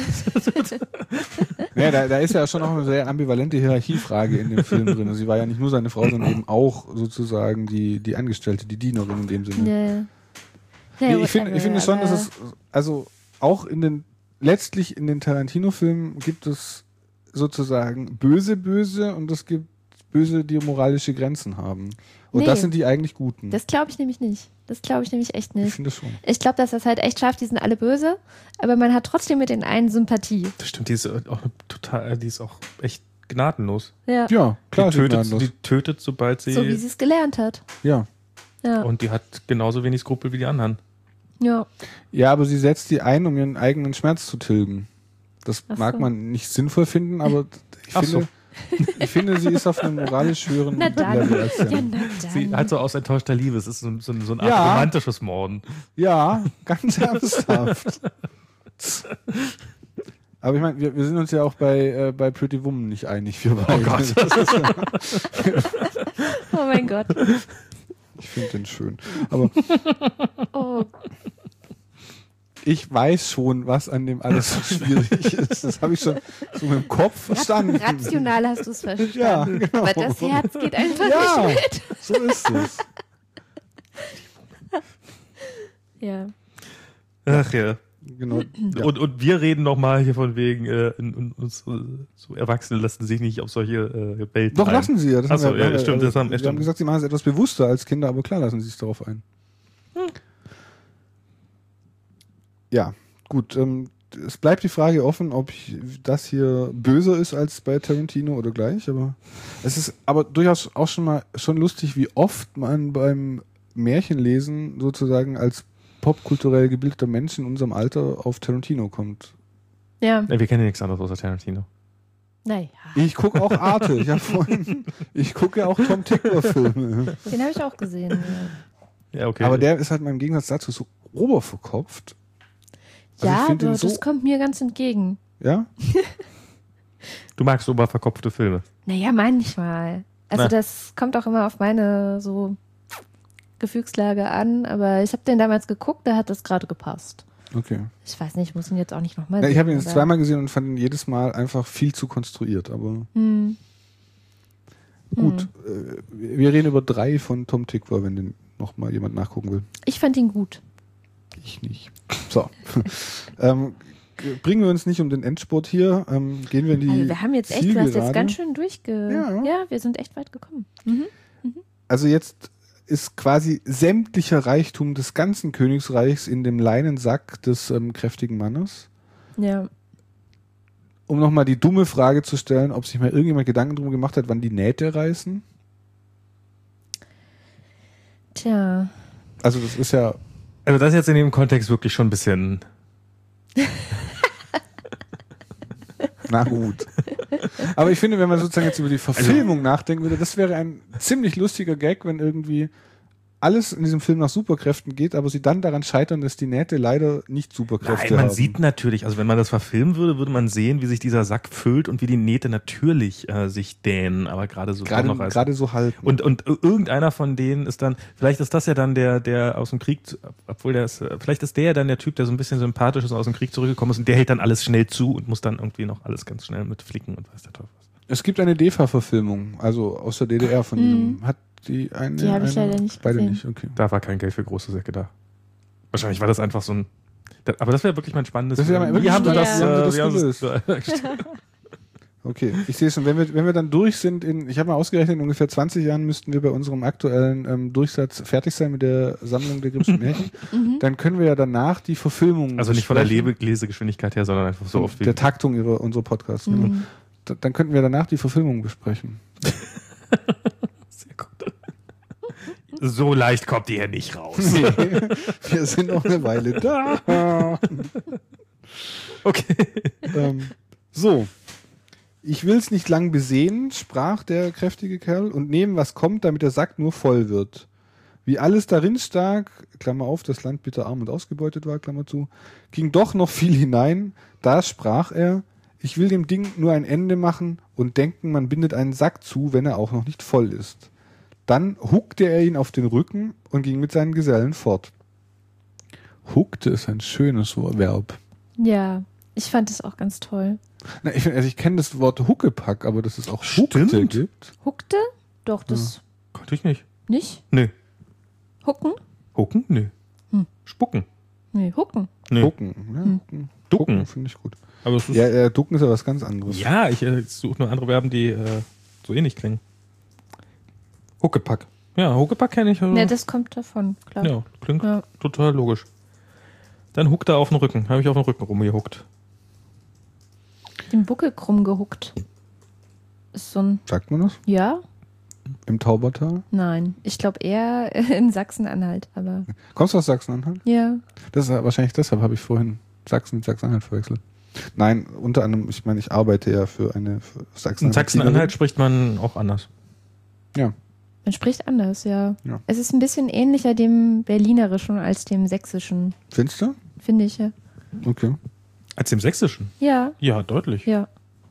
Ja, da ist ja schon noch eine sehr ambivalente Hierarchiefrage in dem Film drin. Also sie war ja nicht nur seine Frau, sondern eben auch sozusagen die Angestellte, die Dienerin in dem Sinne. Ja, Ich finde schon, dass es, also auch letztlich in den Tarantino-Filmen gibt es sozusagen Böse und es gibt Böse, die moralische Grenzen haben. Und Nee. das sind die eigentlich Guten. Das glaube ich nämlich nicht. Das glaube ich nämlich echt Ich nicht. finde schon. Ich glaube, dass das halt echt schafft, die sind alle böse, aber man hat trotzdem mit den einen Sympathie. Das stimmt, die ist auch echt gnadenlos. Ja. Ja, klar, Die tötet, sobald sie. So wie sie es gelernt hat. ja. Ja. Und die hat genauso wenig Skrupel wie die anderen. Ja. Ja, aber sie setzt die ein, um ihren eigenen Schmerz zu tilgen. Das Ach mag so. man nicht sinnvoll finden, aber Ach so. ich finde, sie ist auf einem moralisch höheren Na dann. Level als der. Ja, na Sie dann. hat so aus enttäuschter Liebe. Es ist so eine Art Ja. romantisches Morden. Ja, ganz ernsthaft. Aber ich meine, wir sind uns ja auch bei Pretty Woman nicht einig, wir beide. Gott. Oh mein Gott. Ich finde den schön. Aber Oh, ich weiß schon, was an dem alles so schwierig ist. Das habe ich schon so mit dem Kopf verstanden. rational hast du es verstanden. Ja, genau. Aber das Herz geht einfach Ja, nicht mit. so ist es. Ja. Ach ja. Genau. Ja. Und wir reden noch mal hier von wegen, so Erwachsene lassen sich nicht auf solche Welten Doch, ein. lassen sie ja. Das Ach so, haben wir, ja, stimmt, das haben- wir stimmt. haben gesagt, sie machen es etwas bewusster als Kinder, aber klar lassen sie sich darauf ein. Ja, Gut, es bleibt die Frage offen, ob das hier böser ist als bei Tarantino oder gleich, aber es ist aber durchaus auch schon lustig, wie oft man beim Märchenlesen sozusagen als popkulturell gebildeter Mensch in unserem Alter auf Tarantino kommt. Ja. Wir kennen ja nichts anderes außer Tarantino. Naja. Ich gucke auch Arte. Ich gucke ja auch Tom Tykwer-Filme. Den habe ich auch gesehen. Ja, Ja, okay. Aber der ist halt im Gegensatz dazu so oberverkopft. Also ich ja, find den aber das kommt mir ganz entgegen. Ja? Du magst oberverkopfte Filme. Naja, manchmal. Also Na. das kommt auch immer auf meine so Gefühlslage an, aber ich habe den damals geguckt, da hat das gerade gepasst. Okay. Ich weiß nicht, ich muss ihn jetzt auch nicht nochmal Na, sehen. ich habe ihn jetzt aber- zweimal gesehen und fand ihn jedes Mal einfach viel zu konstruiert, aber gut. Wir reden über 3 von Tom Tykwer, wenn den noch mal jemand nachgucken will. Ich fand ihn gut. Ich nicht. So. Bringen wir uns nicht um den Endspurt hier. Gehen wir in die Also wir haben jetzt echt, du hast Zielgerade. jetzt ganz schön Ja. Ja, wir sind echt weit gekommen. Mhm. Also jetzt ist quasi sämtlicher Reichtum des ganzen Königsreichs in dem Leinensack des kräftigen Mannes. Ja. Um nochmal die dumme Frage zu stellen, ob sich mal irgendjemand Gedanken drum gemacht hat, wann die Nähte reißen. Tja. Also das ist ja... Also das ist jetzt in dem Kontext wirklich schon ein bisschen... Na gut. Aber ich finde, wenn man sozusagen jetzt über die Verfilmung nachdenken würde, das wäre ein ziemlich lustiger Gag, wenn irgendwie alles in diesem Film nach Superkräften geht, aber sie dann daran scheitern, dass die Nähte leider nicht Superkräfte Nein, man haben. sieht natürlich, also wenn man das verfilmen würde, würde man sehen, wie sich dieser Sack füllt und wie die Nähte natürlich sich dänen, aber gerade so doch noch als gerade so halten. und irgendeiner von denen ist dann, vielleicht ist das ja dann der aus dem Krieg, obwohl der ist, vielleicht ist der ja dann der Typ, der so ein bisschen sympathisch ist und aus dem Krieg zurückgekommen ist und der hält dann alles schnell zu und muss dann irgendwie noch alles ganz schnell mit flicken und weiß der Teufel was. Es gibt eine DEFA-Verfilmung, also aus der DDR von diesem. Hat die eine? Die habe ich leider nicht Beide gesehen. nicht, okay. Da war kein Geld für große Säcke da. Wahrscheinlich war das einfach so ein, aber das wäre wirklich mal ein spannendes. Das wäre mal Wie wirklich haben sie spannend. das, Ja. wie haben sie das Okay, ich sehe schon, wenn wir dann durch sind, ich habe mal ausgerechnet, in ungefähr 20 Jahren müssten wir bei unserem aktuellen Durchsatz fertig sein mit der Sammlung der Grimmschen Märchen. Dann können wir ja danach die Verfilmung Also nicht von der besprechen. Lesegeschwindigkeit her, sondern einfach so oft wie. Der Taktung unserer Podcasts. Genau. Dann könnten wir danach die Verfilmung besprechen. Sehr gut. So leicht kommt die hier nicht raus. Wir sind noch eine Weile da. Okay. So. Ich will's nicht lang besehen, sprach der kräftige Kerl, und nehmen, was kommt, damit der Sack nur voll wird. Wie alles darin stak, Klammer auf, das Land bitter arm und ausgebeutet war, Klammer zu, ging doch noch viel hinein. Da sprach er, ich will dem Ding nur ein Ende machen und denken, man bindet einen Sack zu, wenn er auch noch nicht voll ist. Dann huckte er ihn auf den Rücken und ging mit seinen Gesellen fort. Huckte ist ein schönes Verb. Ja, ich fand es auch ganz toll. Na, ich kenne das Wort Huckepack, aber dass es auch Huckte Stimmt. gibt. Huckte? Doch, das Konnte ich nicht. nicht. Nö. Hucken? Hucken? Nö. Spucken? Nee, hucken. Nö. Hucken. Ja, Hucken. Ducken. Hucken finde ich gut. Aber es ist, Ja, Ducken ist ja was ganz anderes. ja, ich suche nur andere Verben, die so ähnlich klingen. Huckepack. Ja, Huckepack kenne ich. Ne, das kommt davon, klar. Ja, klingt Ja. total logisch. Dann huckt er auf den Rücken. Habe ich auf den Rücken rumgehuckt. Den Buckel krumm gehuckt. Ist so ein, Sagt man das? ja? Im Taubertal? Nein. Ich glaube eher in Sachsen-Anhalt, aber Kommst du aus Sachsen-Anhalt? ja. Das ist wahrscheinlich deshalb habe ich vorhin Sachsen mit Sachsen-Anhalt verwechselt. Nein, unter anderem, ich meine, ich arbeite ja für eine für In Sachsen-Anhalt. Sachsen-Anhalt spricht man auch anders. Ja. Man spricht anders, ja. Ja. Es ist ein bisschen ähnlicher dem Berlinerischen als dem Sächsischen, Findest du? finde ich ja. Okay. Als im Sächsischen? Ja, Ja, deutlich. ja.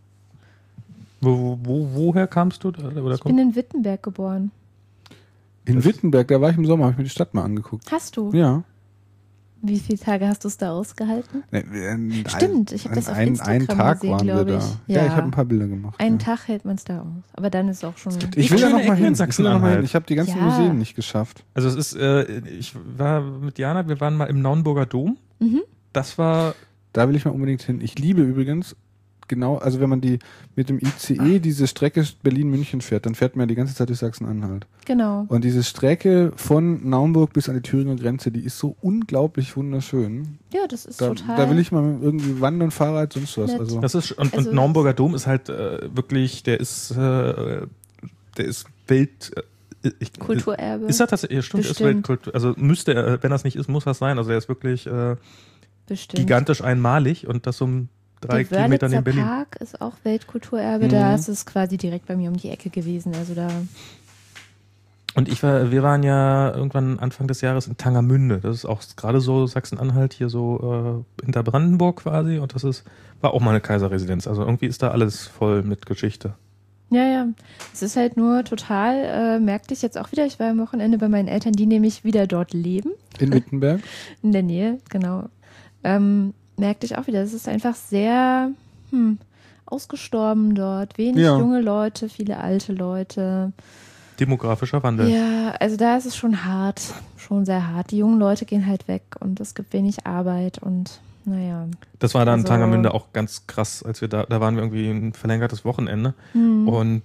Woher kamst du? Oder Ich bin in Wittenberg geboren. In Wittenberg, da war ich im Sommer, habe ich mir die Stadt mal angeguckt. Hast du? Ja. Wie viele Tage hast du es da ausgehalten? Ne, Stimmt, ich habe das auf Instagram einen Tag gesehen, waren wir glaube da. ich. Ja, ich habe ein paar Bilder gemacht. Einen ja. Tag hält man es da aus. Aber dann ist auch schon... Ich will da Schöne noch mal Ecken in hin. Sachsen-Anhalt. Ich habe die ganzen Ja. Museen nicht geschafft. Also es ist, ich war mit Jana, wir waren mal im Naunburger Dom. Das war, Da will ich mal unbedingt hin. Ich liebe übrigens genau, also wenn man mit dem ICE diese Strecke Berlin-München fährt, dann fährt man ja die ganze Zeit durch Sachsen-Anhalt. Genau. Und diese Strecke von Naumburg bis an die Thüringer Grenze, die ist so unglaublich wunderschön. Ja, das ist Da total. will ich mal irgendwie wandern, Fahrrad, sonst was. Nett. Also Das ist, und Also- Naumburger Dom ist halt wirklich, der ist Welt... Kulturerbe. Ist er tatsächlich, ja, stimmt, ist Bestimmt. Weltkultur. Also müsste er, wenn das nicht ist, muss das sein. Also der ist wirklich Bestimmt. gigantisch einmalig und das um 3 Der Kilometer Wörlitzer neben Berlin. Park ist auch Weltkulturerbe. Da ist es quasi direkt bei mir um die Ecke gewesen. Also da. Und wir waren ja irgendwann Anfang des Jahres in Tangermünde. Das ist auch gerade so Sachsen-Anhalt, hier so hinter Brandenburg quasi. Und war auch mal eine Kaiserresidenz. Also irgendwie ist da alles voll mit Geschichte. Ja. Es ist halt nur total, merkte ich jetzt auch wieder. Ich war am Wochenende bei meinen Eltern, die nämlich wieder dort leben. in Wittenberg. In der Nähe, genau. Merkte ich auch wieder. Es ist einfach sehr ausgestorben dort. Wenig Ja. junge Leute, viele alte Leute. Demografischer Wandel. Ja, also da ist es schon hart. Schon sehr hart. Die jungen Leute gehen halt weg und es gibt wenig Arbeit und naja. Das war dann in Also- Tangermünde auch ganz krass, als wir da waren wir irgendwie ein verlängertes Wochenende. Hm. Und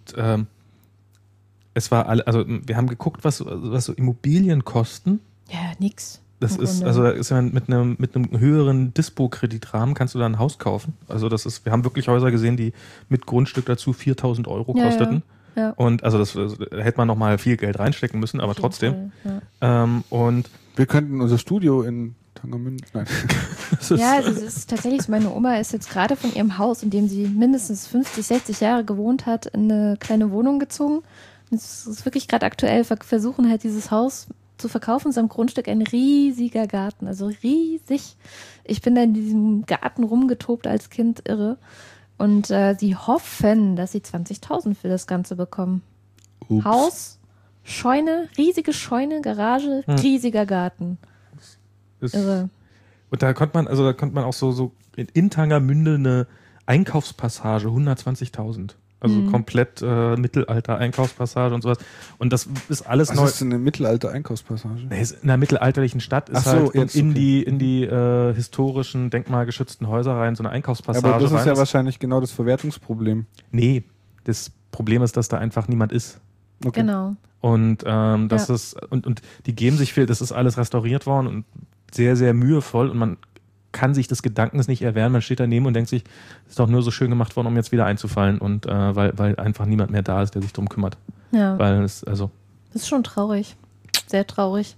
es war also wir haben geguckt, was so Immobilien kosten. Ja, nix. Das Im ist, Grunde. also da ist ja mit einem höheren Dispo-Kreditrahmen kannst du da ein Haus kaufen. Also wir haben wirklich Häuser gesehen, die mit Grundstück dazu 4.000 Euro Ja, kosteten. Ja. Und also da hätte man noch mal viel Geld reinstecken müssen, aber Auf jeden trotzdem. Fall, ja. Und Wir könnten unser Studio in Tangermünde, nein. es ist, Ja, also es ist tatsächlich so, meine Oma ist jetzt gerade von ihrem Haus, in dem sie mindestens 50, 60 Jahre gewohnt hat, in eine kleine Wohnung gezogen. Und es ist wirklich gerade aktuell, versuchen halt dieses Haus zu verkaufen. Es ist am Grundstück ein riesiger Garten, also riesig. Ich bin da in diesem Garten rumgetobt als Kind, irre. Und sie hoffen, dass sie 20.000 für das Ganze bekommen. Ups. Haus, Scheune, riesige Scheune, Garage, riesiger Garten. ist, Irre. und da konnte man auch so in Tangermünde eine Einkaufspassage 120.000. Also komplett Mittelalter-Einkaufspassage und sowas. Und das ist alles Was neu. ist denn eine Mittelalter-Einkaufspassage? Nee, ist in einer mittelalterlichen Stadt ist Ach so, halt jetzt, in okay. die historischen, denkmalgeschützten Häuser rein so eine Einkaufspassage Aber das ist rein. ja wahrscheinlich genau das Verwertungsproblem. Nee, das Problem ist, dass da einfach niemand ist. Okay. Genau. Und das Ja. ist und die geben sich viel, das ist alles restauriert worden und sehr, sehr mühevoll und man kann sich des Gedankens nicht erwehren. Man steht daneben und denkt sich, ist doch nur so schön gemacht worden, um jetzt wieder einzufallen und weil einfach niemand mehr da ist, der sich drum kümmert. Ja. Weil es, also Das ist schon traurig. Sehr traurig.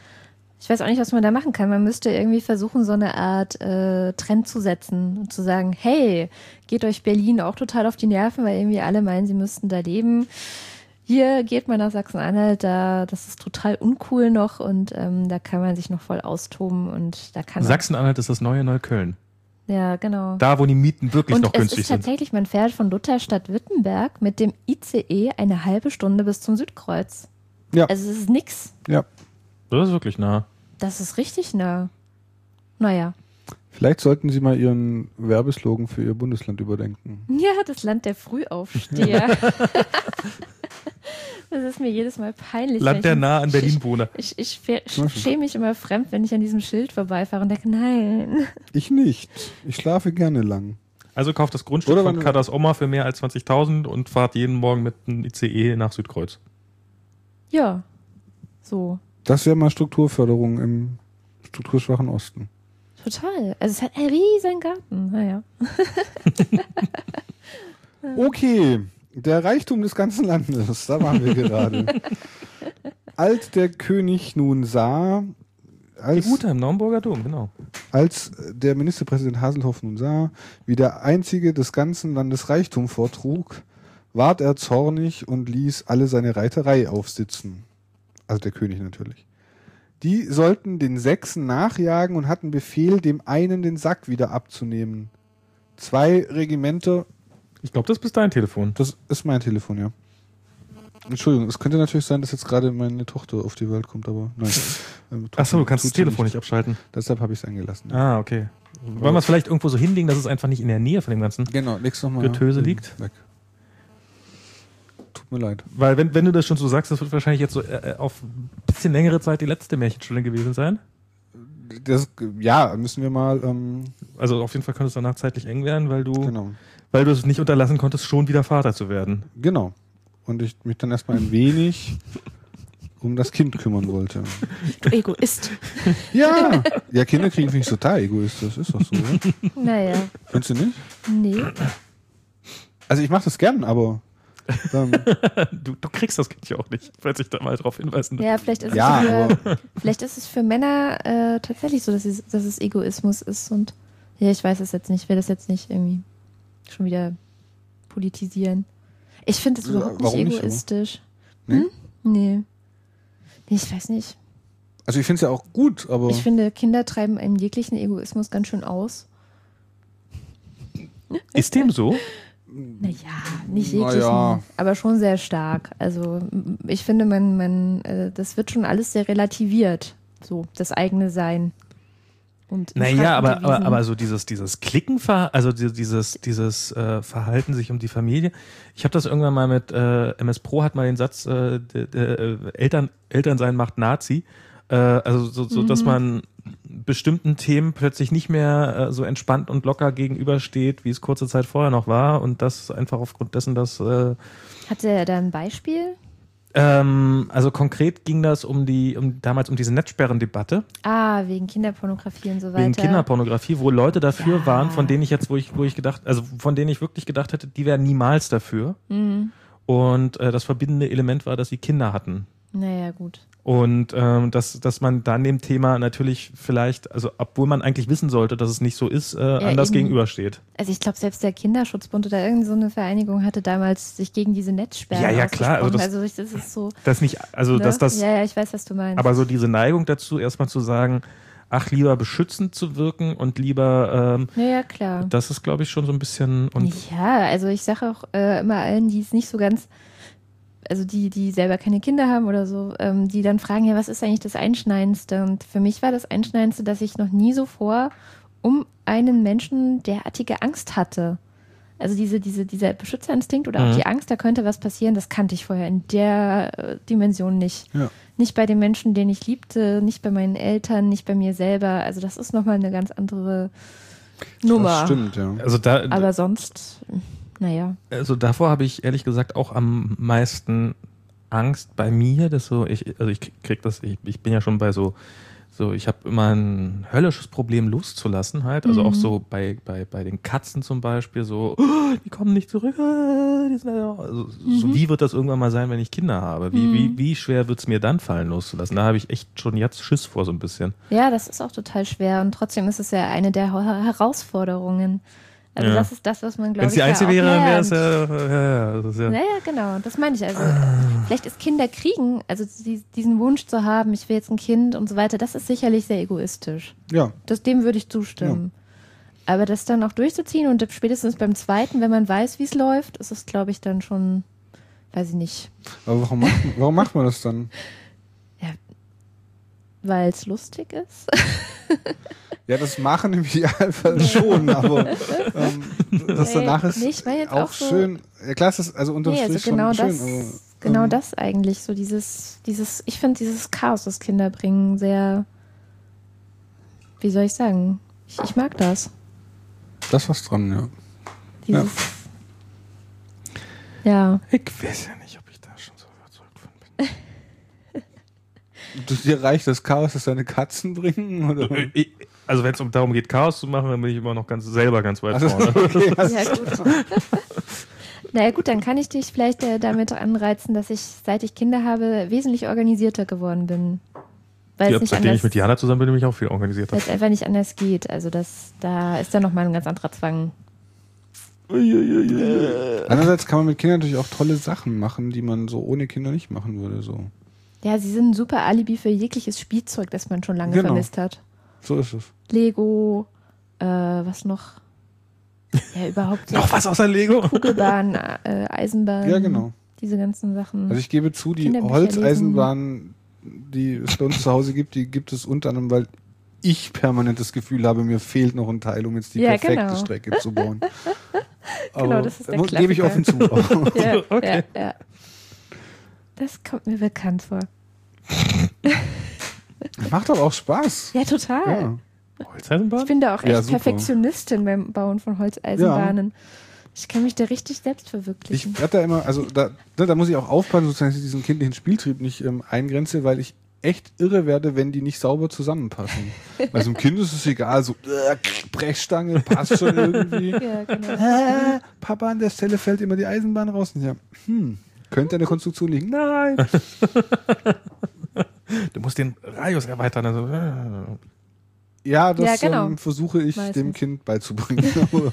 Ich weiß auch nicht, was man da machen kann. Man müsste irgendwie versuchen, so eine Art Trend zu setzen und zu sagen, hey, geht euch Berlin auch total auf die Nerven, weil irgendwie alle meinen, sie müssten da leben. Hier geht man nach Sachsen-Anhalt, das ist total uncool noch und da kann man sich noch voll austoben und da kann Sachsen-Anhalt ist das neue Neukölln. Ja, genau. Da, wo die Mieten wirklich Und noch es günstig ist sind. tatsächlich, man fährt von Lutherstadt-Wittenberg mit dem ICE eine halbe Stunde bis zum Südkreuz. Ja. Also es ist nix. Ja. Das ist wirklich nah. Das ist richtig nah. Naja. Vielleicht sollten Sie mal Ihren Werbeslogan für Ihr Bundesland überdenken. Ja, das Land der Frühaufsteher. Das ist mir jedes Mal peinlich. Land der wenn nah an Berlin wohne. Ich schäme mich immer fremd, wenn ich an diesem Schild vorbeifahre und denke, nein. Ich nicht. Ich schlafe gerne lang. Also kauft das Grundstück Oder von wenn- Kadas Oma für mehr als 20.000 und fahrt jeden Morgen mit einem ICE nach Südkreuz. Ja, so. Das wäre mal Strukturförderung im strukturschwachen Osten. Total. Also es hat einen riesen Garten. Naja. Okay, der Reichtum des ganzen Landes, da waren wir gerade. Als der König nun sah, Die als Ute im Naumburger Dom, genau. Als der Ministerpräsident Haselhoff nun sah, wie der Einzige des ganzen Landes Reichtum vortrug, ward er zornig und ließ alle seine Reiterei aufsitzen. Also der König natürlich. Die sollten den Sechsen nachjagen und hatten Befehl, dem einen den Sack wieder abzunehmen. 2 Regimenter, Ich glaube, das ist bis dein Telefon. das ist mein Telefon, ja. Entschuldigung, es könnte natürlich sein, dass jetzt gerade meine Tochter auf die Welt kommt, aber nein. Achso, du kannst das tut sie Telefon nicht abschalten. Deshalb habe ich es eingelassen. Ja. Ah, okay. Wollen wir es vielleicht irgendwo so hinlegen, dass es einfach nicht in der Nähe von dem ganzen Genau, leg's nochmal Getöse liegt? weg. Tut mir leid. Weil wenn du das schon so sagst, das wird wahrscheinlich jetzt so auf ein bisschen längere Zeit die letzte Märchenstunde gewesen sein. Das, ja, müssen wir mal, Also auf jeden Fall könnte es danach zeitlich eng werden, weil du genau. weil du es nicht unterlassen konntest, schon wieder Vater zu werden. Genau. Und ich mich dann erstmal ein wenig um das Kind kümmern wollte. Du Egoist. Ja, Kinder kriegen finde ich total egoistisch. Ist doch so, oder? Naja. Findest du nicht? Nee. Also ich mache das gern, aber Du kriegst das Kind ja auch nicht, falls ich da mal drauf hinweisen darf. Ja, vielleicht ist, Ja, vielleicht ist es für Männer tatsächlich so, dass es Egoismus ist. Und ja, ich weiß es jetzt nicht. Ich will das jetzt nicht irgendwie schon wieder politisieren. Ich finde es überhaupt nicht Warum nicht so? egoistisch. Nee? Hm? Nee. Ich weiß nicht. also ich finde es ja auch gut, aber Ich finde, Kinder treiben einen jeglichen Egoismus ganz schön aus. Ist dem so? Naja, nicht Na jeglichen, ja. aber schon sehr stark. Also ich finde, das wird schon alles sehr relativiert, so das eigene Sein. Und in Naja, Frage gewiesen. aber so dieses Klicken, also dieses Verhalten sich um die Familie. Ich habe das irgendwann mal mit MS Pro hat mal den Satz, Elternsein macht Nazi. Also so dass man bestimmten Themen plötzlich nicht mehr so entspannt und locker gegenübersteht, wie es kurze Zeit vorher noch war, und das einfach aufgrund dessen, dass Hat er da ein Beispiel? also konkret ging das damals um diese Netzsperrendebatte Wegen Kinderpornografie und so weiter. wegen Kinderpornografie, wo Leute dafür Ja. waren, von denen ich wirklich gedacht hätte, die wären niemals dafür. Mhm. Und das verbindende Element war, dass sie Kinder hatten. Naja, gut. Und dass man dann dem Thema natürlich vielleicht, also obwohl man eigentlich wissen sollte, dass es nicht so ist, anders eben. gegenübersteht. Also ich glaube, selbst der Kinderschutzbund oder irgend so eine Vereinigung hatte damals sich gegen diese Netzsperren Ja, klar, also ausgesprochen. das- das ist so. Das nicht, also Ne? dass das, Ja, ich weiß, was du meinst. aber so diese Neigung dazu, erstmal zu sagen, ach, lieber beschützend zu wirken und lieber, ja, klar. das ist, glaube ich, schon so ein bisschen, und Ja, also ich sage auch immer allen, die es nicht so ganz, also die selber keine Kinder haben oder so, die dann fragen, ja, was ist eigentlich das Einschneidendste? Und für mich war das Einschneidendste, dass ich noch nie so um einen Menschen derartige Angst hatte. Also dieser Beschützerinstinkt oder auch die Angst, da könnte was passieren, das kannte ich vorher in der Dimension nicht. Ja. Nicht bei den Menschen, den ich liebte, nicht bei meinen Eltern, nicht bei mir selber. Also das ist nochmal eine ganz andere Nummer. das stimmt, ja. also da, Aber sonst, naja. also davor habe ich ehrlich gesagt auch am meisten Angst bei mir, dass so, ich krieg das, ich bin ja schon bei so, ich habe immer ein höllisches Problem loszulassen halt, also auch so bei den Katzen zum Beispiel, so, die kommen nicht zurück, die sind also, so wie wird das irgendwann mal sein, wenn ich Kinder habe? Wie schwer wird es mir dann fallen, loszulassen? Da habe ich echt schon jetzt Schiss vor, so ein bisschen. Ja, das ist auch total schwer und trotzdem ist es ja eine der Herausforderungen. Also Ja. das ist das, was man, Wenn glaube es ich, die einzige wäre, dann wäre es lernt. ja, das ist ja. Ja, genau, das meine ich. Also vielleicht ist Kinder kriegen, also diesen Wunsch zu haben, ich will jetzt ein Kind und so weiter, das ist sicherlich sehr egoistisch. Ja, Dem würde ich zustimmen. Aber das dann auch durchzuziehen und spätestens beim zweiten, wenn man weiß, wie es läuft, ist es, glaube ich, dann schon, weiß ich nicht, aber warum macht man das dann? weil es lustig ist. Ja, das machen im Idealfall schon, aber das danach ist Nee, ich meine jetzt auch auch so- schön. Ja klar, es ist also unterm Nee, Strich also genau schon das, schön, aber genau das eigentlich, so dieses, ich finde dieses Chaos, das Kinder bringen, sehr, wie soll ich sagen, ich mag das. da ist was dran, ja. Dieses, ja. Ich weiß ja nicht, ob ich da schon so überzeugt von bin. Dir reicht das Chaos, das deine Katzen bringen? Oder? Also wenn es darum geht, Chaos zu machen, dann bin ich immer noch selber ganz weit vorne. Okay, Ja, gut. Naja gut, dann kann ich dich vielleicht damit anreizen, dass ich, seit ich Kinder habe, wesentlich organisierter geworden bin. Weil es nicht Seitdem ich anders, mit Jana zusammen bin, bin ich auch viel organisierter. weil es einfach nicht anders geht. Also da ist dann nochmal ein ganz anderer Zwang. Andererseits kann man mit Kindern natürlich auch tolle Sachen machen, die man so ohne Kinder nicht machen würde. So, Ja, sie sind ein super Alibi für jegliches Spielzeug, das man schon lange Genau. vermisst hat. so ist es. Lego, was noch? Ja, überhaupt so Noch was außer Lego? Kugelbahn, Eisenbahn. Ja, genau. Diese ganzen Sachen. Also ich gebe zu, die Kinderbücher Holzeisenbahn, die es bei uns zu Hause gibt, die gibt es unter anderem, weil ich permanent das Gefühl habe, mir fehlt noch ein Teil, um jetzt die Ja, perfekte genau. Strecke zu bauen. Genau, das ist der gebe ich Klassiker. offen zu. ja, Okay. ja. Das kommt mir bekannt vor. Macht aber auch Spaß. Ja, total. Ja. Ich Holzeisenbahn? bin da auch Ja, echt super. Perfektionistin beim Bauen von Holzeisenbahnen. Ich kann mich da richtig selbst verwirklichen. Ich werde da immer, also da muss ich auch aufpassen, sozusagen, dass ich diesen kindlichen Spieltrieb nicht eingrenze, weil ich echt irre werde, wenn die nicht sauber zusammenpassen. Bei so einem Kind ist es egal, so Brechstange, passt schon irgendwie. Ja, genau. Papa, an der Stelle fällt immer die Eisenbahn raus. Und ja, könnte an der Konstruktion liegen. Nein! Du musst den Radius erweitern. Also, Ja, das Ja, genau. versuche ich Meistens. dem Kind beizubringen.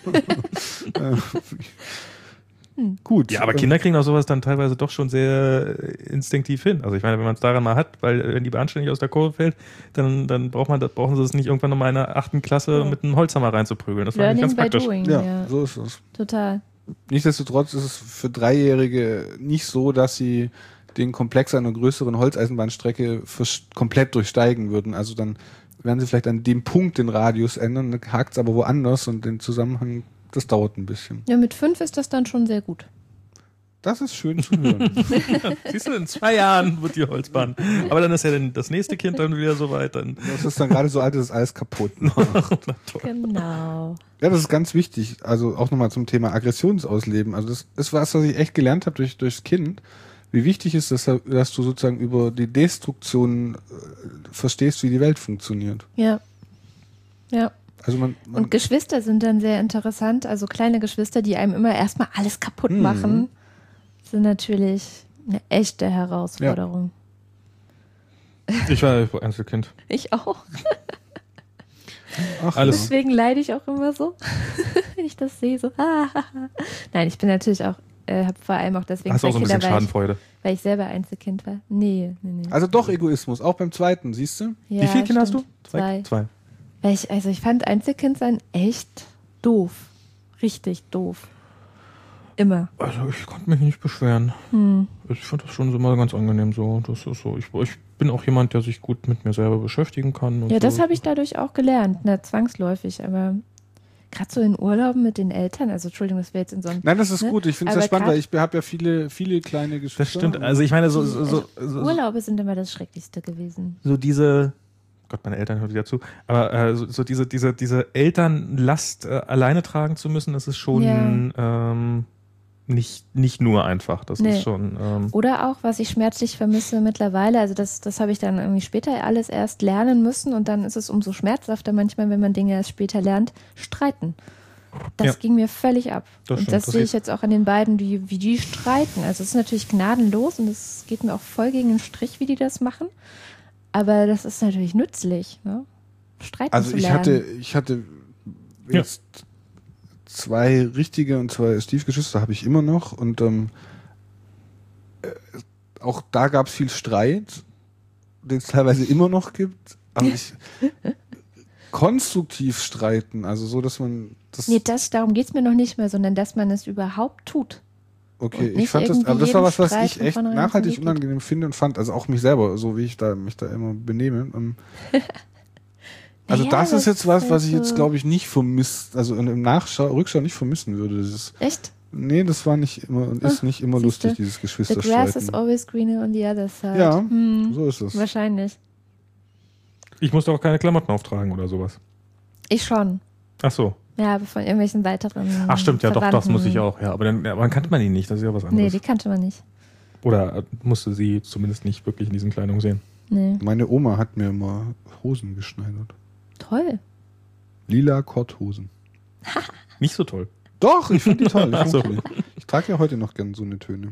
Gut. ja, aber Kinder kriegen auch sowas dann teilweise doch schon sehr instinktiv hin. Also ich meine, wenn man es daran mal hat, weil wenn die Bahn ständig aus der Kurve fällt, dann brauchen sie es nicht irgendwann nochmal in der 8. Klasse mit einem Holzhammer reinzuprügeln. Das war eigentlich Learning ganz by praktisch. doing. Ja, Ja, so ist es. total. Nichtsdestotrotz ist es für Dreijährige nicht so, dass sie den Komplex einer größeren Holzeisenbahnstrecke komplett durchsteigen würden. Also dann werden sie vielleicht an dem Punkt den Radius ändern, dann hakt es aber woanders und den Zusammenhang, das dauert ein bisschen. Ja, mit 5 ist das dann schon sehr gut. Das ist schön zu hören. Siehst du, in 2 Jahren wird die Holzbahn. Aber dann ist ja das nächste Kind dann wieder so weit. Dann Das ist dann gerade so alt, dass es alles kaputt macht. Genau. Ja, das ist ganz wichtig. Also auch nochmal zum Thema Aggressionsausleben. Also das ist was ich echt gelernt habe durchs Kind. Wie wichtig ist es, dass du sozusagen über die Destruktion verstehst, wie die Welt funktioniert. Ja. Ja. Also man Und Geschwister sind dann sehr interessant. Also kleine Geschwister, die einem immer erstmal alles kaputt machen, sind natürlich eine echte Herausforderung. ich war Einzelkind. Ich auch. ach, Alles. Deswegen leide ich auch immer so, wenn ich das sehe. So. Nein, ich bin natürlich auch, habe vor allem auch deswegen Hast du auch so ein bisschen weil Schadenfreude. ich selber Einzelkind war. Nee. Also doch Egoismus, auch beim zweiten, siehst du? Ja, Wie viele Kinder hast stimmt. du? 2. 2. Weil ich fand Einzelkind sein echt doof. Richtig doof. Immer. Also ich konnte mich nicht beschweren. Ich fand das schon so mal ganz angenehm so. Das ist so. Ich bin auch jemand, der sich gut mit mir selber beschäftigen kann. Und Ja, das so. habe ich dadurch auch gelernt, zwangsläufig. Aber gerade so in Urlauben mit den Eltern, also Entschuldigung, das wäre jetzt in so einem... Nein, das ist Ne? gut. Ich finde es Aber sehr spannend, weil grad- ich habe ja viele kleine Geschwister. Das stimmt. Also ich meine, so Urlaube sind immer das Schrecklichste gewesen. diese, Gott, meine Eltern hören wieder zu, aber so diese Elternlast alleine tragen zu müssen, das ist schon nicht nur einfach. Das Nee. ist schon Oder auch, was ich schmerzlich vermisse mittlerweile, also das habe ich dann irgendwie später alles erst lernen müssen und dann ist es umso schmerzhafter manchmal, wenn man Dinge erst später lernt, streiten. Das Ja. ging mir völlig ab. Das und stimmt, das das sehe ich ist- jetzt auch an den beiden, wie die streiten. Also es ist natürlich gnadenlos und es geht mir auch voll gegen den Strich, wie die das machen. Aber das ist natürlich nützlich, ne? Streiten Also zu ich lernen. hatte Ja. jetzt 2 richtige und 2 Stiefgeschwister habe ich immer noch und auch da gab es viel Streit, den es teilweise immer noch gibt, aber konstruktiv streiten, also so, dass man das Nee, darum geht es mir noch nicht mehr, sondern dass man es überhaupt tut. okay, und nicht ich fand das, irgendwie aber das war was jeden Streit ich von echt vornherein nachhaltig aus dem Weg geht. unangenehm finde und fand, also auch mich selber, so wie ich mich da immer benehme. Also Ja, das ist jetzt was halt ich jetzt so- glaube ich nicht also im Rückschau nicht vermissen würde. Echt? Nee, das war nicht immer und ist nicht immer siehste. lustig, dieses The grass is Geschwisterstreiten. always greener on the other side. Ja, so ist es. Wahrscheinlich. ich musste auch keine Klamotten auftragen oder sowas. Ich schon. Ach so. Ja, aber von irgendwelchen weiteren. Ach stimmt, ja doch, das Verwandten. muss ich auch. Ja, aber dann kannte man ihn nicht, das ist ja was Nee, anderes. die kannte man nicht. Oder musste sie zumindest nicht wirklich in diesen Kleidungen sehen. Nee. Meine Oma hat mir immer Hosen geschneidert. Toll. Lila Korthosen. Nicht so toll. Doch, ich finde die toll. Ach so. Ich trage ja heute noch gern so eine Töne.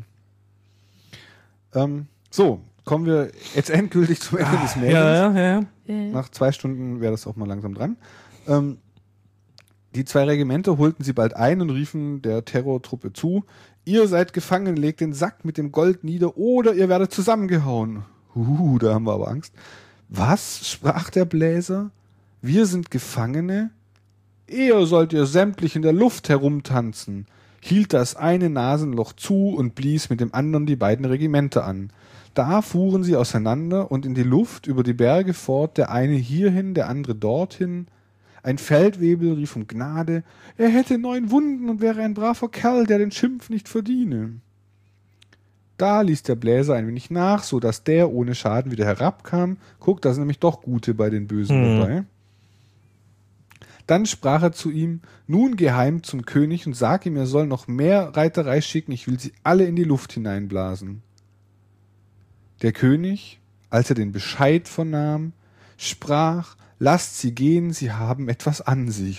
So, kommen wir jetzt endgültig zum Ende des Märchens. Ja. Nach 2 Stunden wäre das auch mal langsam dran. Die 2 Regimenter holten sie bald ein und riefen der Terrortruppe zu: Ihr seid gefangen, legt den Sack mit dem Gold nieder oder ihr werdet zusammengehauen. Da haben wir aber Angst. Was? Sprach der Bläser. Wir sind Gefangene? Eher sollt ihr sämtlich in der Luft herumtanzen, hielt das eine Nasenloch zu und blies mit dem anderen die beiden Regimenter an. Da fuhren sie auseinander und in die Luft über die Berge fort, der eine hierhin, der andere dorthin. Ein Feldwebel rief um Gnade, er hätte 9 Wunden und wäre ein braver Kerl, der den Schimpf nicht verdiene. Da ließ der Bläser ein wenig nach, so dass der ohne Schaden wieder herabkam. Guck, da sind nämlich doch Gute bei den Bösen dabei. Dann sprach er zu ihm, nun geh heim zum König und sag ihm, er soll noch mehr Reiterei schicken, ich will sie alle in die Luft hineinblasen. Der König, als er den Bescheid vernahm, sprach, lasst sie gehen, sie haben etwas an sich.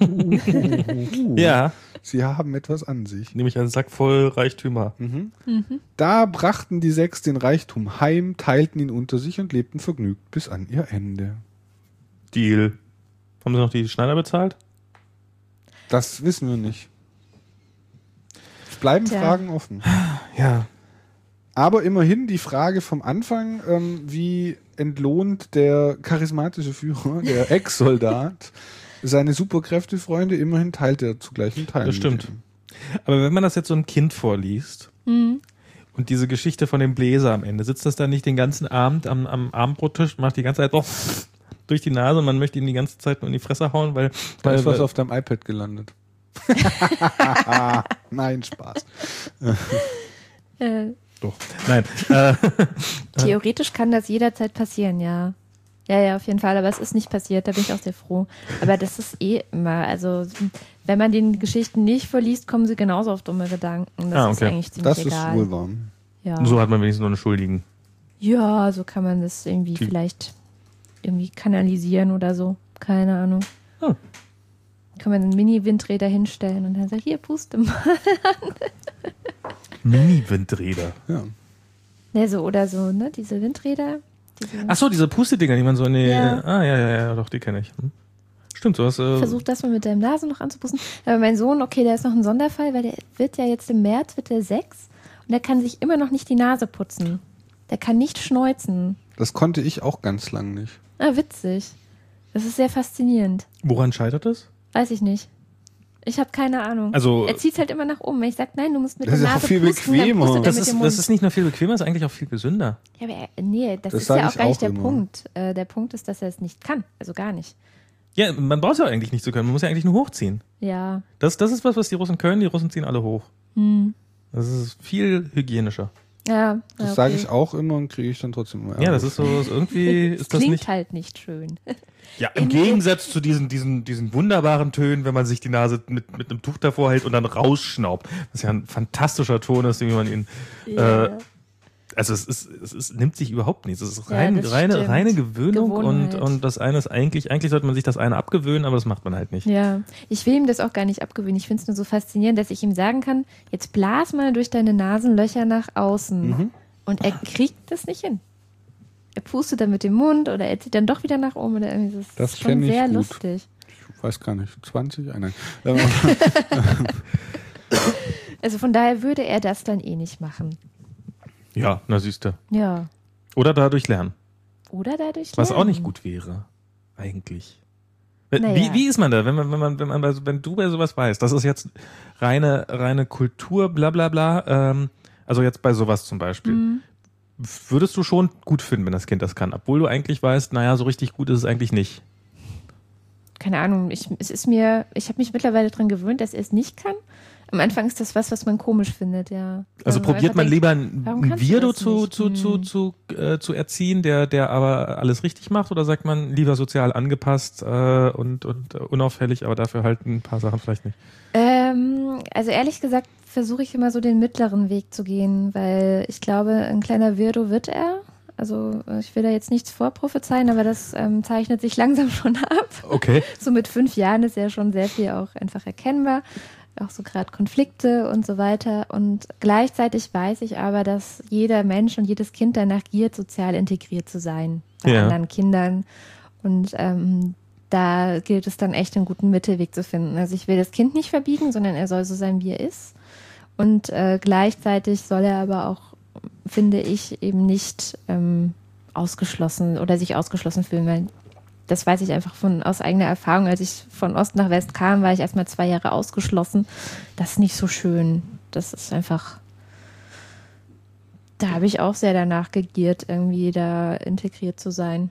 Ja, Sie haben etwas an sich. nämlich einen Sack voll Reichtümer. Da brachten die 6 den Reichtum heim, teilten ihn unter sich und lebten vergnügt bis an ihr Ende. Deal. Haben sie noch die Schneider bezahlt? Das wissen wir nicht. Es bleiben Tja. Fragen offen. Ja. Aber immerhin die Frage vom Anfang, wie entlohnt der charismatische Führer, der Ex-Soldat, seine Superkräftefreunde, immerhin teilt er zu gleichen Teilen. Das stimmt. mit ihm. Aber wenn man das jetzt so einem Kind vorliest und diese Geschichte von dem Bläser am Ende, sitzt das dann nicht den ganzen Abend am Abendbrottisch, macht die ganze Zeit durch die Nase und man möchte ihn die ganze Zeit nur in die Fresse hauen, weil Da ist was auf deinem iPad gelandet. Nein, Spaß. doch. Nein. Theoretisch kann das jederzeit passieren, ja. Ja, auf jeden Fall, aber es ist nicht passiert, da bin ich auch sehr froh. Aber das ist immer, also wenn man den Geschichten nicht verliest, kommen sie genauso auf dumme Gedanken. Das ist eigentlich ziemlich Das egal. ist wohl wahr. Ja. So hat man wenigstens noch einen Schuldigen. Ja, so kann man das irgendwie vielleicht irgendwie kanalisieren oder so. Keine Ahnung. Hm. Kann man einen Mini-Windräder hinstellen und dann sagt, hier, puste mal. Mini-Windräder. Ja. Ne, so oder so, ne? Diese Windräder. Ach so, diese Pustedinger, die man so in die... Ja. Ja, doch, die kenne ich. Stimmt, sowas... Versuch das mal mit deinem Nasen noch anzupusten. Aber mein Sohn, okay, der ist noch ein Sonderfall, weil der wird ja jetzt im März, wird der 6 und der kann sich immer noch nicht die Nase putzen. Der kann nicht schneuzen. Das konnte ich auch ganz lang nicht. Ah, witzig. Das ist sehr faszinierend. Woran scheitert das? Weiß ich nicht. Ich habe keine Ahnung. Also- er zieht halt immer nach oben. Wenn ich sage, nein, du musst mit Das der ist auch Nase viel pusten, dann bequemer. pustet er Das mit ist, dem Mund. das ist nicht nur viel bequemer, ist eigentlich auch viel gesünder. Ja, aber nee, das Das ist sag ja auch ich gar nicht auch der immer. Punkt. Der Punkt ist, dass er es nicht kann. Also gar nicht. Ja, man braucht es ja eigentlich nicht zu können, man muss ja eigentlich nur hochziehen. Ja. Das ist was die Russen können, die Russen ziehen alle hoch. Das ist viel hygienischer. Ja, Das okay. sage ich auch immer und kriege ich dann trotzdem immer Ja, Ärger das ist so, irgendwie Das ist das klingt nicht... halt nicht schön. Ja, im Gegensatz zu diesen wunderbaren Tönen, wenn man sich die Nase mit einem Tuch davor hält und dann rausschnaubt. Was ja ein fantastischer Ton ist, wie man ihn... Ja. Also es nimmt sich überhaupt nichts. Es ist Ja, reine das stimmt. Gewöhnung Gewohnheit. und das eine ist eigentlich sollte man sich das eine abgewöhnen, aber das macht man halt nicht. Ja, ich will ihm das auch gar nicht abgewöhnen. Ich finde es nur so faszinierend, dass ich ihm sagen kann, jetzt blas mal durch deine Nasenlöcher nach außen. Und er kriegt das nicht hin. Er pustet dann mit dem Mund oder er zieht dann doch wieder nach oben. Oder irgendwie. Das ist schon kenn ich sehr gut. lustig. Ich weiß gar nicht, 20? Nein. Also von daher würde er das dann eh nicht machen. Ja, na siehste. Ja. Oder dadurch lernen. Oder dadurch Was auch lernen. nicht gut wäre, eigentlich. Naja. Wie ist man da, wenn du bei sowas weißt? Das ist jetzt reine Kultur, bla bla bla. Also jetzt bei sowas zum Beispiel. Würdest du schon gut finden, wenn das Kind das kann, obwohl du eigentlich weißt, naja, so richtig gut ist es eigentlich nicht. Keine Ahnung, ich habe mich mittlerweile daran gewöhnt, dass er es nicht kann. Am Anfang ist das was man komisch findet, ja. Also Weil probiert einfach man denkt, lieber warum einen kannst du Weirdo das nicht? zu erziehen, der aber alles richtig macht, oder sagt man lieber sozial angepasst und unauffällig, aber dafür halt ein paar Sachen vielleicht nicht? Also ehrlich gesagt versuche ich immer so den mittleren Weg zu gehen, weil ich glaube, ein kleiner Weirdo wird er. Also ich will da jetzt nichts vorprophezeien, aber das zeichnet sich langsam schon ab. Okay. So mit 5 Jahren ist ja schon sehr viel auch einfach erkennbar. Auch so gerade Konflikte und so weiter. Und gleichzeitig weiß ich aber, dass jeder Mensch und jedes Kind danach giert, sozial integriert zu sein bei Ja. anderen Kindern. Und da gilt es dann echt einen guten Mittelweg zu finden. Also ich will das Kind nicht verbiegen, sondern er soll so sein, wie er ist. Und gleichzeitig soll er aber auch, finde ich, eben nicht ausgeschlossen oder sich ausgeschlossen fühlen, weil das weiß ich einfach aus eigener Erfahrung. Als ich von Ost nach West kam, war ich erstmal 2 Jahre ausgeschlossen. Das ist nicht so schön. Das ist einfach, da habe ich auch sehr danach gegiert, irgendwie da integriert zu sein.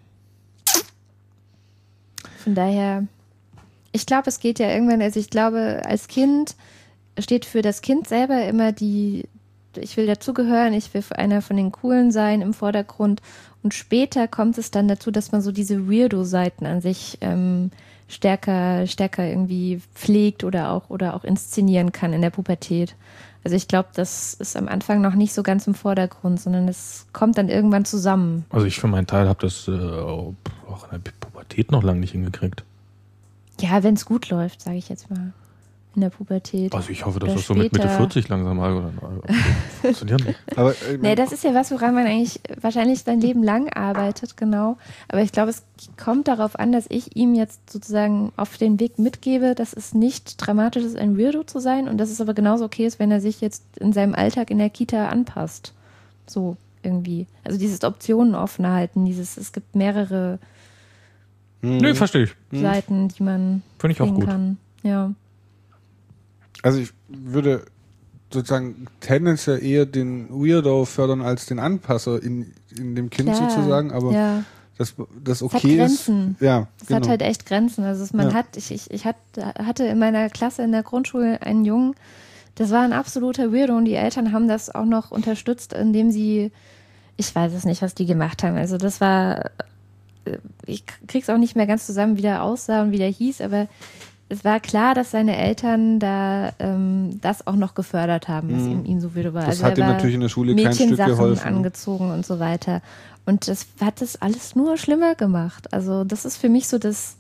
Von daher, ich glaube, es geht ja irgendwann, also ich glaube, als Kind steht für das Kind selber immer ich will dazugehören, ich will einer von den Coolen sein im Vordergrund. Und später kommt es dann dazu, dass man so diese Weirdo-Seiten an sich stärker irgendwie pflegt oder auch inszenieren kann in der Pubertät. Also ich glaube, das ist am Anfang noch nicht so ganz im Vordergrund, sondern es kommt dann irgendwann zusammen. Also ich für meinen Teil habe das auch in der Pubertät noch lange nicht hingekriegt. Ja, wenn es gut läuft, sage ich jetzt mal. In der Pubertät. Also ich hoffe, dass Oder das so mit Mitte später. 40 langsam mal funktioniert. Aber Nee, das ist ja was, woran man eigentlich wahrscheinlich sein Leben lang arbeitet, genau. Aber ich glaube, es kommt darauf an, dass ich ihm jetzt sozusagen auf den Weg mitgebe, dass es nicht dramatisch ist, ein Weirdo zu sein und dass es aber genauso okay ist, wenn er sich jetzt in seinem Alltag in der Kita anpasst. So irgendwie. Also dieses Optionen offen halten, es gibt mehrere Nee, verstehe ich. Seiten, die man Finde ich auch sehen gut. kann. Ja. Also ich würde sozusagen tendenziell eher den Weirdo fördern als den Anpasser in dem Kind Klar, sozusagen, aber ja. das Es hat okay ist. Grenzen. Ja, Es genau. hat halt echt Grenzen. Also Ja. ich hatte in meiner Klasse in der Grundschule einen Jungen, das war ein absoluter Weirdo und die Eltern haben das auch noch unterstützt, indem sie, ich weiß es nicht, was die gemacht haben. Also das war, ich krieg's auch nicht mehr ganz zusammen, wie der aussah und wie der hieß, aber es war klar, dass seine Eltern da das auch noch gefördert haben, was ihm so weirdo war. Das Also hat er ihm war natürlich in der Schule kein Stück Mädchensachen geholfen. angezogen und so weiter. Und das hat das alles nur schlimmer gemacht. Also das ist für mich so das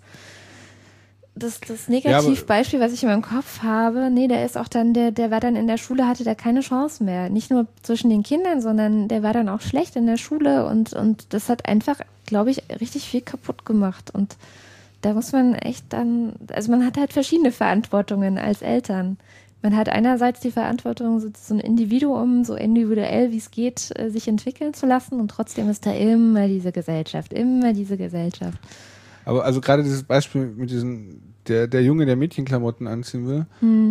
Negativbeispiel, was ich in meinem Kopf habe. Nee, der ist auch dann, der war dann in der Schule, hatte da keine Chance mehr. Nicht nur zwischen den Kindern, sondern der war dann auch schlecht in der Schule und das hat einfach, glaube ich, richtig viel kaputt gemacht. Und da muss man echt dann, also man hat halt verschiedene Verantwortungen als Eltern. Man hat einerseits die Verantwortung, so ein Individuum, so individuell wie es geht, sich entwickeln zu lassen und trotzdem ist da immer diese Gesellschaft. Aber also gerade dieses Beispiel mit der Junge, der Mädchenklamotten anziehen will,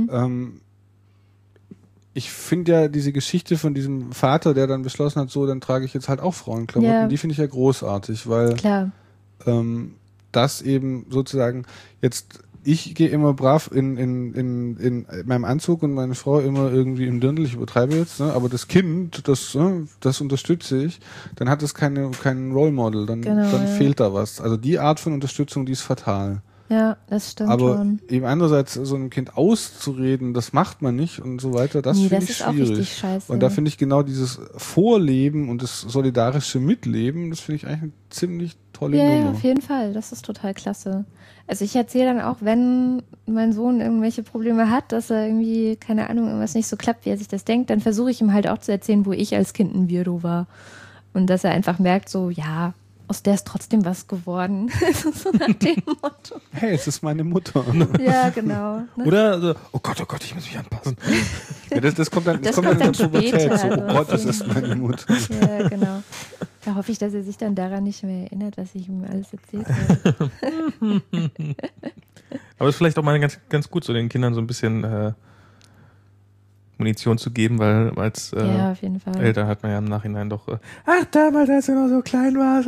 ich finde ja diese Geschichte von diesem Vater, der dann beschlossen hat, so, dann trage ich jetzt halt auch Frauenklamotten, Ja. die finde ich ja großartig, weil Klar. das eben sozusagen jetzt, ich gehe immer brav in meinem Anzug und meine Frau immer irgendwie im Dirndl, ich übertreibe jetzt, ne? Aber das Kind, das unterstütze ich, dann hat es kein Role Model, dann Genau, ja. fehlt da was. Also die Art von Unterstützung, die ist fatal. Ja, das stimmt Aber schon. eben andererseits so einem Kind auszureden, das macht man nicht und so weiter, das Nee, finde das ich ist auch schwierig. richtig scheiße. Und da finde ich genau dieses Vorleben und das solidarische Mitleben, das finde ich eigentlich eine ziemlich tolle Ja, Nummer. auf jeden Fall. Das ist total klasse. Also ich erzähle dann auch, wenn mein Sohn irgendwelche Probleme hat, dass er irgendwie, keine Ahnung, irgendwas nicht so klappt, wie er sich das denkt, dann versuche ich ihm halt auch zu erzählen, wo ich als Kind ein Weirdo war. Und dass er einfach merkt, so, ja, aus der ist trotzdem was geworden. So nach dem Motto. Hey, es ist meine Mutter. Ja, genau. Ne? Oder so, oh Gott, ich muss mich anpassen. Ja, das kommt dann, Das kommt kommt dann in dann der Pubertät. später, So, oh also Gott, das deswegen. ist meine Mutter. Ja, genau. Da hoffe ich, dass er sich dann daran nicht mehr erinnert, was ich ihm alles erzählt habe. Aber es ist vielleicht auch mal ganz gut, so den Kindern so ein bisschen Munition zu geben, weil als Ja, auf jeden Fall. Eltern hat man ja im Nachhinein doch, ach, damals, als du noch so klein warst,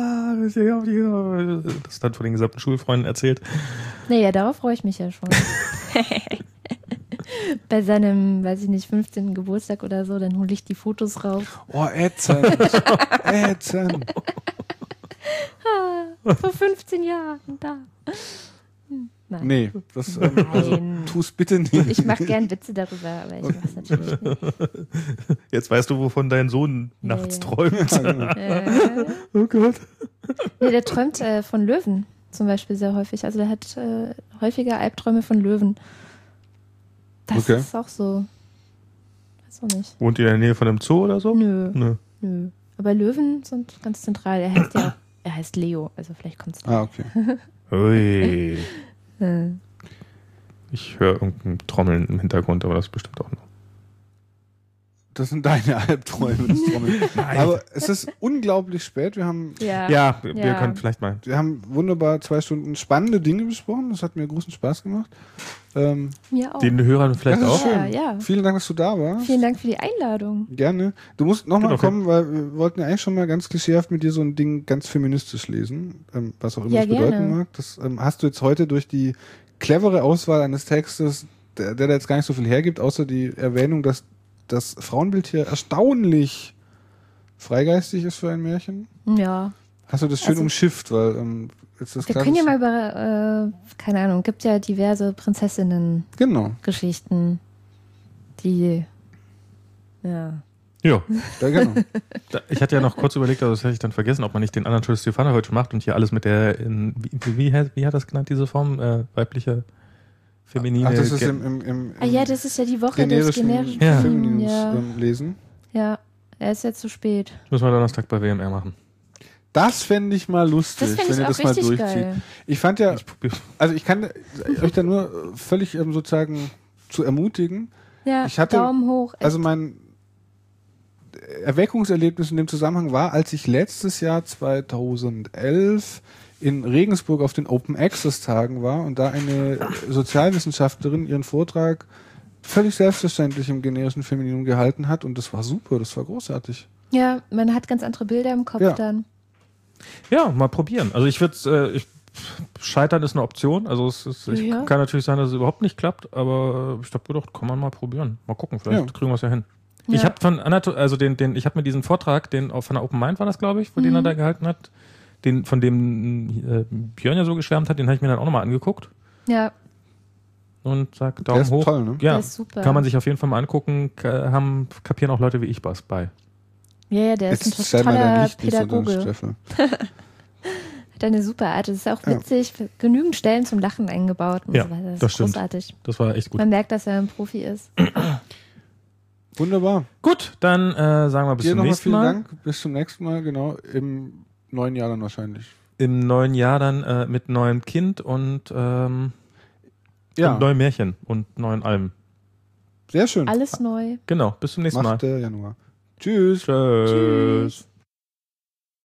das dann von den gesamten Schulfreunden erzählt. Naja, darauf freue ich mich ja schon. Bei seinem, weiß ich nicht, 15. Geburtstag oder so, dann hole ich die Fotos raus. Oh, ätzend. Ätzend. Vor 15 Jahren, da. Nein. Nee, das also, Nein. tu's bitte nicht. Ich mache gern Witze darüber, aber ich mache es natürlich nicht. Jetzt weißt du, wovon dein Sohn Ja, nachts ja. träumt. Oh Gott. Nee, der träumt von Löwen zum Beispiel sehr häufig. Also der hat häufiger Albträume von Löwen. Das Okay. ist auch so. Weiß auch nicht. Wohnt ihr in der Nähe von einem Zoo oder so? Nö. Nö. Nö. Aber Löwen sind ganz zentral. Er heißt Leo, also vielleicht kommt's da. Ah, okay. Ui. Äh. Ich höre irgendein Trommeln im Hintergrund, aber das ist bestimmt auch noch. Das sind deine Albträume, das Trommeln. Aber es ist unglaublich spät. Wir haben Ja, wir Ja. können vielleicht mal. wunderbar 2 Stunden spannende Dinge besprochen. Das hat mir großen Spaß gemacht. Mir auch. Den Hörern vielleicht Das ist auch. schön. Ja. Vielen Dank, dass du da warst. Vielen Dank für die Einladung. Gerne. Du musst nochmal Genau. kommen, weil wir wollten ja eigentlich schon mal ganz klischeehaft mit dir so ein Ding ganz feministisch lesen, was auch immer Ja, das bedeuten gerne. mag. Das hast du jetzt heute durch die clevere Auswahl eines Textes, der jetzt gar nicht so viel hergibt, außer die Erwähnung, dass das Frauenbild hier erstaunlich freigeistig ist für ein Märchen. Ja. Hast du das schön Also- umschifft, weil jetzt das Wir können ja klassische- mal über, keine Ahnung, gibt ja diverse Prinzessinnen-Geschichten, Genau. die, ja. Ja. Ja, genau. Ich hatte ja noch kurz überlegt, aber das hätte ich dann vergessen, ob man nicht den anderen Schulz Stefana heute macht und hier alles mit der, wie hat das genannt, diese Form? Weibliche, feminine. Ach, das ist im Ah ja, das ist ja die Woche des generischen Ja. Femininums Ja. lesen. Ja, er ist jetzt zu spät. Müssen wir Donnerstag bei WMR machen. Das fände ich mal lustig, Das fände wenn ich ihr auch das mal richtig durchzieht. geil. Ich fand ja, Ich probier's. also ich kann euch da nur völlig sozusagen zu ermutigen. Ja, Ich hatte- Daumen hoch. Also mein Erweckungserlebnis in dem Zusammenhang war, als ich letztes Jahr 2011 in Regensburg auf den Open Access Tagen war und da eine Sozialwissenschaftlerin ihren Vortrag völlig selbstverständlich im generischen Femininum gehalten hat und das war super, das war großartig. Ja, man hat ganz andere Bilder im Kopf Ja. dann. Ja, mal probieren. Also ich würde scheitern ist eine Option. Also Ja. kann natürlich sein, dass es überhaupt nicht klappt, aber ich habe gedacht, kann man mal probieren. Mal gucken, vielleicht Ja. kriegen wir es ja hin. Ja. Ich habe von ich habe mir diesen Vortrag, von der Open Mind war das, glaube ich, von den er da gehalten hat, von dem Björn ja so geschwärmt hat, den habe ich mir dann auch nochmal angeguckt Ja, und sag Der Daumen ist hoch. toll, ne? Ja, der ist super. kann man sich auf jeden Fall mal angucken, kapieren auch Leute wie ich was bei. Ja, der ist Jetzt ein stell mal dein toller Licht nicht so unter den Pädagoge. Steffel. Hat eine super Art. Es ist auch Ja. witzig, genügend Stellen zum Lachen eingebaut und Ja, so weiter. das ist stimmt. großartig. Das war echt gut. Man merkt, dass er ein Profi ist. Wunderbar. Gut, dann sagen wir bis Dir zum nochmal nächsten vielen Mal. Dank. Bis zum nächsten Mal, genau. Im neuen Jahr dann wahrscheinlich. Im neuen Jahr dann mit neuem Kind und Ja, neuen Märchen und neuen Alben. sehr schön. Alles neu. Genau, bis zum nächsten Mal. Macht der Januar. Tschüss. Tschüss.